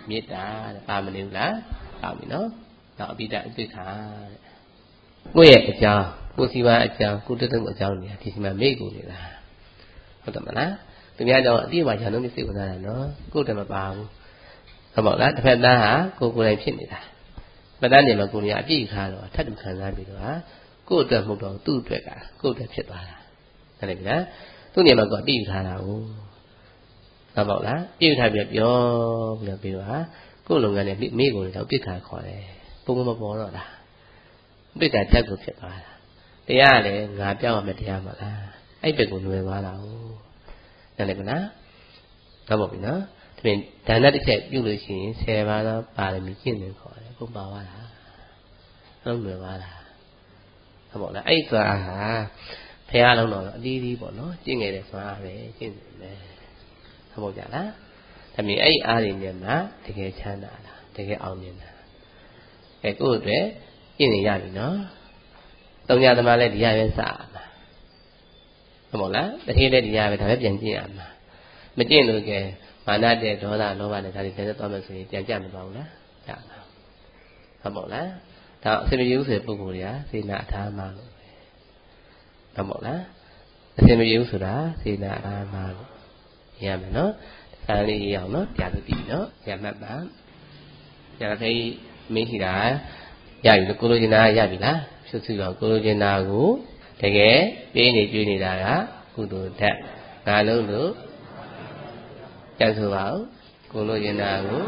မေတ္တာပါမနေဘူးလားပါပြီနော်နောက်အပိဓာဥပိ္ပခာကိုယ့်ရဲ့အကြောင်းကိုယ်စီပါအကြောင်းကိုယ်တတုံအကြောင်းနေတာဒီစီမှာမေ့ကုန်နေတာဟုတ်တယ်မလားသူများကြောင့်အတိအမှညာလုံးမရှိဘူးလားနော်ကိုယ်တည်းမပါဘူးဟုတ်ပါလားတစ်ဖက်သားဟာကိုယ်ကိုယ်တိုင်ဖြစ်နေတာပဒန်းနေမှာကိုယ်ကြီးအပြည့်ခါတော့ထပ်တူခံစားပြီးတော့ဟာကိုယ်အတွက်မဟုတ်တော့သူ့အတွက်ကကိုယ်အတွက်ဖြစ်သွားတာဟုတ်တယ်ဗျာသူ့နေမှာကအပြည့်ခါတာဟုတ်ဟုတ်ပါလားပြည့်ထားပြီးပြောပြီးတော့ပြီးတော့ဟာကိုယ်လုပ်ငန်းနဲ့မိကိုယ်တော့ပြစ်ခါခေါ်တယ်ပုံမပေါ်တော့တာပြစ်ခါတက်ကိုဖြစ်သွားတာတရားလည်းငါပြောင်းရမယ်တရားမလားအဲ့ဘက်ကိုလွယ်သွားတာဟုတ်တယ်လေကလားဟုတ်ပါပြီနော်ဒါပြင်ဒါနတစ်ချက်ပြုလို့ရှိရင်ဆယ်ပါးသောပါရမီကျင့်နေခေါ်တယ်ပုံပါသွားတာဟုတ်လွယ်သွားတာဟုတ်ပါလားအဲ့ဆိုတာဟာဘုရားလုံးတော်အတီးတီးပေါ့နော်ကျင့်ငယ်တဲ့ဆိုတာပဲကျင့်နေတယ်ဟုတ်ပါကြလားဒါပြင်အဲ့အားတွေနဲ့မှတကယ်ချမ်းသာတာတကယ်အောင်မြင်တာအဲကိုယ့်အတွက်ကျင့်နေရပြီနော်တုံညာသမားလည်းဒီရပဲစမှာဟုတ်ပါလားတတိလည်းဒီရပဲဒါပဲပြန်ကျင့်ရမှာမကျင့်လို့ကဲမာနတဲ့ဒေါသလောဘနဲ့ဒါတွေပြန်သွားမယ်ဆိုရင်ပြန်ကြမသွားဘူးလားကြမှာဟုတ်ပါလားဒါအစင်မပြေဘူးဆိုတဲ့ပုဂ္ဂိုလ်တွေကစေနာအထာမှာလို့ဟုတ်ပါလားအစင်မပြေဘူးဆိုတာစေနာအထာမှာလို့ရမယ်နော်စာလေးရအောင်နော်ကြာလို့ပြီနော်ရမှတ်ပါကြာခိုင်းမင်းရှိတာရပြီလို့ကိုလိုချင်တာရပြီလားဖြုတ်စုတော့ကိုလိုချင်တာကိုတကယ်ပေးနေကြွေးနေတာကကုသိုလ်ဓာတ်ငါလုံးလို့ကြံဆိုပါဦးကိုလိုချင်တာကို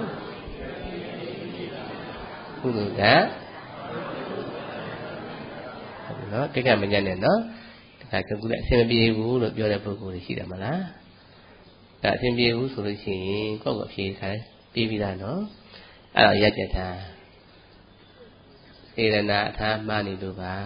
ကုသိုလ်ဓာတ်ဟုတ်နော်တိတ်ကမညံ့နဲ့နော်ဒါကကုလည်းအဆင်မပြေဘူးလို့ပြောတဲ့ပုဂ္ဂိုလ်တွေရှိတယ်မလားဒါအဆင်ပြေဘူးဆိုလို့ရှိရင်ကိုယ့်ကိုဖြေခိုင်းပြီးပြီလားနော်အဲ့တော့ရက်ကြတာစေရနာအထာမှားနေလို့ပါ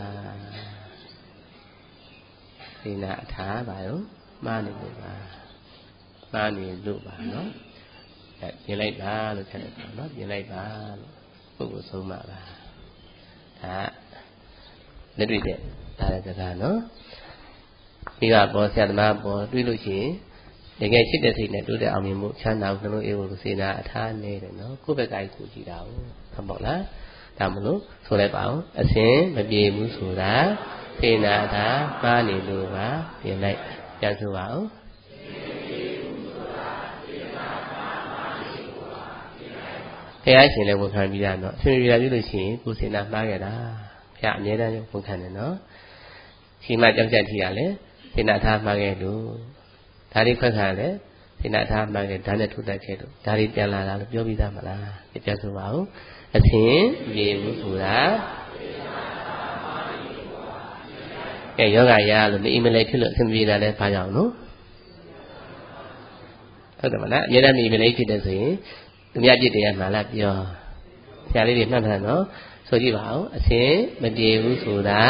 စေနာအထာပါရောမှားနေလို့ပါမှားနေလို့ပါနော်အဲပြင်လိုက်ပါလို့ဆက်လိုက်ပါနော်ပြင်လိုက်ပါလို့ပုဂ္ဂိုလ်ဆုံးမှာပါဒါလက်တွေ့တဲ့ဒါလည်းစကားနော်မိဘပေါ်ဆရာသမားပေါ်တွေးလို့ရှိရင်တကယ်ချစ်တဲ့စိတ်နဲ့တိုးတဲ့အောင်မြင်မှုချမ်းသာမှုနှလုံးအေးဖို့စေနာအထာနေတယ်နော်ကိုယ့်ဘက်ကကိုကြည့်တာဟုတ်ပါလားဒါမလို့ဆိုလိုက်ပါဦးအစဉ်မပြေဘူးဆိုတာစေနာအထာမှားနေလို့ပါပြင်လိုက်ပြန်ဆိုပါဦးဘုရားရှင်လည်းဝန်ခံပြီးတာနော်အစဉ်ပြေတာပြုလို့ရှိရင်ကိုယ်စေနာမှားခဲ့တာဘုရားအမြဲတမ်းဝန်ခံတယ်နော်ရှိမှကြောက်ကြက်ထီရလဲစေနာအထာမှားခဲ့လို့ဒါတွေခွက်ခါလဲစေနာအထာမှားခဲ့ဓာတ်နဲ့ထုတ်တတ်ခဲ့လို့ဒါတွေပြန်လာတာလို့ပြောပြီးသားမလားပြန်ဆိုပါဦးအစဉ်ပြေဘူးဆိုတာကဲယောဂရလို့နေအိမ်မလဲဖြစ်လို့အစဉ်ပြေတာလဲဘာကြောင့်လို့ဟုတ်တယ်မလားအမြဲတမ်းနေအိမ်မလဲဖြစ်တဲ့ဆိုရင်သူများပြစ်တရားမှန်လားပြောဆရာလေးတွေမှတ်ထားနော်ဆိုကြည့်ပါဦးအစဉ်မပြေဘူးဆိုတာ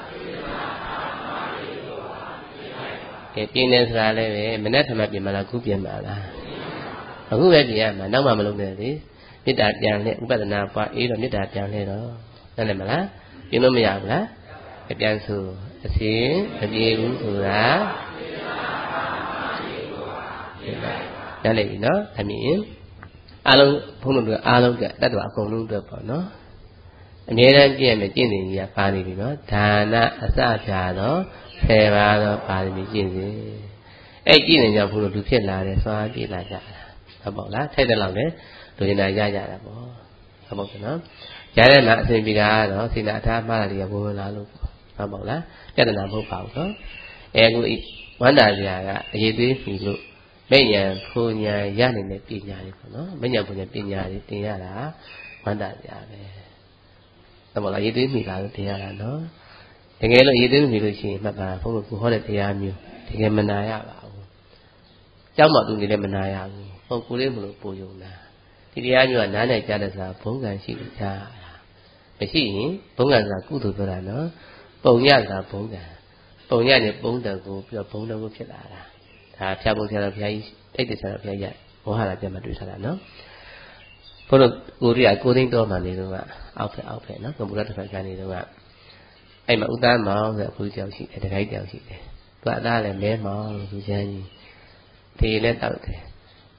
ကဲပြင်းနေစရာလည်းပဲမနဲ့ထမပြင်မလားခုပြင်ပါလားအခုပဲပြင်ရမှာနောက်မှမလုပ်နဲ့လေမေတ္တာပြန်လဲဥပဒနာပွားအေးတော့မေတ္တာပြန်လဲတော့နားလည်မလားပြင်လို့မရဘူးလားပြန်ဆိုအစဉ်မပြေဘူးဆိုတာနားလည်ပြီနော်အမြင်အားလုံးဘုန်းတော်တို့အားလုံးကတတ်တော်အကုန်လုံးအတွက်ပေါ့နော်အမြဲတမ်းကြည့်ရမယ်ကျင့်နေကြီးကပါနေပြီနော်ဒါနအစဖြာတော့ဆယ်ပါးသောပါရမီကျင့်စေအဲ့ကျင့်နေကြောင့်ဘုန်းတော်လူဖြစ်လာတယ်သွားကြည့်လာကြတာဟုတ်ပေါ့လားထိုက်တယ်လို့လေလူကျင်တာရကြတာပေါ့ဟုတ်ပေါ့နော်ရတဲ့နာအစဉ်ပြေတာကတော့စေနာအထာမှားတာတွေကဘုံဝင်လာလို့ဟုတ်ပေါ့လားပြဿနာမဟုတ်ပါဘူးနော်အဲအခုဝန္တာစရာကအရေးသေးပြီလို့မဉ္ဇဉ်ဖူညာရနေတဲ့ပညာတွေပေါ့နော်မဉ္ဇဉ်ဖူညာပညာတွေသင်ရတာဝန္တာစရာပဲဟုတ်ပေါ့လားရေးသေးမိတာလို့သင်ရတာနော်တကယ်လို့ရေးသေးမိလို့ရှိရင်မှတ်ပါဘုန်းတော်ကဟောတဲ့တရားမျိုးတကယ်မနာရပါဘူးကြောက်မှသူနေလည်းမနာရဘူးပုဂ္ဂိုလ်လေးမလို့ပူယုံတာဒီတရားမျိုးကနားနဲ့ကြားတဲ့စားဘုံကံရှိလို့ကြားရတာမရှိရင်ဘုံကံဆိုတာကုသိုလ်ပြောတာနော်ပုံညဆိုတာဘုံကံပုံညနဲ့ပုံတံကိုပြီးတော့ဘုံတံကိုဖြစ်လာတာဒါဖြာပုံဆရာတော်ဘုရားကြီးတိတ်တဆရာတော်ဘုရားကြီးဘောဟာလာပြန်မတွေ့ထားတာနော်ဘုန်းတော်ကိုရီးယားကိုသိန်းတော်မှနေတော့ကအောက်ဖက်အောက်ဖက်နော်ကမ္ဘူရတစ်ဖက်ကနေတော့ကအဲ့မှာဥဒ္ဒမောင်ဆိုအခုကြောက်ရှိတယ်တခိုက်ကြောက်ရှိတယ်သူကအသားလည်းမဲမောင်လို့သူချမ်းကြီးဒီလည်းတောက်တယ်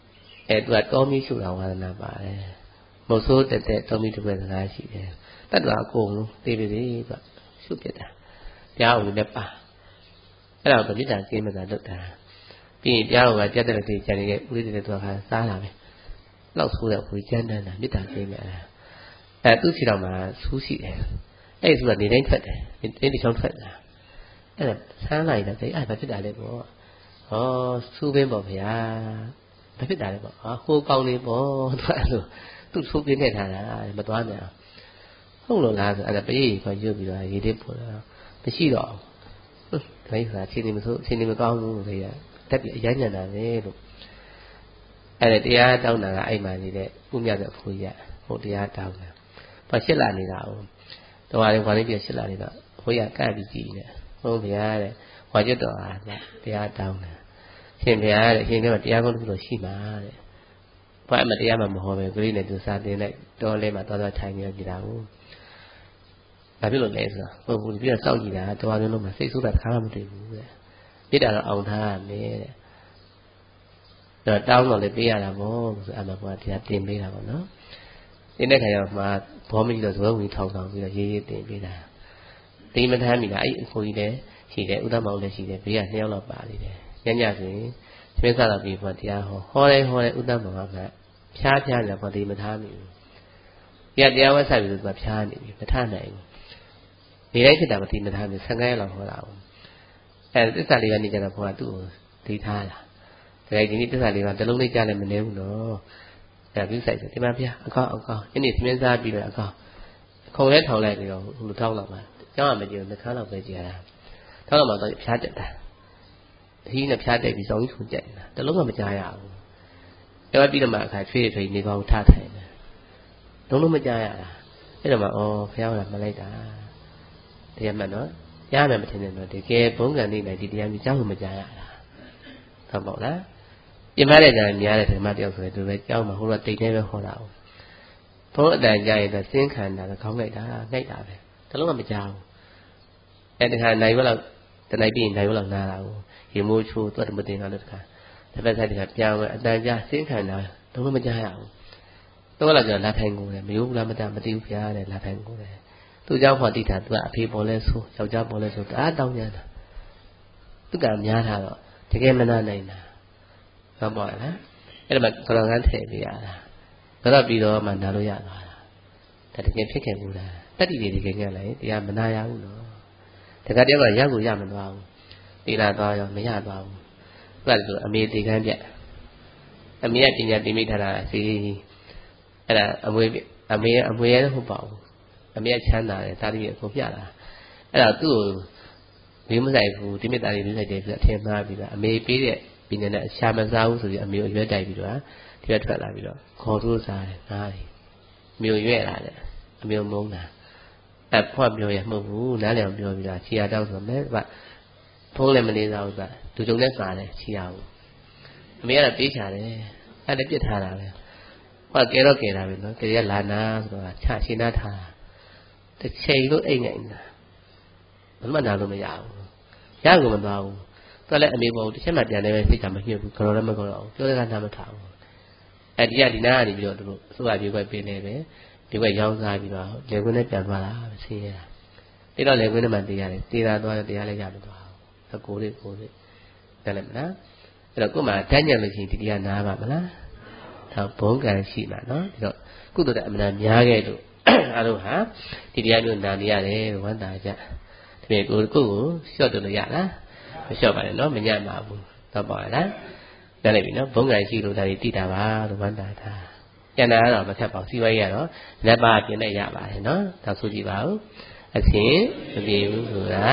အဲသူကတောမီးရှုတာဝါဒနာပါတယ်မဟုတ်ဆိုးတက်တက်တောမီးတစ်ပွဲစကားရှိတယ်တတ်တာအကုန်လုံးသိပြီလေကရှုပြတာတရားဝင်လည်းပါအဲ့ဒါကိုမေတ္တာကိမတာလုပ်တာပြီးရင်တရားတော်ကကြက်တဲ့တိကျန်နေတဲ့ဥရိသေတွေသူကစားလာမယ်လောက်ဆိုးတဲ့ဘုရားကျမ်းတန်းတာမေတ္တာကိမတာအဲသူ့စီတော်မှာဆူးရှိတယ်အဲ့ဒီဆူးကနေတိုင်းထွက်တယ်နေတိုင်းချောင်းထွက်တာအဲ့ဒါဆန်းလိုက်တယ်အဲ့ဒါဖြစ်တာလေပေါ့ဟောဆူးပင်းပေါ့ဗျာဘာဖြစ်တာလဲပေါ့ဟာဟိုကောင်းနေပေါ့သူအဲ့လိုသူ့ဆူးပင်းနဲ့ထားတာမသွားနိုင်အောင်ဟုတ်လို့လားဆိုအဲ့ဒါပြေးခေါ်ရွတ်ပြီးတော့ရေတစ်ပို့တော့မရှိတော့ဘူးဒါကြီးဆိုတာချင်းနေမဆိုးချင်းနေမကောင်းဘူးလို့လေတက်ပြီးအရညံတာပဲလို့အဲ့ဒါတရားတောင်းတာကအဲ့မှနေတဲ့ဥမြတ်တဲ့အဖိုးကြီးဟိုတရားတောင်းတာဘာရှစ်လာနေတာဟုတ်တော်ပါလေခွာလေးပြရှစ်လာနေတော့ဘုရားကပ်ပြီးကြည့်နေဟုတ်ဗျာတဲ့ဟောကျွတ်တော်ဟာတရားတောင်းတာရှင်ဗျာတဲ့အရှင်ကတရားကုန်းတစ်ခုတော့ရှိမှာတဲ့ဘာမှတရားမှမဟောပဲဂရိနဲ့သူစာတင်လိုက်တော်လဲမှာတော်တော်ထိုင်နေကြတာဟုတ်ဘာဖြစ်လို့လဲဆိုတော့ဘုရားပြီးတော့စောင့်ကြည့်တာတော်ပါလုံးမှာစိတ်ဆိုးတာတစ်ခါမှမတွေ့ဘူးတဲ့ပြစ်တာတော့အောင်ထားရမယ်တဲ့တော့တောင်းတော့လည်းပေးရတာပေါ့ဆိုအမှဘုရားတရားတင်ပေးတာပေါ့နော်ဒီနေ့ခါကျမှဘောမကြီးတော့ဇွဲဝင်ထောင်ဆောင်ပြီးတော့ရေးရေးတင်ပေးတာဒီမထမ်းမိတာအဲ့အဖိုးကြီးလည်းရှိတယ်ဥဒ္ဓမောင်လည်းရှိတယ်ဘေးကနှစ်ယောက်လောက်ပါနေတယ်ညညဆိုရင်သမင်းစားတော့ပြီးတော့တရားဟောဟောတယ်ဟောတယ်ဥဒ္ဓမောင်ကဖြားဖြားတယ်ပေါ့ဒီမထားမိဘူးပြတရားဝက်ဆိုင်ပြီးတော့ဖြားနေပြီမထနိုင်ဘူးနေတိုင်းဖြစ်တာမဒီမထားမိဆယ်ငါးရက်လောက်ဟောတာဘူးအဲသစ္စာလေးပါးနေကြတော့ဘုရားသူ့ကိုသိထားတာဒါကြိုဒီနေ့သစ္စာလေးပါးတစ်လုံးလေးကြားလည်းမနေဘူးနော်ဒါပြုဆိုင်ဆိုဒီမှာဗျာအကောင်းအကောင်းယနေ့သမင်းစားပြီးတော့အကောင်းခုံလဲထောင်လိုက်ပြီးတော့လူထောက်လောက်ပါကျောင်းကမကြည့်ဘူးနှခမ်းလောက်ပဲကြည့်ရတာထောက်လောက်မှတော့ဖြားတက်တာအဟီးနဲ့ဖြားတက်ပြီးစောင်းကြီးထုံကြက်နေတာတလုံးကမကြားရဘူးအဲ့ပြီးတော့မှအခါချွေးထွေးနေပေါင်းထားထိုင်တယ်လုံးလုံးမကြားရတာအဲ့တော့မှဩဘုရားကမလိုက်တာတရားမှန်တော့ကြားမယ်မထင်နဲ့တော့တကယ်ဘုံကံနေနိုင်ဒီတရားမျိုးကြားလို့မကြားရတာဟုတ်ပေါ့လားပြင်မတဲ့ကြရင်များတဲ့ဓမ္မတယောက်ဆိုရင်သူပဲကြောင်းမှာဟိုတော့တိတ်နေပဲဟောတာဟုတ်ဘုံအတန်ကြားရင်တော့စင်းခံတာခေါင်းလိုက်တာငိုက်တာပဲတလုံးကမကြားဘူးအဲ့တခါနိုင်ဘက်လောက်တနိုင်ပြီးနိုင်ဘက်လောက်နားတာကိုရေမိုးချိုးသွားတယ်မတင်တာလို့တခါတစ်ဖက်ဆိုင်တခါပြန်ဝင်အတန်ကြားစင်းခံတာလုံးဝမကြားရဘူးတော့လာကြလာထိုင်ကိုတယ်မယိုးဘူးလားမတမသိဘူးဗျာတဲ့လာထိုင်ကိုတယ်သူเจ้าဖော်တိတာသူကအဖေပေါ်လဲဆိုးယောက်ျားပေါ်လဲဆိုးတအားတောင်းကြတာသူကများတာတော့တကယ်မနာနိုင်တာဟုတ်ပါလားအဲ့ဒါမှကလောင်ကန်းထည့်ပေးရတာတော့ပြီးတော့မှနားလို့ရသွားတာဒါတကယ်ဖြစ်ခဲ့ဘူးလားတတိတွေတကယ်ကြလိုက်တရားမနာရဘူးနော်တခါတည်းကရောက်ကိုရမသွားဘူးတိလာသွားရောမရသွားဘူးသူကဆိုအမေဒီကန်းပြအမေကပညာတင်မိထားတာစီအဲ့ဒါအမွေအမေအမွေရလည်းဟုတ်ပါဘူးအမေကချမ်းသာတယ်ဒါတည်းအကုန်ပြတာအဲ့ဒါသူ့ကိုမင်းမဆိုင်ဘူးဒီမေတ္တာလေးမင်းဆိုင်တယ်ပြီးအထင်မှားပြီးတော့အမေပေးတဲ့ပညာနဲ့ရှာမစားဘူးဆိုပြီးအမေကိုရွက်တိုက်ပြီးတော့ဒီဘက်ထွက်လာပြီးတော့ခေါ်ထိုးစားတယ်ငါးတယ်မျိုးရွက်လာတယ်အမျိုးမုန်းတာအဖွက်မျိုးရမဟုတ်ဘူးနားလည်အောင်ပြောပြီးတော့ခြေရတောက်ဆိုမယ်ဗျဖုံးလည်းမနေသားဘူးကဒူကြုံနဲ့စားတယ်ခြေရဘူးအမေကတော့ပေးချတယ်အဲ့ဒါပြစ်ထားတာပဲဟောကဲတော့ကဲတာပဲနော်ကဲရလာနာဆိုတာချရှင်းနာထားတစ်ချိန်လို့အိတ်နိုင်တာဘာမှနာလို့မရဘူးရကိုမသွားဘူးသူလည်းအမေပေါ်တစ်ချက်မှပြန်နေပဲစိတ်ကမညှိဘူးကြော်လည်းမကြော်တော့ပြောတဲ့ကနားမထားဘူးအဲ့ဒီကဒီနားကနေပြီးတော့သူတို့အစိုးရပြေခွဲပေးနေပဲဒီဘက်ရောင်းစားပြီးတော့လေကွင်းနဲ့ပြန်သွားတာပဲဆင်းရတာပြီးတော့လေကွင်းနဲ့မှတေးရတယ်တေးတာသွားတရားလည်းရမသွားဘူးအကိုလေးကိုလေးတယ်လည်းမလားအဲ့တော့ကို့မှာတန်းညံလို့ရှိရင်ဒီတရားနားပါမလားဒါဘုံကံရှိမှာနော်ပြီးတော့ကုသိုလ်တဲ့အမှန်များခဲ့လို့အားလုံးဟာဒီတရားမျိုးနာနေရတယ်ဝမ်းသာကြဒီပေကိုကိုကိုလျှော့တယ်လို့ရလားမလျှော့ပါနဲ့နော်မညံ့ပါဘူးတော့ပါလားနားလည်ပြီနော်ဘုံကံရှိလို့ဒါတွေတည်တာပါလို့ဝမ်းသာတာကျန်တာကတော့မထက်ပါဘူးစီဝါရေးကတော့လက်ပါပြင်နဲ့ရပါတယ်နော်ဒါဆိုကြည့်ပါဦးအခင်မပြေဘူးဆိုတာ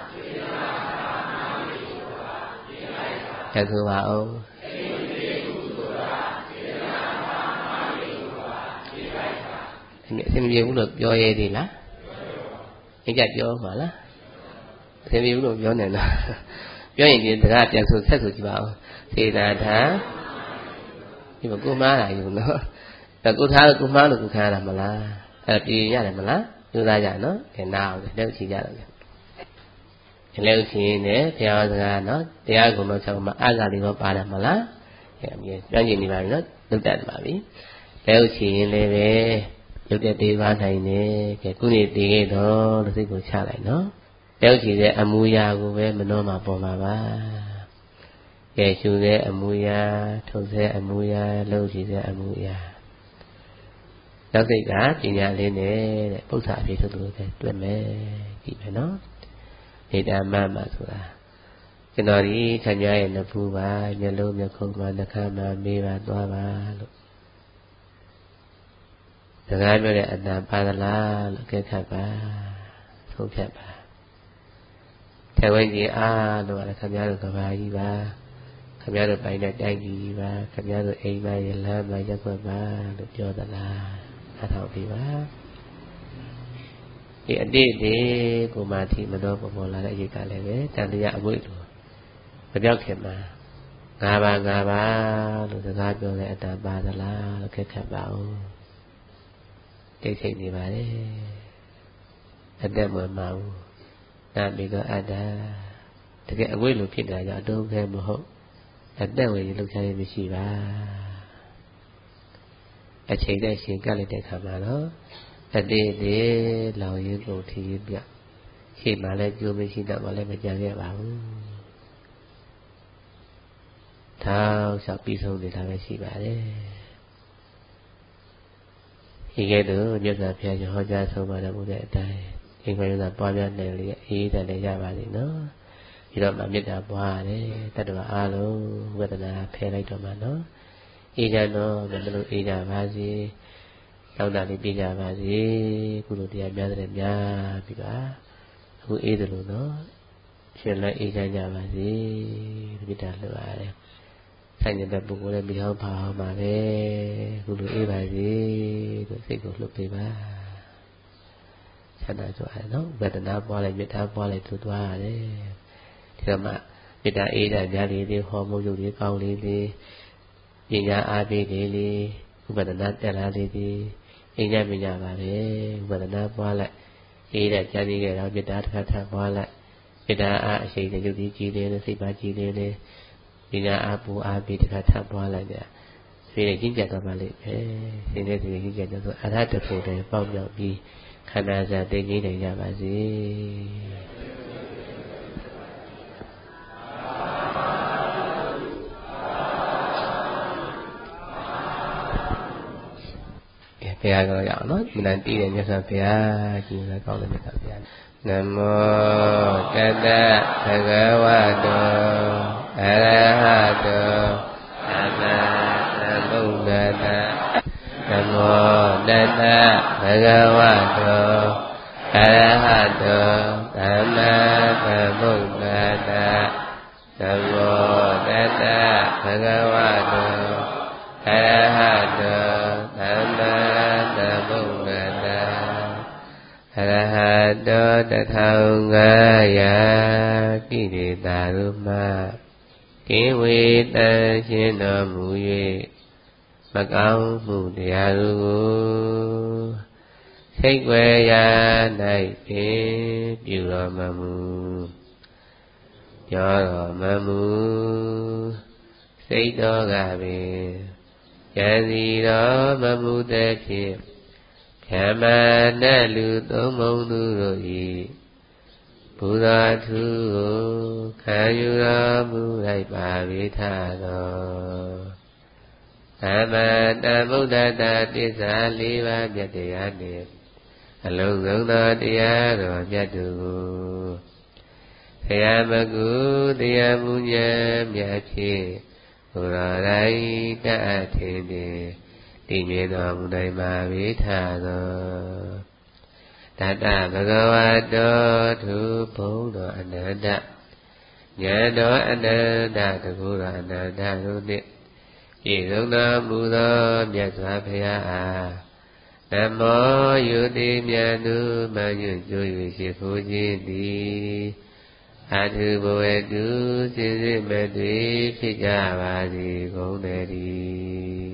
ဆက်ဆိုပါဦးအဆင်ပြေဘူးလို့ပြောရဲသေးလားအကြပြောမှာလားအဆင်ပြေဘူးလို့ပြောနေလားပြောရင်ဒီစကားပြန်ဆိုဆက်ဆိုကြည့်ပါဦးစေနာထာဒီမကိုမားလာယူနော်ဒါကိုထားလို့ကိုမားလို့ကိုခံရတာမလားအဲ့ပြေရတယ်မလားယူသားကြနော်အဲနာအောင်လက်ချီကြတော့လက်ချီနဲ့ဘုရားစကားနော်တရားကုံတော်ဆောင်မှာအာဂါလေးရောပါတယ်မလားအမြဲကျွမ်းကျင်နေပါပြီနော်လုတ်တတ်ပါပြီလက်ဥချရင်လည်းပဲရုပ်တဲ့သေးပါနိုင်တယ်ကဲခုနေတည်ခဲ့တော့လို့စိတ်ကိုချလိုက်နော်လက်ဥချတဲ့အမူအရာကိုပဲမနှောမှာပေါ်မှာပါကဲရှုတဲ့အမူအရာထုတ်တဲ့အမူအရာလှုပ်ချတဲ့အမူအရာနောက်စိတ်ကပညာလေးနဲ့တဲ့ပု္ပ္ပာအဖြစ်ထုတ်လို့ပဲတွေ့မယ်ကြည့်မယ်နော်နေတာမမဆိုတာကျွန်တော်ဒီထံကြားရဲ့နဖူးပါမျက်လုံးမျက်ခုံးမှာနှာခမ်းမှာမေးပါသွားပါလို့စကားပြောတဲ့အတန်ပါသလားလို့ကြက်ခတ်ပါဆုံးဖြတ်ပါထဲဝိုင်းကြီးအားလို့လည်းခင်ဗျားတို့ကဘာကြီးပါခင်ဗျားတို့ပိုင်တဲ့တိုင်းကြီးပါခင်ဗျားတို့အိမ်မရလမ်းမရက်ွက်ပါလို့ပြောသလားအထောက်ပြီးပါဒီအတိတ်တွေကိုမှထိမတော်ပေါ်ပေါ်လာတဲ့အရေးကလည်းပဲတန်တရားအဝိဓုမပြောက်ခင်မှာငါပါငါပါလို့စကားပြောတဲ့အတန်ပါသလားလို့ခက်ခက်ပါဦးတိတ်ဆိတ်နေပါလေအသက်မမဘူးနာမည်ကအတ္တတကယ်အဝိဓုဖြစ်တာကြောင့်အတုံးခဲမဟုတ်အသက်ဝင်လှုပ်ရှားရမရှိပါအချိန်နဲ့ရှင်ကပ်လိုက်တဲ့ခါမှာတော့အတိတ်တွေလောင်ရင်းကုန်ထီးရပြရှေ့မှာလည်းကြိုးမရှိတော့မှလည်းမကြံခဲ့ပါဘူးထောက်လျှောက်ပြီးဆုံးနေတာပဲရှိပါတယ်ဒီကဲ့သို့မြတ်စွာဘုရားရှင်ဟောကြားဆုံးမတော်မူတဲ့အတိုင်းအင်္ဂါရသာပွားများနိုင်လေအေးတယ်လည်းရပါလိမ့်နော်ဒီတော့မှမေတ္တာပွားရတယ်တတ္တဝါအားလုံးဝေဒနာဖယ်လိုက်တော့မှနော်အေးကြတော့မလို့အေးကြပါစေတောင်းတလေးပြကြပါစေကုလိုတရားများတဲ့များပြီပါအခုအေးတယ်လို့နော်ရှင်လည်းအေးကြကြပါစေမေတ္တာလွှတ်ရတယ်ဆိုင်တဲ့ပုဂ္ဂိုလ်လည်းမိဟောင်းဖာဟောင်းပါပဲကုလိုအေးပါစေလို့စိတ်ကိုလှုပ်ပေးပါဆန္ဒကြွားရနော်ဝေဒနာပွားလိုက်မေတ္တာပွားလိုက်သူသွားရတယ်ဒီတော့မှမေတ္တာအေးတဲ့များလေးတွေဟောမှုရုပ်တွေကောင်းလေးတွေပညာအားပေးလေးလေးဥပဒနာတက်လာလေးတွေအိမ်ညမညပါပဲဥပဒနာပွားလိုက်အေးတဲ့ကြာကြီးခဲ့တော့မေတ္တာတစ်ခါထပ်ပွားလိုက်မေတ္တာအားအရှိန်နဲ့ရုပ်ကြီးကြည်လေးနဲ့စိတ်ပါကြည်လေးနဲ့ပညာအားပူအားပေးတစ်ခါထပ်ပွားလိုက်ကြဆွေးနဲ့ကြီးကြတော့ပါလိမ့်မယ်ရှင်းတဲ့သူကြီးကြတော့ဆိုအရဟတဖို့တယ်ပေါက်ပြောက်ပြီးခန္ဓာစာသိငြိမ့်နိုင်ကြပါစေဘုရားကြောင့်ရအောင်နော်ဒီနေ့တည်တဲ့မြတ်စွာဘုရားကြီးလည်းကောင်းတယ်မြတ်စွာဘုရားနမောတတ္တဘဂဝတောအရဟတောသမ္မာသမ္ဗုဒ္ဓတ္တနမောတတ္တဘဂဝတောအရဟတောသမ္မာသမ္ဗုဒ္ဓတ္တနမောတတ္တဘဂဝတောအရဟတောသမ္မာသမ္ဗုဒ္ဓတ္တအရဟတောတထောင်ငါးရာကိရိတာရုမကိဝေတံရှင်တော်မူ၍မကောင်းမှုတရားတို့ကိုစိတ်ွယ်ရာ၌ပင်ပြုတော်မမူပြောတော်မမူစိတ်တော်ကပင်ယံစီတော်မမူတဲ့ဖြင့်ဓမ္မနဲ့လူသုံးမုံသူတို့၏ဘုရားသူကိုခံယူတော်မူလိုက်ပါ၏ထာတော်သမ္မာသမ္ဗုဒ္ဓတ္တသစ္စာလေးပါးမြတ်တရားနှင့်အလုံးစုံသောတရားတော်မြတ်တို့ကိုဆရာမကုတရားမူဉာဏ်မြတ်ဖြင့်ဘုရားတိုင်းတတ်ထင်သည်တည်မြဲတော်မူနိုင်ပါ၏ထာတော်တတ္တဘဂဝတောသူဘုံတော်အနန္တဉာဏ်တော်အနန္တတကူတော်အနန္တတို့နှင့်ပြည့်စုံတော်မူသောမြတ်စွာဘုရားအားနမောယုတိမြတ်သူမညွတ်ကြွ၍ရှိခိုးခြင်းသည်အထုဘဝတုစိစိမတွေ့ဖြစ်ကြပါစေကုန်တည်း